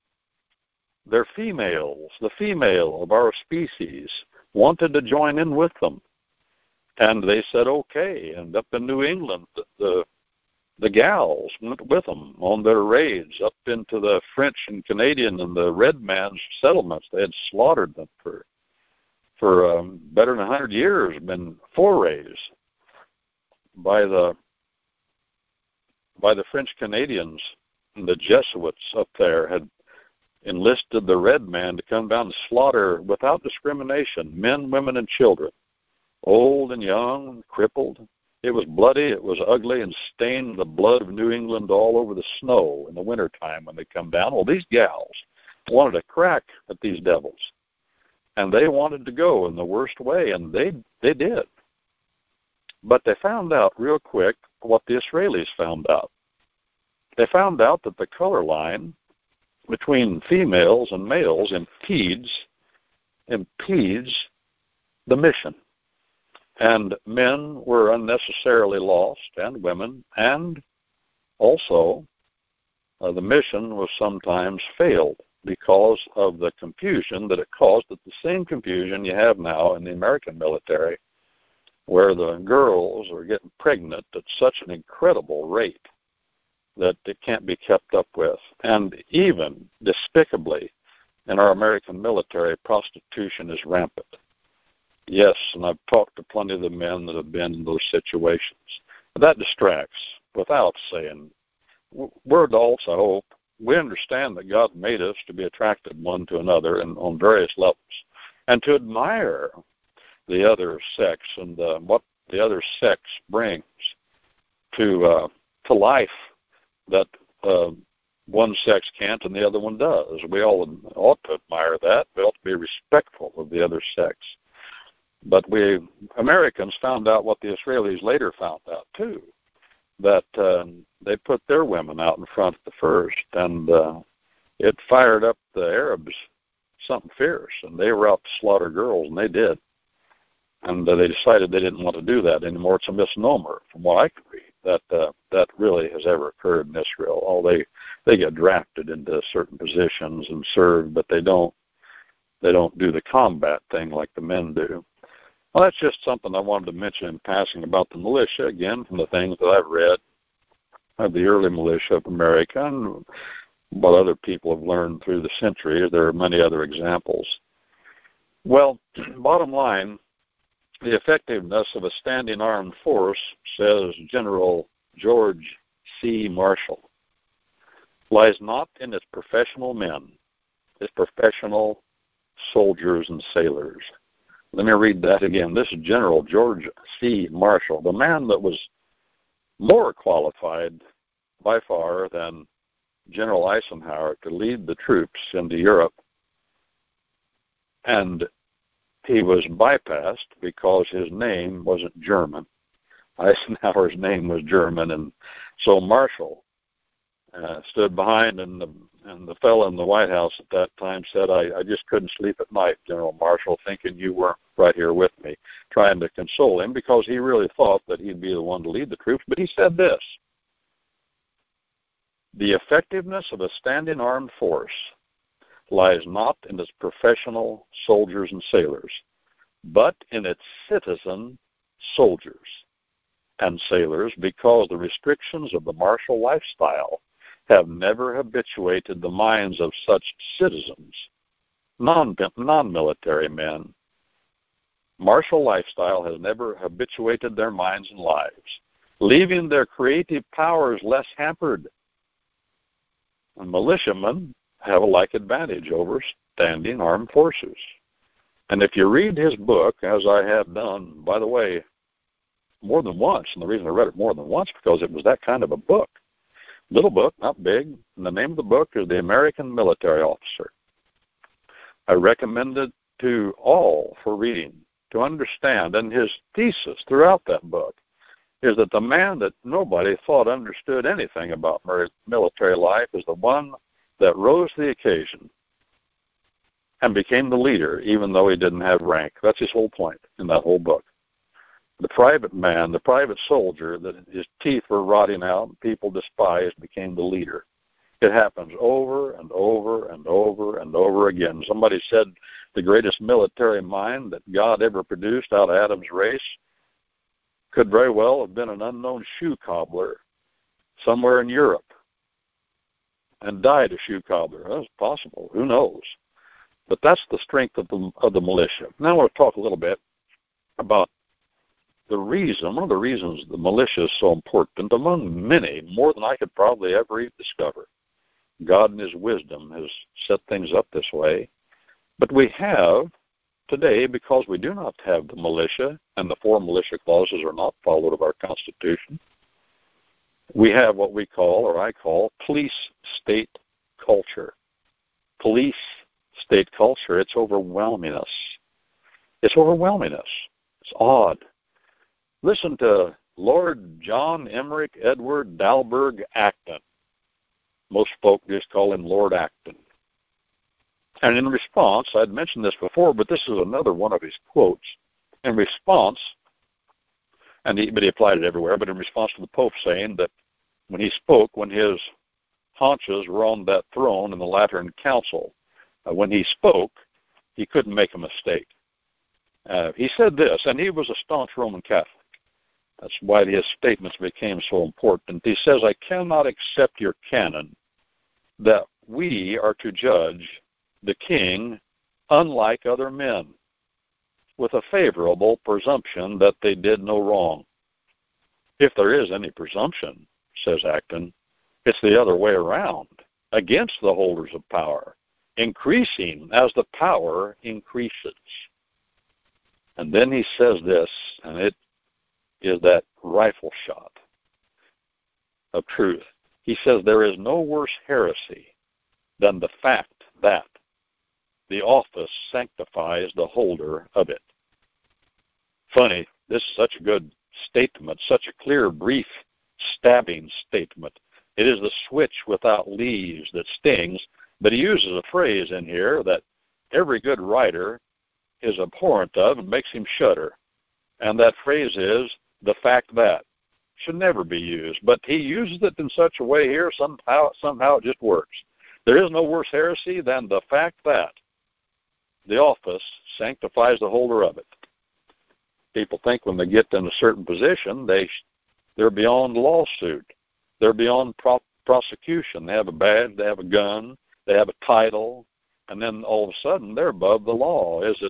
females, the female of our species, wanted to join in with them. And they said, okay. And up in New England, the gals went with them on their raids up into the French and Canadian and the red man's settlements. They had slaughtered them for better than 100 years, been forays by the French Canadians. And the Jesuits up there had enlisted the red man to come down and slaughter without discrimination men, women, and children, old and young, crippled. It was bloody, it was ugly, and stained the blood of New England all over the snow in the wintertime when they come down. Well, these gals wanted to crack at these devils, and they wanted to go in the worst way, and they did. But they found out real quick what the Israelis found out. They found out that the color line between females and males impedes the mission. And men were unnecessarily lost, and women, and also the mission was sometimes failed because of the confusion that it caused. It's the same confusion you have now in the American military, where the girls are getting pregnant at such an incredible rate that it can't be kept up with. And even despicably, in our American military, prostitution is rampant. Yes, and I've talked to plenty of the men that have been in those situations. That distracts, without saying. We're adults, I hope. We understand that God made us to be attracted one to another and on various levels, and to admire the other sex and what the other sex brings to life that one sex can't and the other one does. We all ought to admire that. We ought to be respectful of the other sex. But we Americans found out what the Israelis later found out too, that they put their women out in front at the first, and it fired up the Arabs something fierce, and they were out to slaughter girls, and they did. And they decided they didn't want to do that anymore. It's a misnomer, from what I can read, that really has ever occurred in Israel. Oh, they get drafted into certain positions and serve, but they don't do the combat thing like the men do. Well, that's just something I wanted to mention in passing about the militia, again, from the things that I've read of the early militia of America and what other people have learned through the centuries. There are many other examples. Well, bottom line, the effectiveness of a standing armed force, says General George C. Marshall, lies not in its professional men, its professional soldiers and sailors. Let me read that again. This is General George C. Marshall, the man that was more qualified by far than General Eisenhower to lead the troops into Europe. And he was bypassed because his name wasn't German. Eisenhower's name was German, and so Marshall stood behind, and the fellow in the White House at that time said, I just couldn't sleep at night, General Marshall, thinking you weren't right here with me, trying to console him because he really thought that he'd be the one to lead the troops. But he said this: the effectiveness of a standing armed force lies not in its professional soldiers and sailors, but in its citizen soldiers and sailors, because the restrictions of the martial lifestyle have never habituated the minds of such citizens, non-military men. Martial lifestyle has never habituated their minds and lives, leaving their creative powers less hampered. And militiamen have a like advantage over standing armed forces. And if you read his book, as I have done, by the way, more than once, and the reason I read it more than once because it was that kind of a book. Little book, not big, and the name of the book is The American Military Officer. I recommend it to all for reading, to understand, and his thesis throughout that book is that the man that nobody thought understood anything about military life is the one that rose to the occasion and became the leader, even though he didn't have rank. That's his whole point in that whole book. The private man, the private soldier that his teeth were rotting out and people despised became the leader. It happens over and over and over and over again. Somebody said the greatest military mind that God ever produced out of Adam's race could very well have been an unknown shoe cobbler somewhere in Europe and died a shoe cobbler. That's possible. Who knows? But that's the strength of the militia. Now I want to talk a little bit about one of the reasons the militia is so important, among many, more than I could probably ever even discover. God in his wisdom has set things up this way. But we have today, because we do not have the militia, and the 4 militia clauses are not followed of our Constitution, we have what we call, or I call, police-state culture. Police-state culture, it's overwhelming us. It's overwhelming us. It's odd. Listen to Lord John Emmerich Edward Dalberg Acton. Most folk just call him Lord Acton. And in response, I'd mentioned this before, but this is another one of his quotes. In response, but he applied it everywhere, but in response to the Pope saying that when he spoke, when his haunches were on that throne in the Lateran Council, when he spoke, he couldn't make a mistake. He said this, and he was a staunch Roman Catholic. That's why his statements became so important. He says, I cannot accept your canon that we are to judge the king unlike other men, with a favorable presumption that they did no wrong. If there is any presumption, says Acton, it's the other way around, against the holders of power, increasing as the power increases. And then he says this, and it is that rifle shot of truth. He says there is no worse heresy than the fact that the office sanctifies the holder of it. Funny, this is such a good statement, such a clear, brief, stabbing statement. It is the switch without leaves that stings, but he uses a phrase in here that every good writer is abhorrent of and makes him shudder. And that phrase is, the fact that. Should never be used, but he uses it in such a way here, somehow it just works. There is no worse heresy than the fact that the office sanctifies the holder of it. People think when they get in a certain position, they're beyond lawsuit. They're beyond prosecution. They have a badge, they have a gun, they have a title, and then all of a sudden they're above the law. Is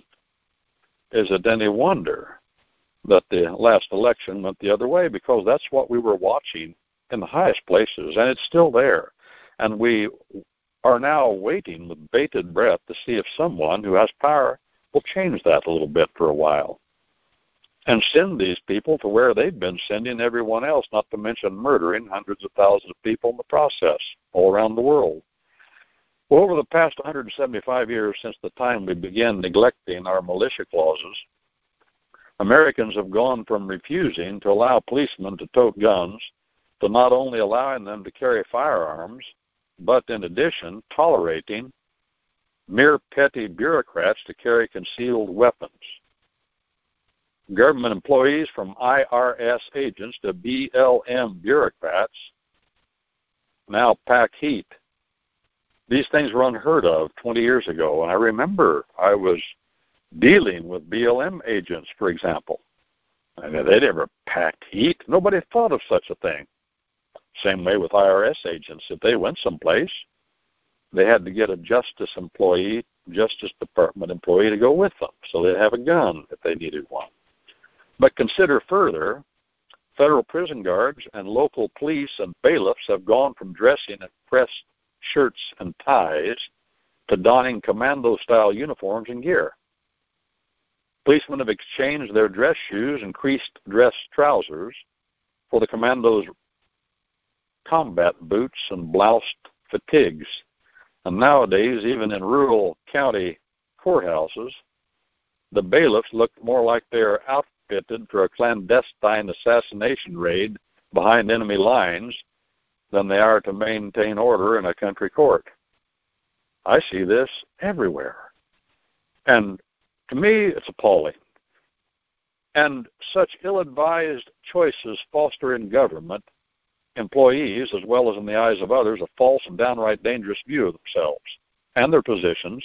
it any wonder that the last election went the other way? Because that's what we were watching in the highest places, and it's still there. And we are now waiting with bated breath to see if someone who has power will change that a little bit for a while and send these people to where they've been sending everyone else, not to mention murdering hundreds of thousands of people in the process all around the world. Well, over the past 175 years since the time we began neglecting our militia clauses, Americans have gone from refusing to allow policemen to tote guns to not only allowing them to carry firearms, but in addition, tolerating mere petty bureaucrats to carry concealed weapons. Government employees from IRS agents to BLM bureaucrats now pack heat. These things were unheard of 20 years ago, and I remember I was dealing with BLM agents, for example. And they never packed heat. Nobody thought of such a thing. Same way with IRS agents. If they went someplace, they had to get a Justice Department employee to go with them, so they'd have a gun if they needed one. But consider further, federal prison guards and local police and bailiffs have gone from dressing in pressed shirts and ties to donning commando-style uniforms and gear. Policemen have exchanged their dress shoes and creased dress trousers for the commandos' combat boots and bloused fatigues. And nowadays, even in rural county courthouses, the bailiffs look more like they are outfitted for a clandestine assassination raid behind enemy lines than they are to maintain order in a country court. I see this everywhere. And to me, it's appalling. And such ill-advised choices foster in government employees, as well as in the eyes of others, a false and downright dangerous view of themselves and their positions,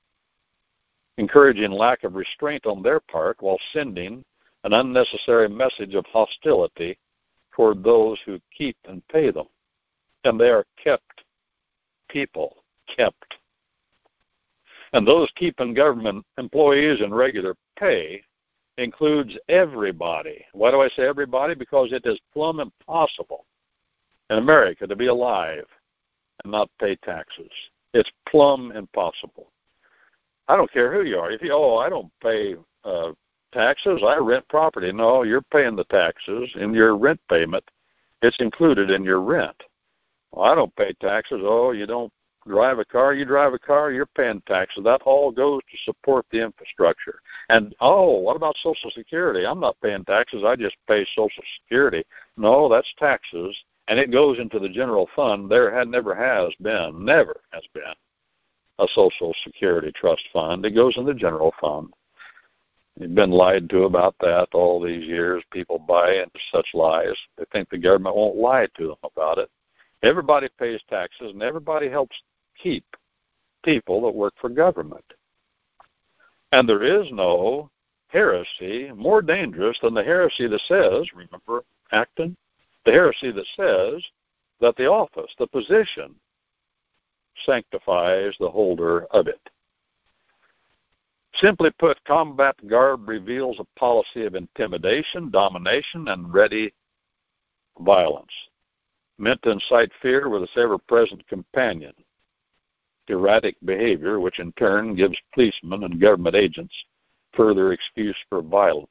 encouraging lack of restraint on their part while sending an unnecessary message of hostility toward those who keep and pay them. And they are kept people, kept. And those keeping government employees in regular pay includes everybody. Why do I say everybody? Because it is plumb impossible in America to be alive and not pay taxes. It's plumb impossible. I don't care who you are. If you, I don't pay taxes, I rent property. No, you're paying the taxes in your rent payment. It's included in your rent. Well, I don't pay taxes. Oh, you don't drive a car, you drive a car, you're paying taxes. That all goes to support the infrastructure. And, what about Social Security? I'm not paying taxes, I just pay Social Security. No, that's taxes, and it goes into the general fund. There never has been a Social Security trust fund. It goes in the general fund. You've been lied to about that all these years. People buy into such lies. They think the government won't lie to them about it. Everybody pays taxes, and everybody helps keep people that work for government. And there is no heresy more dangerous than the heresy that says, remember Acton? The heresy that says that the office, the position, sanctifies the holder of it. Simply put, combat garb reveals a policy of intimidation, domination, and ready violence, meant to incite fear with its ever-present companion, erratic behavior, which in turn gives policemen and government agents further excuse for violence.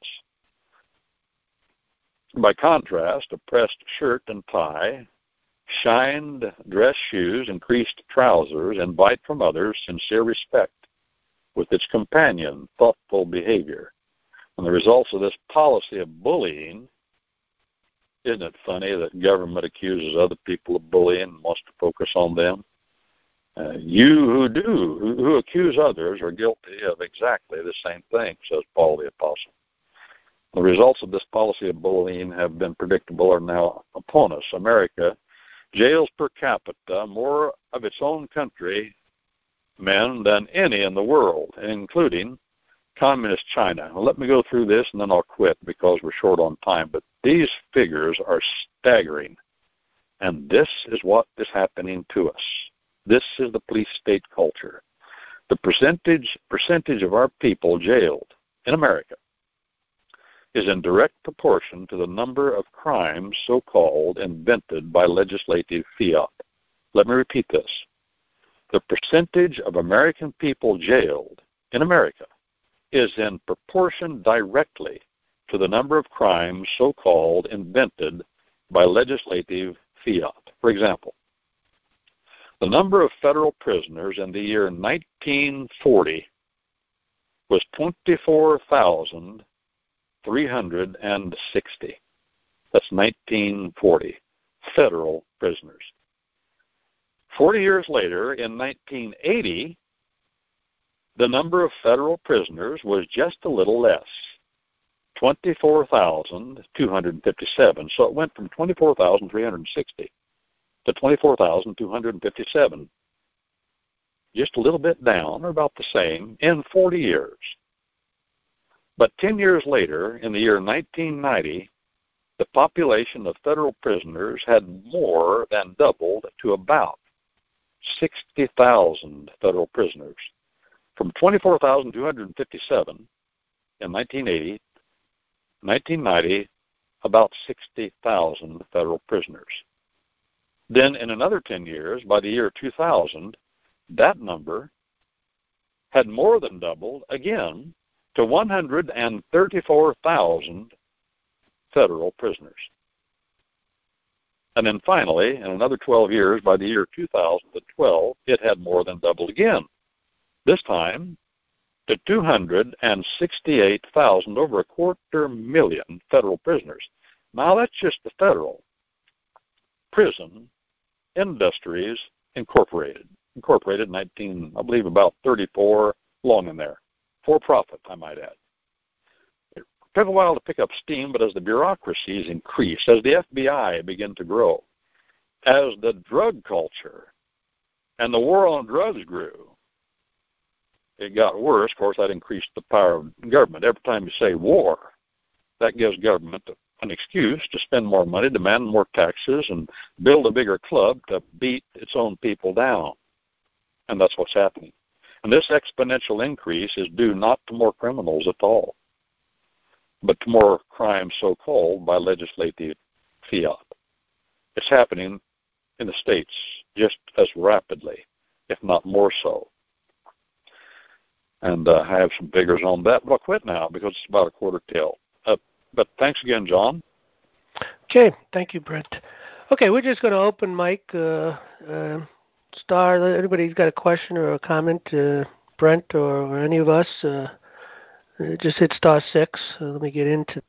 By contrast, a pressed shirt and tie, shined dress shoes, and creased trousers invite from others sincere respect with its companion, thoughtful behavior. And the results of this policy of bullying, isn't it funny that government accuses other people of bullying and wants to focus on them? You who accuse others are guilty of exactly the same thing, says Paul the Apostle. The results of this policy of bullying have been predictable, are now upon us. America jails per capita more of its own country men than any in the world, including communist China. Well, let me go through this and then I'll quit because we're short on time. But these figures are staggering. And this is what is happening to us. This is the police state culture. The percentage of our people jailed in America is in direct proportion to the number of crimes so-called invented by legislative fiat. Let me repeat this. The percentage of American people jailed in America is in proportion directly to the number of crimes so-called invented by legislative fiat. For example, the number of federal prisoners in the year 1940 was 24,360. That's 1940 federal prisoners. 40 years later, in 1980, the number of federal prisoners was just a little less, 24,257. So it went from 24,360 to 24,257, just a little bit down, or about the same, in 40 years. But 10 years later, in the year 1990, the population of federal prisoners had more than doubled to about 60,000 federal prisoners. From 24,257 in 1990, about 60,000 federal prisoners. Then in another 10 years, by the year 2000, that number had more than doubled again to 134,000 federal prisoners. And then finally, in another 12 years, by the year 2012, it had more than doubled again. This time to 268,000, over 250,000 federal prisoners. Now that's just the federal. Prison Industries Incorporated in I believe about 34, long in there. For profit, I might add. It took a while to pick up steam, but as the bureaucracies increased, as the FBI began to grow, as the drug culture and the war on drugs grew, it got worse. Of course, that increased the power of government. Every time you say war, that gives government an excuse to spend more money, demand more taxes, and build a bigger club to beat its own people down. And that's what's happening. And this exponential increase is due not to more criminals at all, but to more crimes so-called by legislative fiat. It's happening in the states just as rapidly, if not more so. And I have some figures on that, but I'll quit now because it's about a quarter till. But thanks again, John. Okay, thank you, Brent. Okay, we're just going to open mic. Star, anybody's got a question or a comment, Brent or any of us, just hit star 6. Let me get into.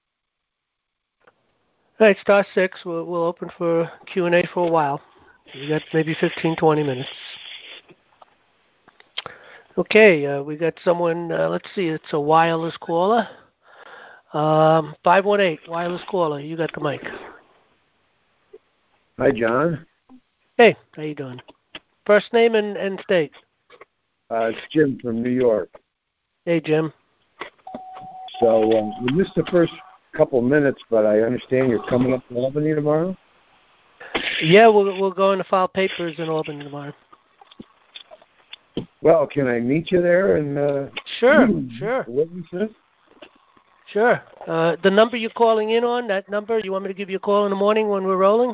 All right, star 6. We'll open for Q&A for a while. We got maybe 15, 20 minutes. Okay, we got someone. Let's see, it's a wireless caller. 518, wireless caller. You got the mic. Hi, John. Hey, how you doing? First name and state. It's Jim from New York. Hey, Jim. So we missed the first couple minutes, but I understand you're coming up to Albany tomorrow? Yeah, we're going to file papers in Albany tomorrow. Well, can I meet you there? And Sure. Witnesses? Sure. The number you're calling in on, that number, you want me to give you a call in the morning when we're rolling?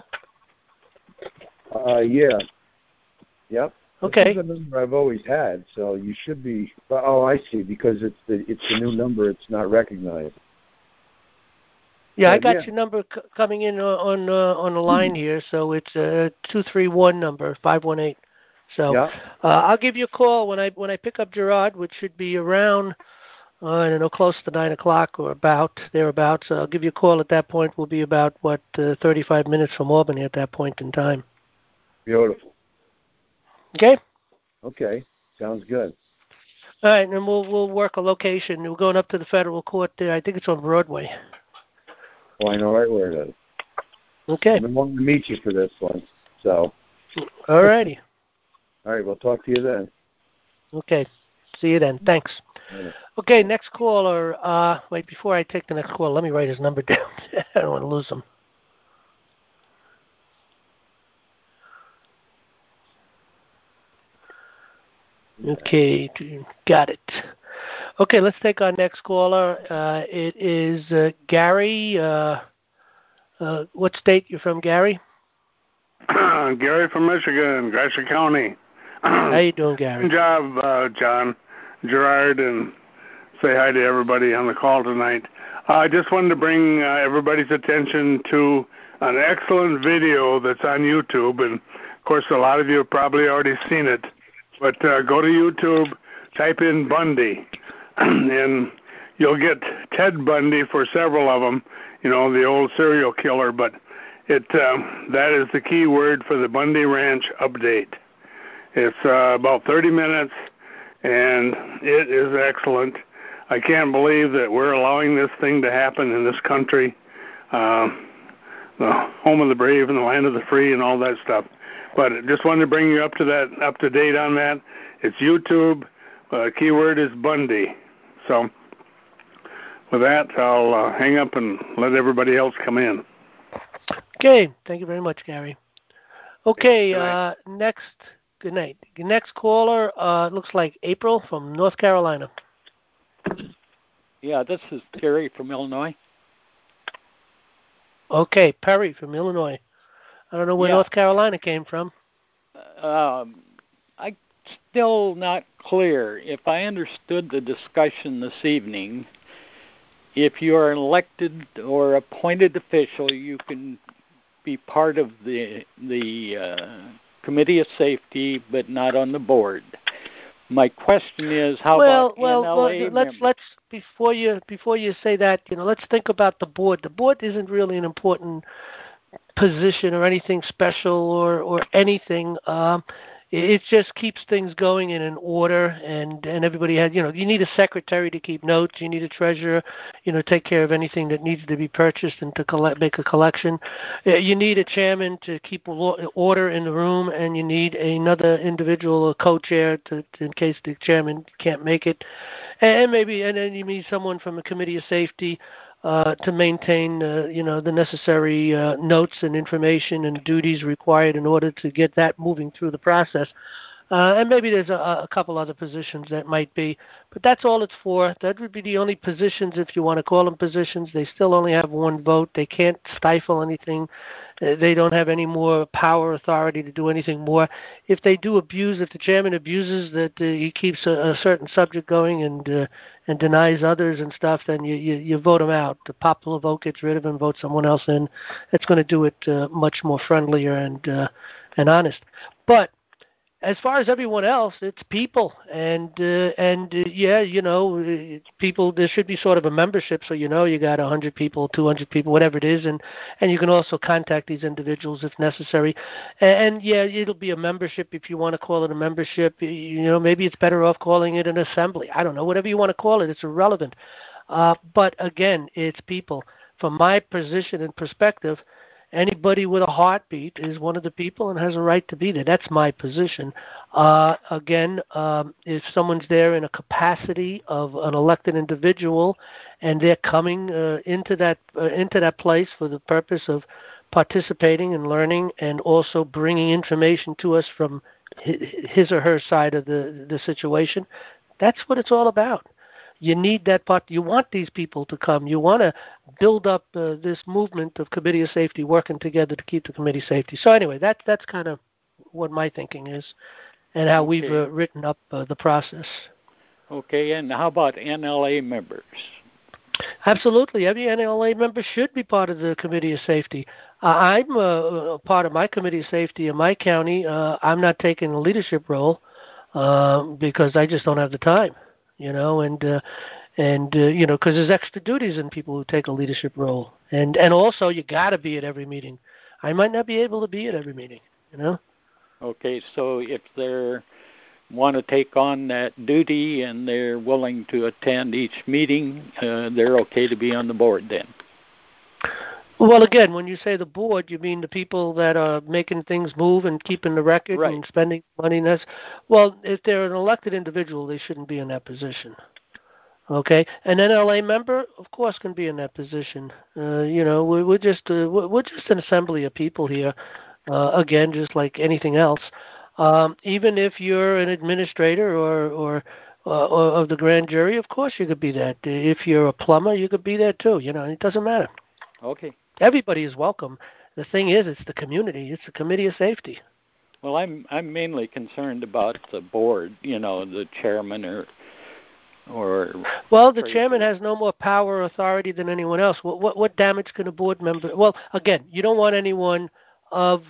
Yeah. Yep. Okay. That's the number I've always had, so you should be. Oh, I see. Because it's the new number. It's not recognized. Yeah, I got your number coming in on the line here, so it's a 231 number, 518. So yeah. I'll give you a call when I pick up Gerard, which should be around I don't know, close to 9 o'clock or about thereabouts. So I'll give you a call at that point. We'll be about 35 minutes from Albany at that point in time. Beautiful. Okay. Okay. Sounds good. All right, and then we'll work a location. We're going up to the federal court there. I think it's on Broadway. Well, I know right where it is. Okay. I've been wanting to meet you for this one. So. All righty. All right, we'll talk to you then. Okay. See you then. Thanks. Yeah. Okay, next caller. Wait, before I take the next call, let me write his number down. I don't want to lose him. Okay, got it. Okay, let's take our next caller. It is Gary. What state you from, Gary? Gary from Michigan, Gratiot County. How you doing, Gary? Good job, John, Gerard, and say hi to everybody on the call tonight. I just wanted to bring everybody's attention to an excellent video that's on YouTube, and of course a lot of you have probably already seen it. But go to YouTube, type in Bundy, and you'll get Ted Bundy for several of them, you know, the old serial killer, but that is the key word for the Bundy Ranch update. It's about 30 minutes, and it is excellent. I can't believe that we're allowing this thing to happen in this country, the home of the brave and the land of the free and all that stuff. But I just wanted to bring you up to date on that. It's YouTube. Keyword is Bundy. So with that, I'll hang up and let everybody else come in. Okay. Thank you very much, Gary. Okay. Next. Good night. The next caller looks like April from North Carolina. Yeah, this is Terry from Illinois. Okay, Perry from Illinois. I don't know where North Carolina came from. I still not clear. If I understood the discussion this evening, if you are an elected or appointed official, you can be part of the Committee of Safety, but not on the board. My question is, how about NLA members? Let's before you say that, let's think about the board. The board isn't really an important position or anything special or anything. It just keeps things going in an order, and everybody has, you need a secretary to keep notes, you need a treasurer, take care of anything that needs to be purchased and to make a collection. You need a chairman to keep order in the room, and you need another individual, a co-chair, in case the chairman can't make it, and then you need someone from a committee of safety to maintain, the necessary notes and information and duties required in order to get that moving through the process. And maybe there's a couple other positions that might be, but that's all it's for. That would be the only positions, if you want to call them positions. They still only have one vote. They can't stifle anything. They don't have any more power, authority to do anything more. If they do abuse, if the chairman abuses that he keeps a certain subject going and denies others and stuff, then you vote him out. The popular vote gets rid of him, vote someone else in. It's going to do it much more friendlier and honest. But as far as everyone else, it's people, and people. There should be sort of a membership, so you got 100 people, 200 people, whatever it is, and you can also contact these individuals if necessary. And it'll be a membership if you want to call it a membership. Maybe it's better off calling it an assembly. I don't know, whatever you want to call it. It's irrelevant. But again, it's people. From my position and perspective, anybody with a heartbeat is one of the people and has a right to be there. That's my position. If someone's there in a capacity of an elected individual and they're coming into that place for the purpose of participating and learning and also bringing information to us from his or her side of the situation, that's what it's all about. You need that part. You want these people to come. You want to build up this movement of Committee of Safety working together to keep the committee safety. So anyway, that's kind of what my thinking is and how we've written up the process. Okay, and how about NLA members? Absolutely. Every NLA member should be part of the Committee of Safety. I'm a part of my Committee of Safety in my county. I'm not taking a leadership role because I just don't have the time. Because there's extra duties in people who take a leadership role. And also, you got to be at every meeting. I might not be able to be at every meeting, Okay, so if they want to take on that duty and they're willing to attend each meeting, they're okay to be on the board then? Well, again, when you say the board, you mean the people that are making things move and keeping the record and spending money. Well, if they're an elected individual, they shouldn't be in that position. Okay, an NLA member, of course, can be in that position. We're just an assembly of people here. Again, just like anything else. Even if you're an administrator or of the grand jury, of course you could be that. If you're a plumber, you could be that too. It doesn't matter. Okay. Everybody is welcome. The thing is, it's the community. It's the Committee of Safety. Well, I'm mainly concerned about the board. The chairman or. Well, the chairman has no more power or authority than anyone else. What damage can a board member? Well, again, you don't want anyone of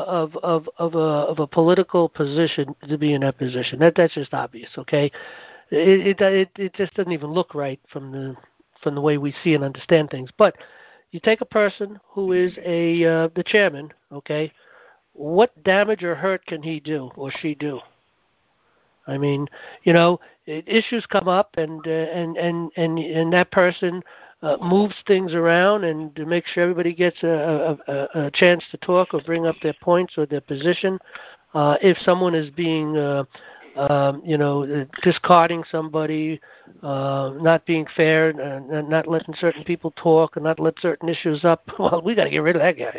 a political position to be in that position. That's just obvious. Okay, it just doesn't even look right from the way we see and understand things. But you take a person who is the chairman, okay? What damage or hurt can he do or she do? I mean, issues come up, and that person moves things around and to make sure everybody gets a chance to talk or bring up their points or their position. If someone is being discarding somebody, not being fair, not letting certain people talk, and not let certain issues up, well, we got to get rid of that guy.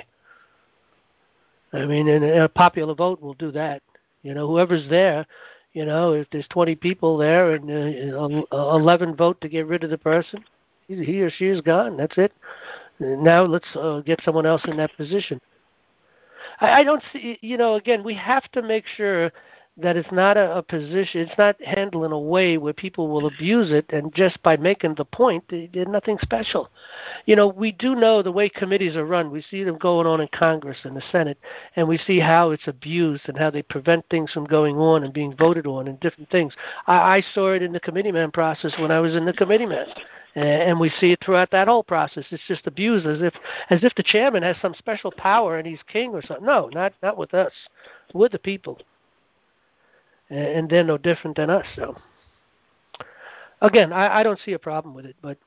I mean, and a popular vote will do that. Whoever's there, if there's 20 people there and 11 vote to get rid of the person, he or she is gone. That's it. Now let's get someone else in that position. I don't see, again, we have to make sure that it's not a position, it's not handled in a way where people will abuse it, and just by making the point, they're nothing special. You know, we do know the way committees are run. We see them going on in Congress and the Senate, and we see how it's abused and how they prevent things from going on and being voted on and different things. I saw it in the committeeman process when I was in the committeeman. And we see it throughout that whole process. It's just abused as if the chairman has some special power and he's king or something. No, not with us. We're the people, and they're no different than us. So, again, I don't see a problem with it, but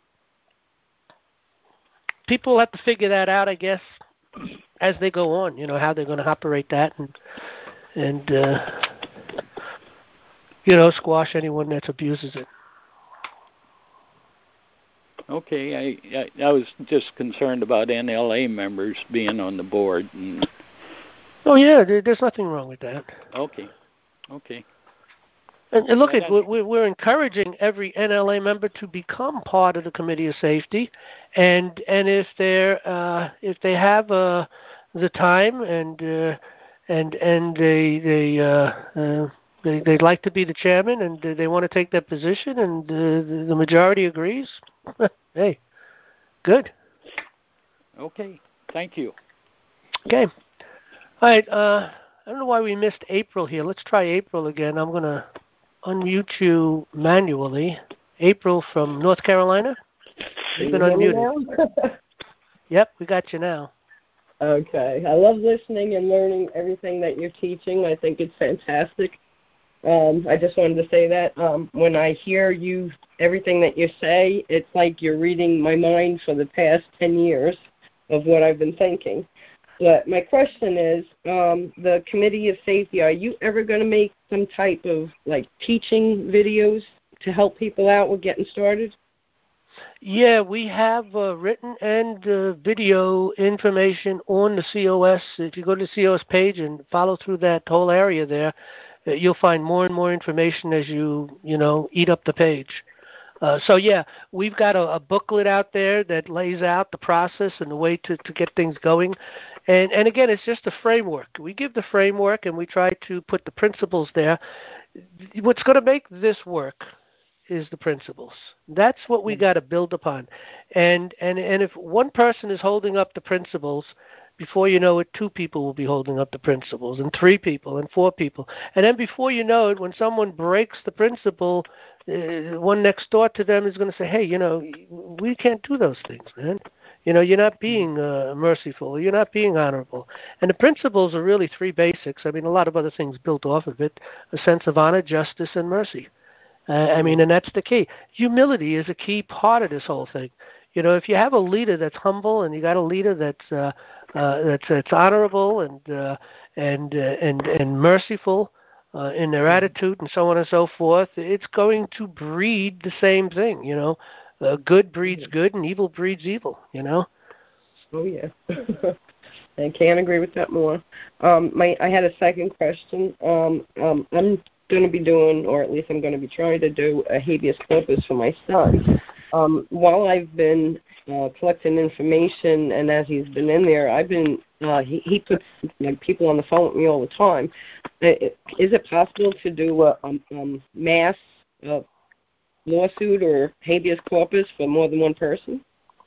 people have to figure that out, I guess, as they go on. You know, how they're going to operate that, and squash anyone that abuses it. Okay, I was just concerned about NLA members being on the board. Oh yeah, there's nothing wrong with that. Okay. And look, we're encouraging every NLA member to become part of the Committee of Safety, and if they have the time and they'd like to be the chairman and they want to take that position and the majority agrees, hey, good. Okay, thank you. Okay. All right, I don't know why we missed April here. Let's try April again. I'm going to unmute you manually. April from North Carolina? You've been unmuted. Yep, we got you now. Okay. I love listening and learning everything that you're teaching. I think it's fantastic. I just wanted to say that when I hear you, everything that you say, it's like you're reading my mind for the past 10 years of what I've been thinking. But my question is, the Committee of Safety, are you ever going to make some type of, teaching videos to help people out with getting started? Yeah, we have written and video information on the COS. If you go to the COS page and follow through that whole area there, you'll find more and more information as you eat up the page. So yeah, we've got a booklet out there that lays out the process and the way to get things going. And again, it's just a framework. We give the framework and we try to put the principles there. What's going to make this work is the principles. That's what we got to build upon. And if one person is holding up the principles, before you know it, 2 people will be holding up the principles, and 3 people, and 4 people. And then before you know it, when someone breaks the principle, one next door to them is going to say, hey, we can't do those things, man. You're not being merciful. You're not being honorable. And the principles are really 3 basics. I mean, a lot of other things built off of it, a sense of honor, justice, and mercy. And that's the key. Humility is a key part of this whole thing. If you have a leader that's humble and you got a leader that's honorable and merciful in their attitude and so on and so forth, it's going to breed the same thing. Good breeds good and evil breeds evil. Oh yeah. I can't agree with that more. I had a second question. I'm going to be doing, or at least I'm going to be trying to do, a habeas corpus for my son. While I've been collecting information, and as he's been in there, I've been he puts people on the phone with me all the time. Is it possible to do a mass lawsuit or habeas corpus for more than one person?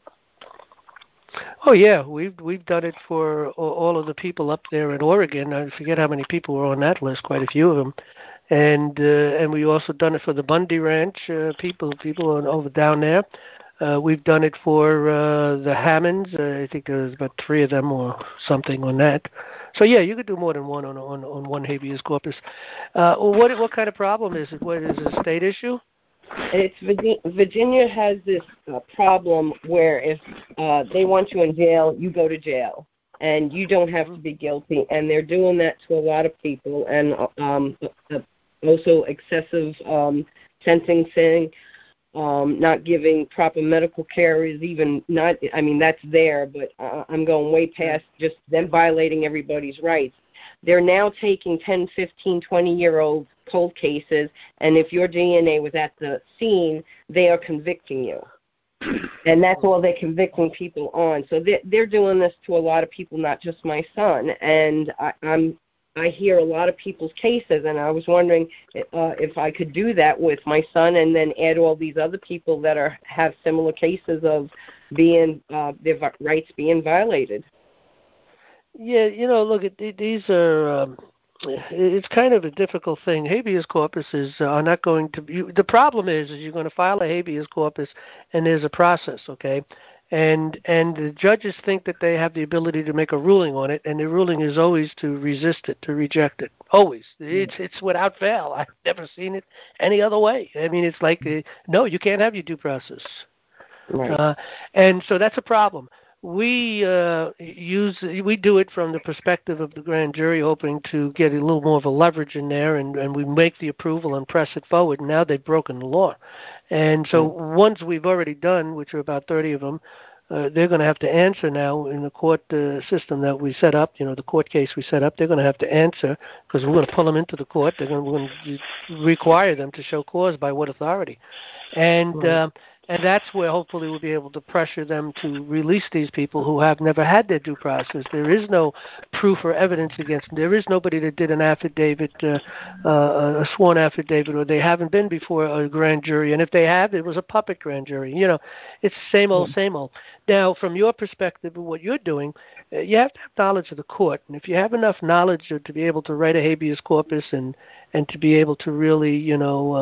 Oh yeah, we've done it for all of the people up there in Oregon. I forget how many people were on that list, quite a few of them. And we also done it for the Bundy Ranch people over down there. We've done it for the Hammonds. I think there's about 3 of them or something on that. So yeah, you could do more than one on one habeas corpus. What kind of problem is it? What is it, a state issue? It's Virginia has this problem where if they want you in jail, you go to jail, and you don't have to be guilty. And they're doing that to a lot of people, and also excessive sentencing, not giving proper medical care is even not. I mean, that's there, but I'm going way past just them violating everybody's rights. They're now taking 10, 15, 20-year-old cold cases, and if your DNA was at the scene, they are convicting you. And that's all they're convicting people on. So they're doing this to a lot of people, not just my son. And I'm I hear a lot of people's cases, and I was wondering if I could do that with my son, and then add all these other people that have similar cases of being their rights being violated. Yeah, look, these are. It's kind of a difficult thing. Habeas corpuses are not going to be. The problem is you're going to file a habeas corpus, and there's a process, okay? And the judges think that they have the ability to make a ruling on it, and the ruling is always to resist it, to reject it. Always. It's without fail. I've never seen it any other way. I mean, it's like, no, you can't have your due process. Right. And so that's a problem. We do it from the perspective of the grand jury, hoping to get a little more of a leverage in there, and we make the approval and press it forward. And now they've broken the law, and so ones we've already done, which are about 30 of them, they're going to have to answer now in the court system that we set up. The court case we set up, they're going to have to answer because we're going to pull them into the court. We're going to require them to show cause by what authority, and that's where hopefully we'll be able to pressure them to release these people who have never had their due process. There is no proof or evidence against them. There is nobody that did an affidavit, a sworn affidavit, or they haven't been before a grand jury. And if they have, it was a puppet grand jury. It's same old, same old. Now, from your perspective of what you're doing, you have to have knowledge of the court. And if you have enough knowledge to be able to write a habeas corpus and to be able to really,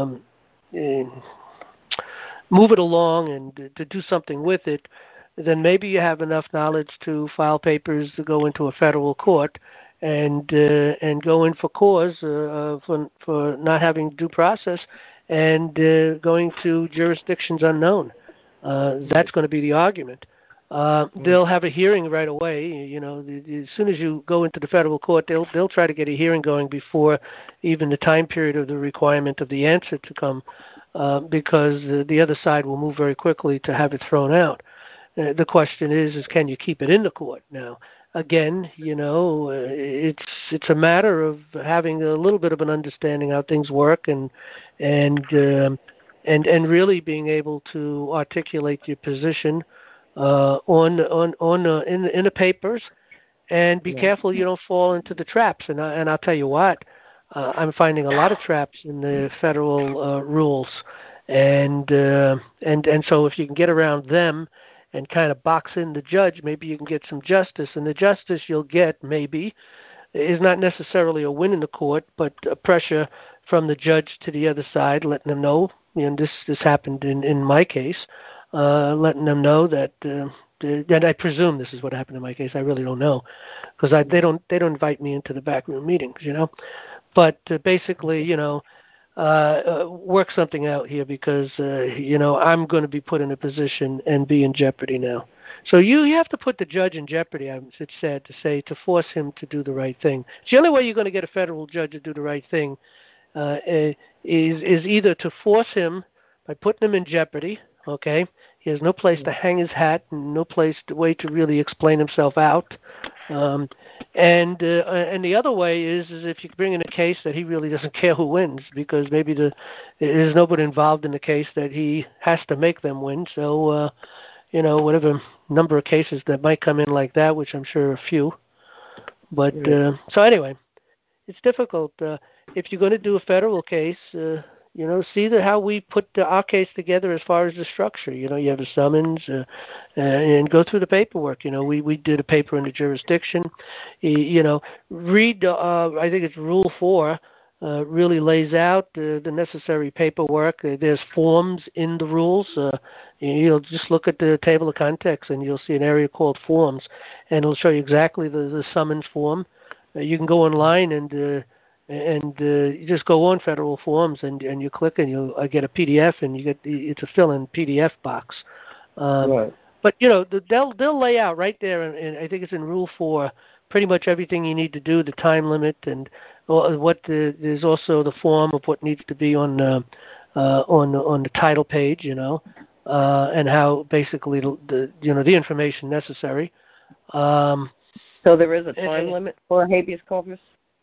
move it along and to do something with it, then maybe you have enough knowledge to file papers to go into a federal court and go in for cause for not having due process and going to jurisdictions unknown. That's going to be the argument. They'll have a hearing right away. As soon as you go into the federal court, they'll try to get a hearing going before even the time period of the requirement of the answer to come. Because the other side will move very quickly to have it thrown out. The question is can you keep it in the court? Now, again, it's a matter of having a little bit of an understanding how things work and really being able to articulate your position in the papers, and be careful you don't fall into the traps. And I'll tell you what. I'm finding a lot of traps in the federal rules, and so if you can get around them and kind of box in the judge, maybe you can get some justice. And the justice you'll get maybe is not necessarily a win in the court, but a pressure from the judge to the other side, letting them know. This happened in my case, letting them know that. And I presume this is what happened in my case. I really don't know, because they don't invite me into the backroom meetings, But basically, work something out here because, I'm going to be put in a position and be in jeopardy now. So you have to put the judge in jeopardy, it's sad to say, to force him to do the right thing. It's the only way you're going to get a federal judge to do the right thing is either to force him by putting him in jeopardy, okay? He has no place to hang his hat and no way to really explain himself out. And the other way is if you bring in a case that he really doesn't care who wins, because maybe there's nobody involved in the case that he has to make them win. So, whatever number of cases that might come in like that, which I'm sure are a few. But so anyway, it's difficult. If you're going to do a federal case, see how we put our case together as far as the structure. You have a summons and go through the paperwork. We did a paper in the jurisdiction. Read, I think it's Rule 4, really lays out the necessary paperwork. There's forms in the rules. Just look at the table of contents and you'll see an area called forms, and it'll show you exactly the summons form. You can go online and you just go on federal forms and you click and you get a PDF and you get it's a fill-in PDF box. Right. But they'll lay out right there, and I think it's in Rule 4, pretty much everything you need to do, the time limit, and there's also the form of what needs to be on the title page, and how basically the information necessary. So there is a time limit for habeas corpus?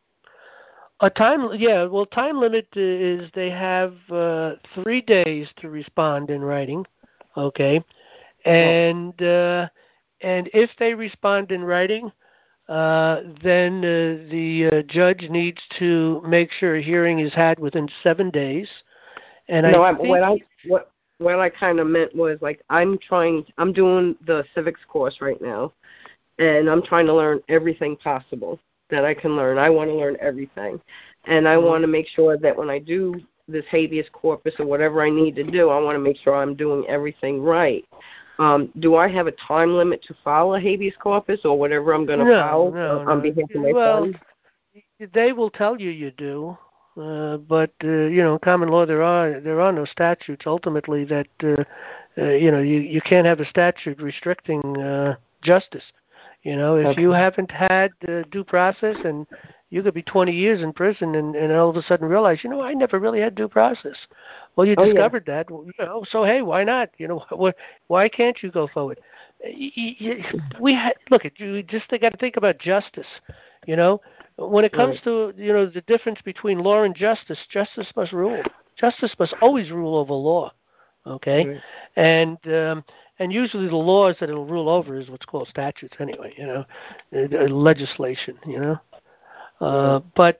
Time limit is they have 3 days to respond in writing, okay, and if they respond in writing, then the judge needs to make sure a hearing is had within 7 days. And no, I think what I kind of meant was like I'm doing the civics course right now, and I'm trying to learn everything possible that I can learn. I want to learn everything, and I want to make sure that when I do this habeas corpus or whatever I need to do, I want to make sure I'm doing everything right. Do I have a time limit to file a habeas corpus or whatever I'm going to file on behalf of my son? They will tell you do, but in common law there are no statutes ultimately that you can't have a statute restricting justice. If you haven't had due process, and you could be 20 years in prison and all of a sudden realize, I never really had due process. Well, you discovered that, so hey, why not? Why can't you go forward? Look, you just got to think about justice. When it comes to the difference between law and justice, justice must rule. Justice must always rule over law. Okay, and usually the laws that it'll rule over is what's called statutes anyway. Legislation. But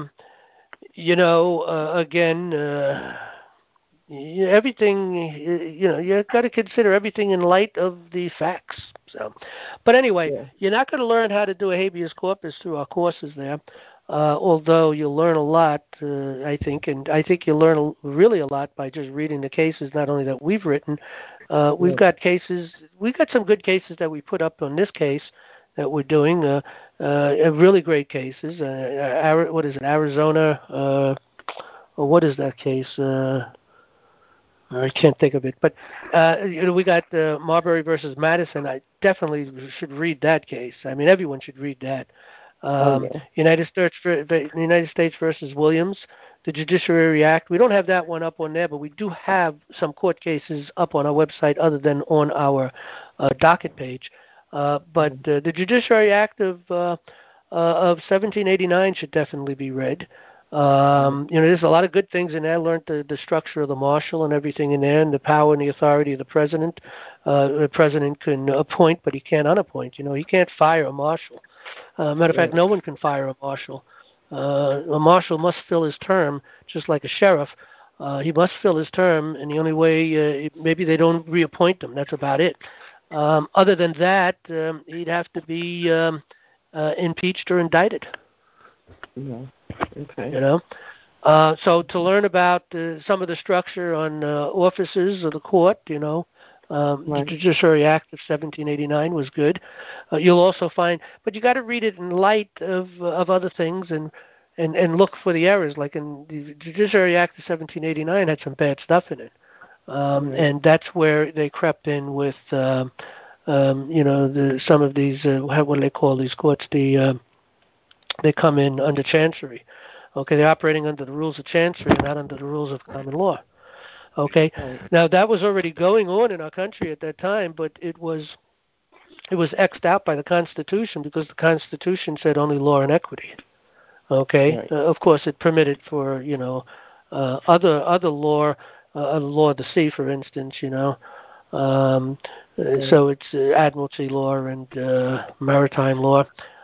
again, everything. You got to consider everything in light of the facts. So, but anyway, you're not going to learn how to do a habeas corpus through our courses there. Although you'll learn a lot, I think, and I think you'll learn really a lot by just reading the cases, not only that we've written. We've got cases, we've got some good cases that we put up on this case that we're doing, really great cases. What is it, Arizona, or what is that case? I can't think of it, but we got Marbury versus Madison. I definitely should read that case. I mean, everyone should read that. United States versus Williams, the Judiciary Act. We don't have that one up on there, but we do have some court cases up on our website other than on our docket page. But the Judiciary Act of 1789 should definitely be read. There's a lot of good things in there. I learned the structure of the marshal and everything in there, and the power and the authority of the president. The president can appoint, but he can't unappoint. He can't fire a marshal. Matter of fact, no one can fire a marshal. A marshal must fill his term, just like a sheriff. He must fill his term, and the only way, maybe they don't reappoint him. That's about it. Other than that, he'd have to be impeached or indicted. Yeah. Okay. So to learn about some of the structure on offices of the court, the Judiciary Act of 1789 was good. You'll also find, but you got to read it in light of other things and look for the errors. Like in the Judiciary Act of 1789 had some bad stuff in it, and that's where they crept in with some of these what do they call these courts? They come in under Chancery. Okay, they're operating under the rules of Chancery, not under the rules of common law. Okay, now that was already going on in our country at that time, but it was X'd out by the Constitution because the Constitution said only law and equity. Okay, of course it permitted for other law, law of the sea, for instance. So it's admiralty law and maritime law.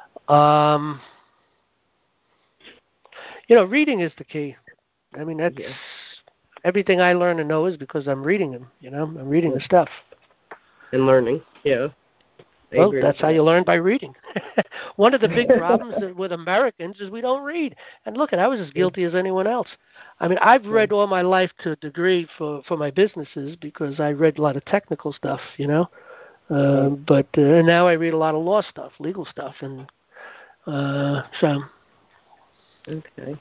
Reading is the key. I mean, that's everything I learn and know is because I'm reading them. I'm reading the stuff. And learning, Well, that's how you learn, by reading. One of the big problems with Americans is we don't read. And look, I was as guilty as anyone else. I mean, I've read all my life to a degree for my businesses because I read a lot of technical stuff, but now I read a lot of law stuff, legal stuff, and so. Okay.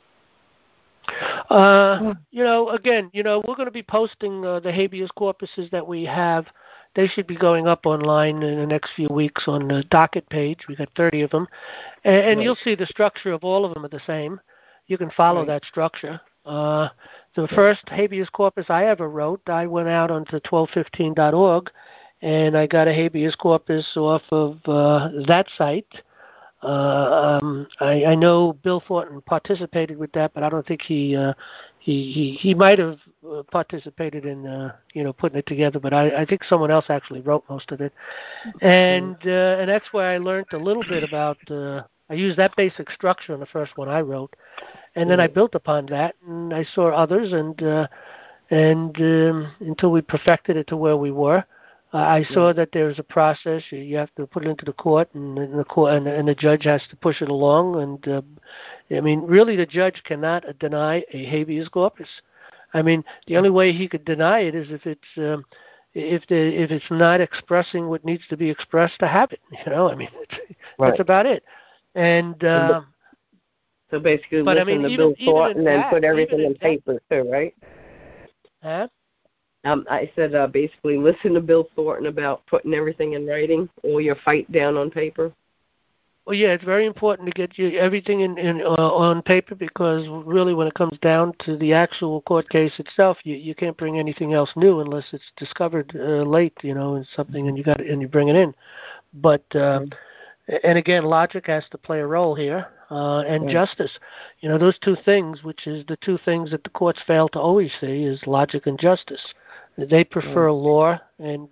Again, we're going to be posting the habeas corpuses that we have. They should be going up online in the next few weeks on the docket page. We got 30 of them, and you'll see the structure of all of them are the same. You can follow that structure. The first habeas corpus I ever wrote, I went out onto 1215.org, and I got a habeas corpus off of that site. I know Bill Thornton participated with that, but I don't think he he might have participated in putting it together, but I think someone else actually wrote most of it, and that's where I learned a little bit about. I used that basic structure in the first one I wrote, and then I built upon that, and I saw others, and until we perfected it to where we were. I saw that there's a process. You have to put it into the court, and the judge has to push it along. And I mean, really, the judge cannot deny a habeas corpus. I mean, the only way he could deny it is if it's not expressing what needs to be expressed to have it. I mean, that's about it. And so basically, listen to Bill Thornton and then put everything in paper too, right? Huh? I said basically listen to Bill Thornton about putting everything in writing, all your fight down on paper. Well, yeah, it's very important to get everything on paper, because really when it comes down to the actual court case itself, you can't bring anything else new unless it's discovered late, in something, and you bring it in. But and again, logic has to play a role here, and justice. Those two things, which is the two things that the courts fail to always see, is logic and justice. They prefer law and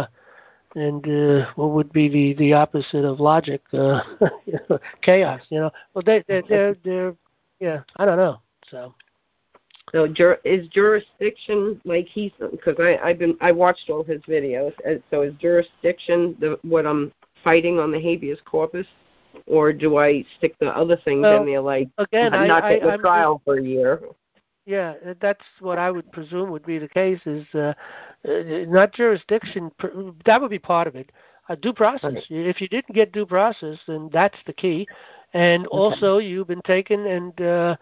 what would be the opposite of logic? Chaos. Well, they're I don't know. So is jurisdiction like because I watched all his videos. So is jurisdiction what I'm fighting on the habeas corpus, or do I stick the other things in there like again, not getting a trial for a year? Yeah, that's what I would presume would be the case, is not jurisdiction. That would be part of it. Due process. Right. If you didn't get due process, then that's the key. And also, you've been taken and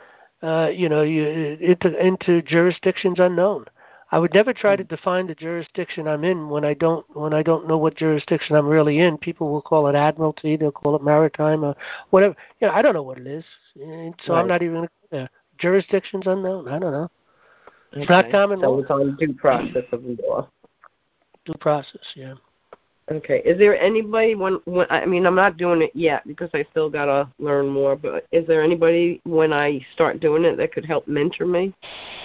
into jurisdictions unknown. I would never try to define the jurisdiction I'm in when I don't know what jurisdiction I'm really in. People will call it admiralty, they'll call it maritime, or whatever. I don't know what it is, and so I'm not even going to go there. Jurisdictions unknown. I don't know. It's not common law. So it's on due process of the law. Due process, yeah. Okay. Is there anybody I mean, I'm not doing it yet because I still got to learn more, but is there anybody when I start doing it that could help mentor me?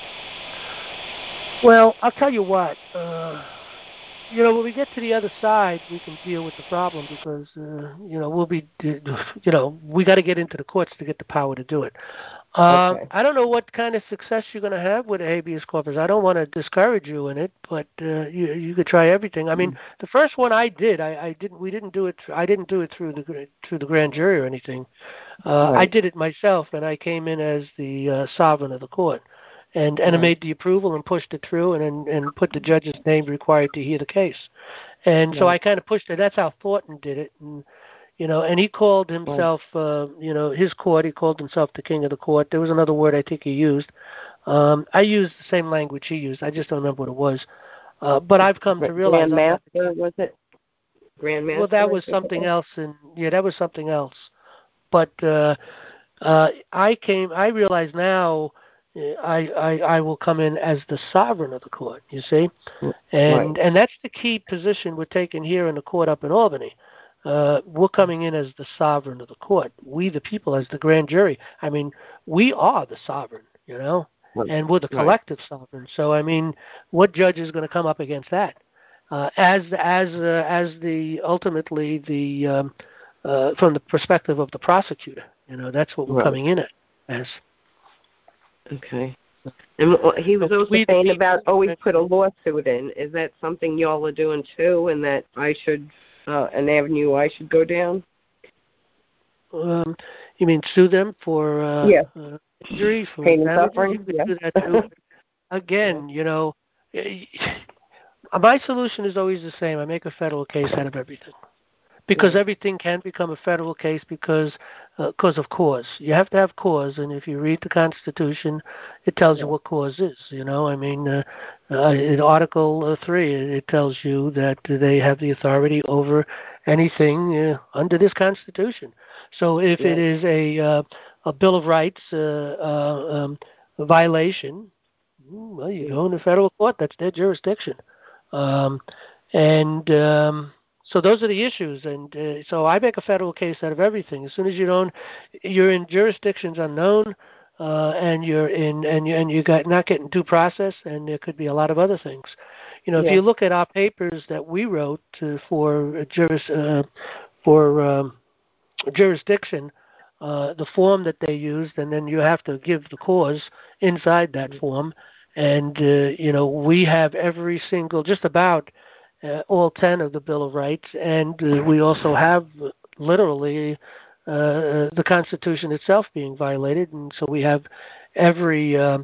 Well, I'll tell you what. When we get to the other side, we can deal with the problem because, we'll be, we got to get into the courts to get the power to do it. I don't know what kind of success you're going to have with a habeas corpus. I don't want to discourage you in it, but you could try everything. I mean, the first one I did, we didn't do it. I didn't do it through the grand jury or anything. I did it myself, and I came in as the sovereign of the court. And I made the approval and pushed it through and put the judge's name required to hear the case. And so I kind of pushed it. That's how Thornton did it. And, and he called himself, his court, he called himself the king of the court. There was another word I think he used. I used the same language he used. I just don't remember what it was. But I've come to realize... Grandmaster, was it? Grandmaster? Well, that was something else. That was something else. But I realize now... I will come in as the sovereign of the court, you see? And that's the key position we're taking here in the court up in Albany. We're coming in as the sovereign of the court. We, the people, as the grand jury. I mean, we are the sovereign, and we're the collective sovereign. So, I mean, what judge is going to come up against that? As ultimately from the perspective of the prosecutor, that's what we're coming in at as. Okay. And he was also saying about always put a lawsuit in. Is that something y'all are doing too, and that I should, an avenue I should go down? You mean sue them for injury, for pain and suffering? You could do that too. Again, my solution is always the same. I make a federal case out of everything. Because everything can become a federal case because of cause. You have to have cause, and if you read the Constitution, it tells you what cause is. I mean, in Article 3, it tells you that they have the authority over anything under this Constitution. So if it is a Bill of Rights violation, well, you go in the federal court. That's their jurisdiction. So those are the issues, and so I make a federal case out of everything. As soon as you're in jurisdictions unknown, and you're in, and you got not getting due process, and there could be a lot of other things. You know, if you look at our papers that we wrote for jurisdiction, the form that they used, and then you have to give the cause inside that form. And, you know, we have every single, just about all 10 of the Bill of Rights, and we also have literally the Constitution itself being violated, and so we have every you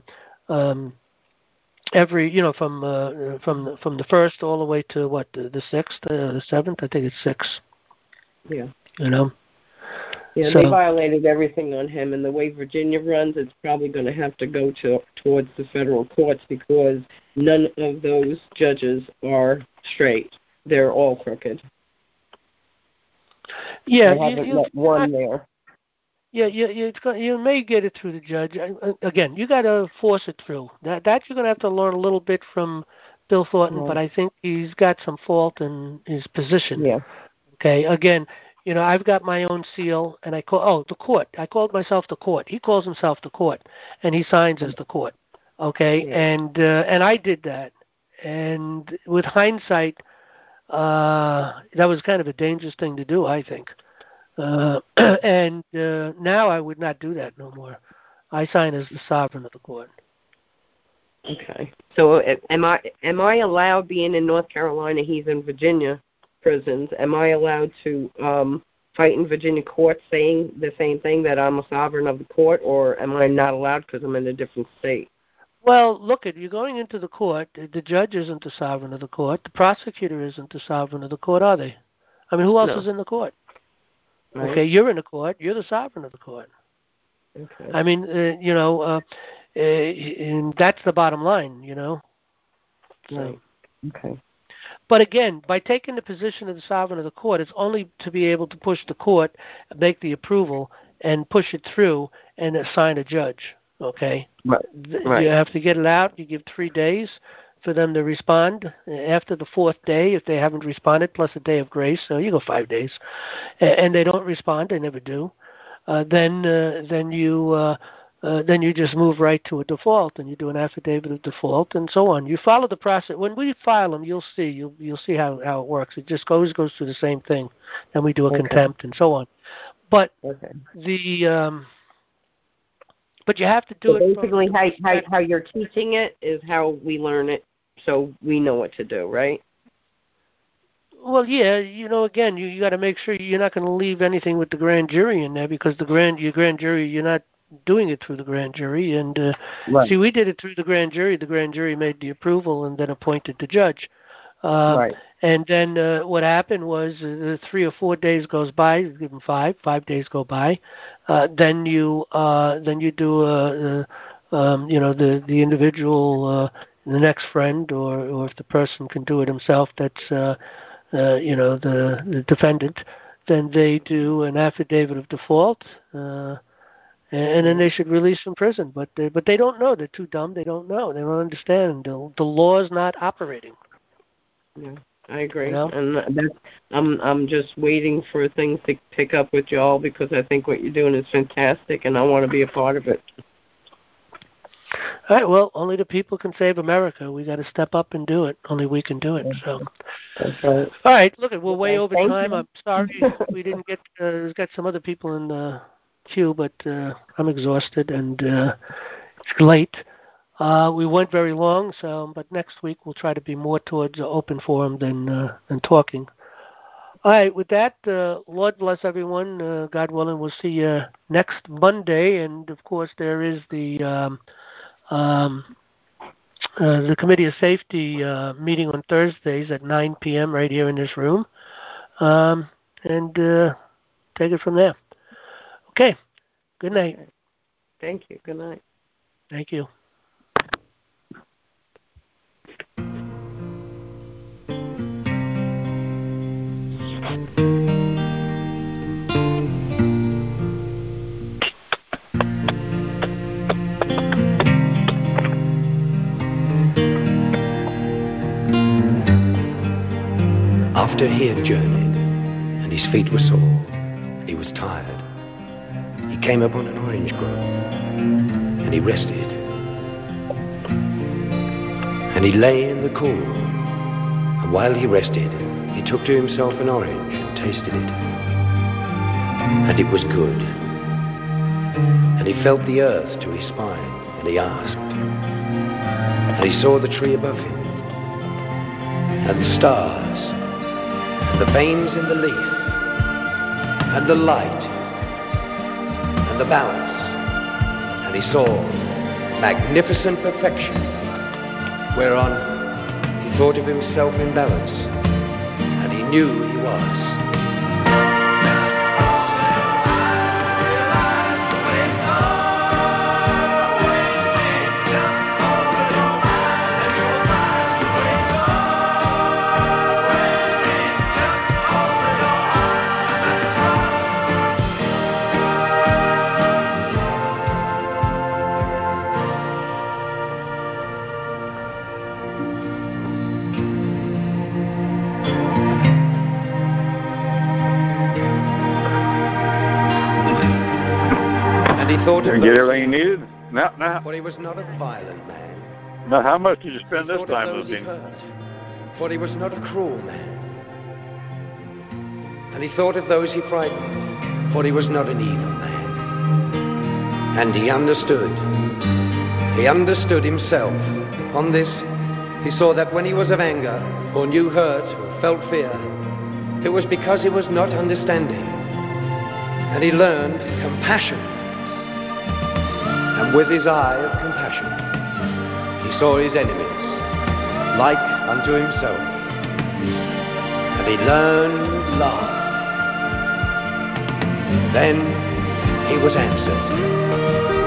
know, from the first all the way to what, the sixth, the seventh, I think it's six. Yeah. You know. Yeah, so, they violated everything on him, and the way Virginia runs, it's probably going to have to go towards the federal courts because none of those judges are straight. They're all crooked. Yeah, I haven't met one there. Yeah, you may get it through the judge. Again, you got to force it through. That you're going to have to learn a little bit from Bill Thornton, but I think he's got some fault in his position. Yeah. Okay. Again, you know, I've got my own seal, and the court. I called myself the court. He calls himself the court, and he signs as the court. Okay, and I did that, and with hindsight, that was kind of a dangerous thing to do, I think. And now I would not do that no more. I sign as the sovereign of the court. Okay. So am I allowed, being in North Carolina, he's in Virginia prisons, am I allowed to fight in Virginia court saying the same thing, that I'm a sovereign of the court, or am I not allowed because I'm in a different state? Well, look, you're going into the court. The judge isn't the sovereign of the court. The prosecutor isn't the sovereign of the court, are they? I mean, who else is in the court? Right. Okay, you're in the court. You're the sovereign of the court. Okay. I mean, you know, and that's the bottom line, you know. So. Right. Okay. But again, by taking the position of the sovereign of the court, it's only to be able to push the court, make the approval, and push it through and assign a judge. Okay? Right. You have to get it out. You give 3 days for them to respond. After the fourth day, if they haven't responded, plus a day of grace, so you go 5 days, and they don't respond, they never do, then you just move right to a default, and you do an affidavit of default, and so on. You follow the process. When we file them, you'll see how it works. It just goes through the same thing. Then we do a contempt and so on. But but you have to do it. Basically, how you're teaching it is how we learn it, so we know what to do, right? Well, yeah, you know, again, you got to make sure you're not going to leave anything with the grand jury in there, because your grand jury, you're not doing it through the grand jury. And see, we did it through the grand jury. The grand jury made the approval and then appointed the judge. And then what happened was 3 or 4 days goes by. You give them 5 days go by. Then you do you know, the individual, the next friend, or if the person can do it himself, that's you know, the defendant. Then they do an affidavit of default, and then they should release from prison. But they don't know. They're too dumb. They don't know. They don't understand. The law is not operating. Yeah, I agree. You know? And I'm just waiting for things to pick up with y'all, because I think what you're doing is fantastic, and I want to be a part of it. All right. Well, only the people can save America. We got to step up and do it. Only we can do it. So. That's right. All right. Look, we're way over time. You. I'm sorry we didn't get. We've got some other people in the queue, but I'm exhausted and it's late. We went very long, but next week we'll try to be more towards an open forum than talking. All right, with that, Lord bless everyone. God willing, we'll see you next Monday. And, of course, there is the Committee of Safety meeting on Thursdays at 9 p.m. right here in this room. And take it from there. Okay, good night. Thank you. Good night. Thank you. After he had journeyed, and his feet were sore, and he was tired, he came upon an orange grove, and he rested. And he lay in the cool, and while he rested, he took to himself an orange and tasted it. And it was good. And he felt the earth to his spine, and he asked. And he saw the tree above him, and the stars, and the veins in the leaf, and the light, and the balance. And he saw magnificent perfection, whereon he thought of himself in balance, and he knew who he was. Did you get everything you needed? Now. For he was not a violent man. Now, how much did you spend this time with him? For he was not a cruel man. And he thought of those he frightened, for he was not an evil man. And he understood. He understood himself. Upon this, he saw that when he was of anger, or knew hurt, or felt fear, it was because he was not understanding. And he learned compassion. And with his eye of compassion, he saw his enemies, like unto himself. And he learned love. Then he was answered.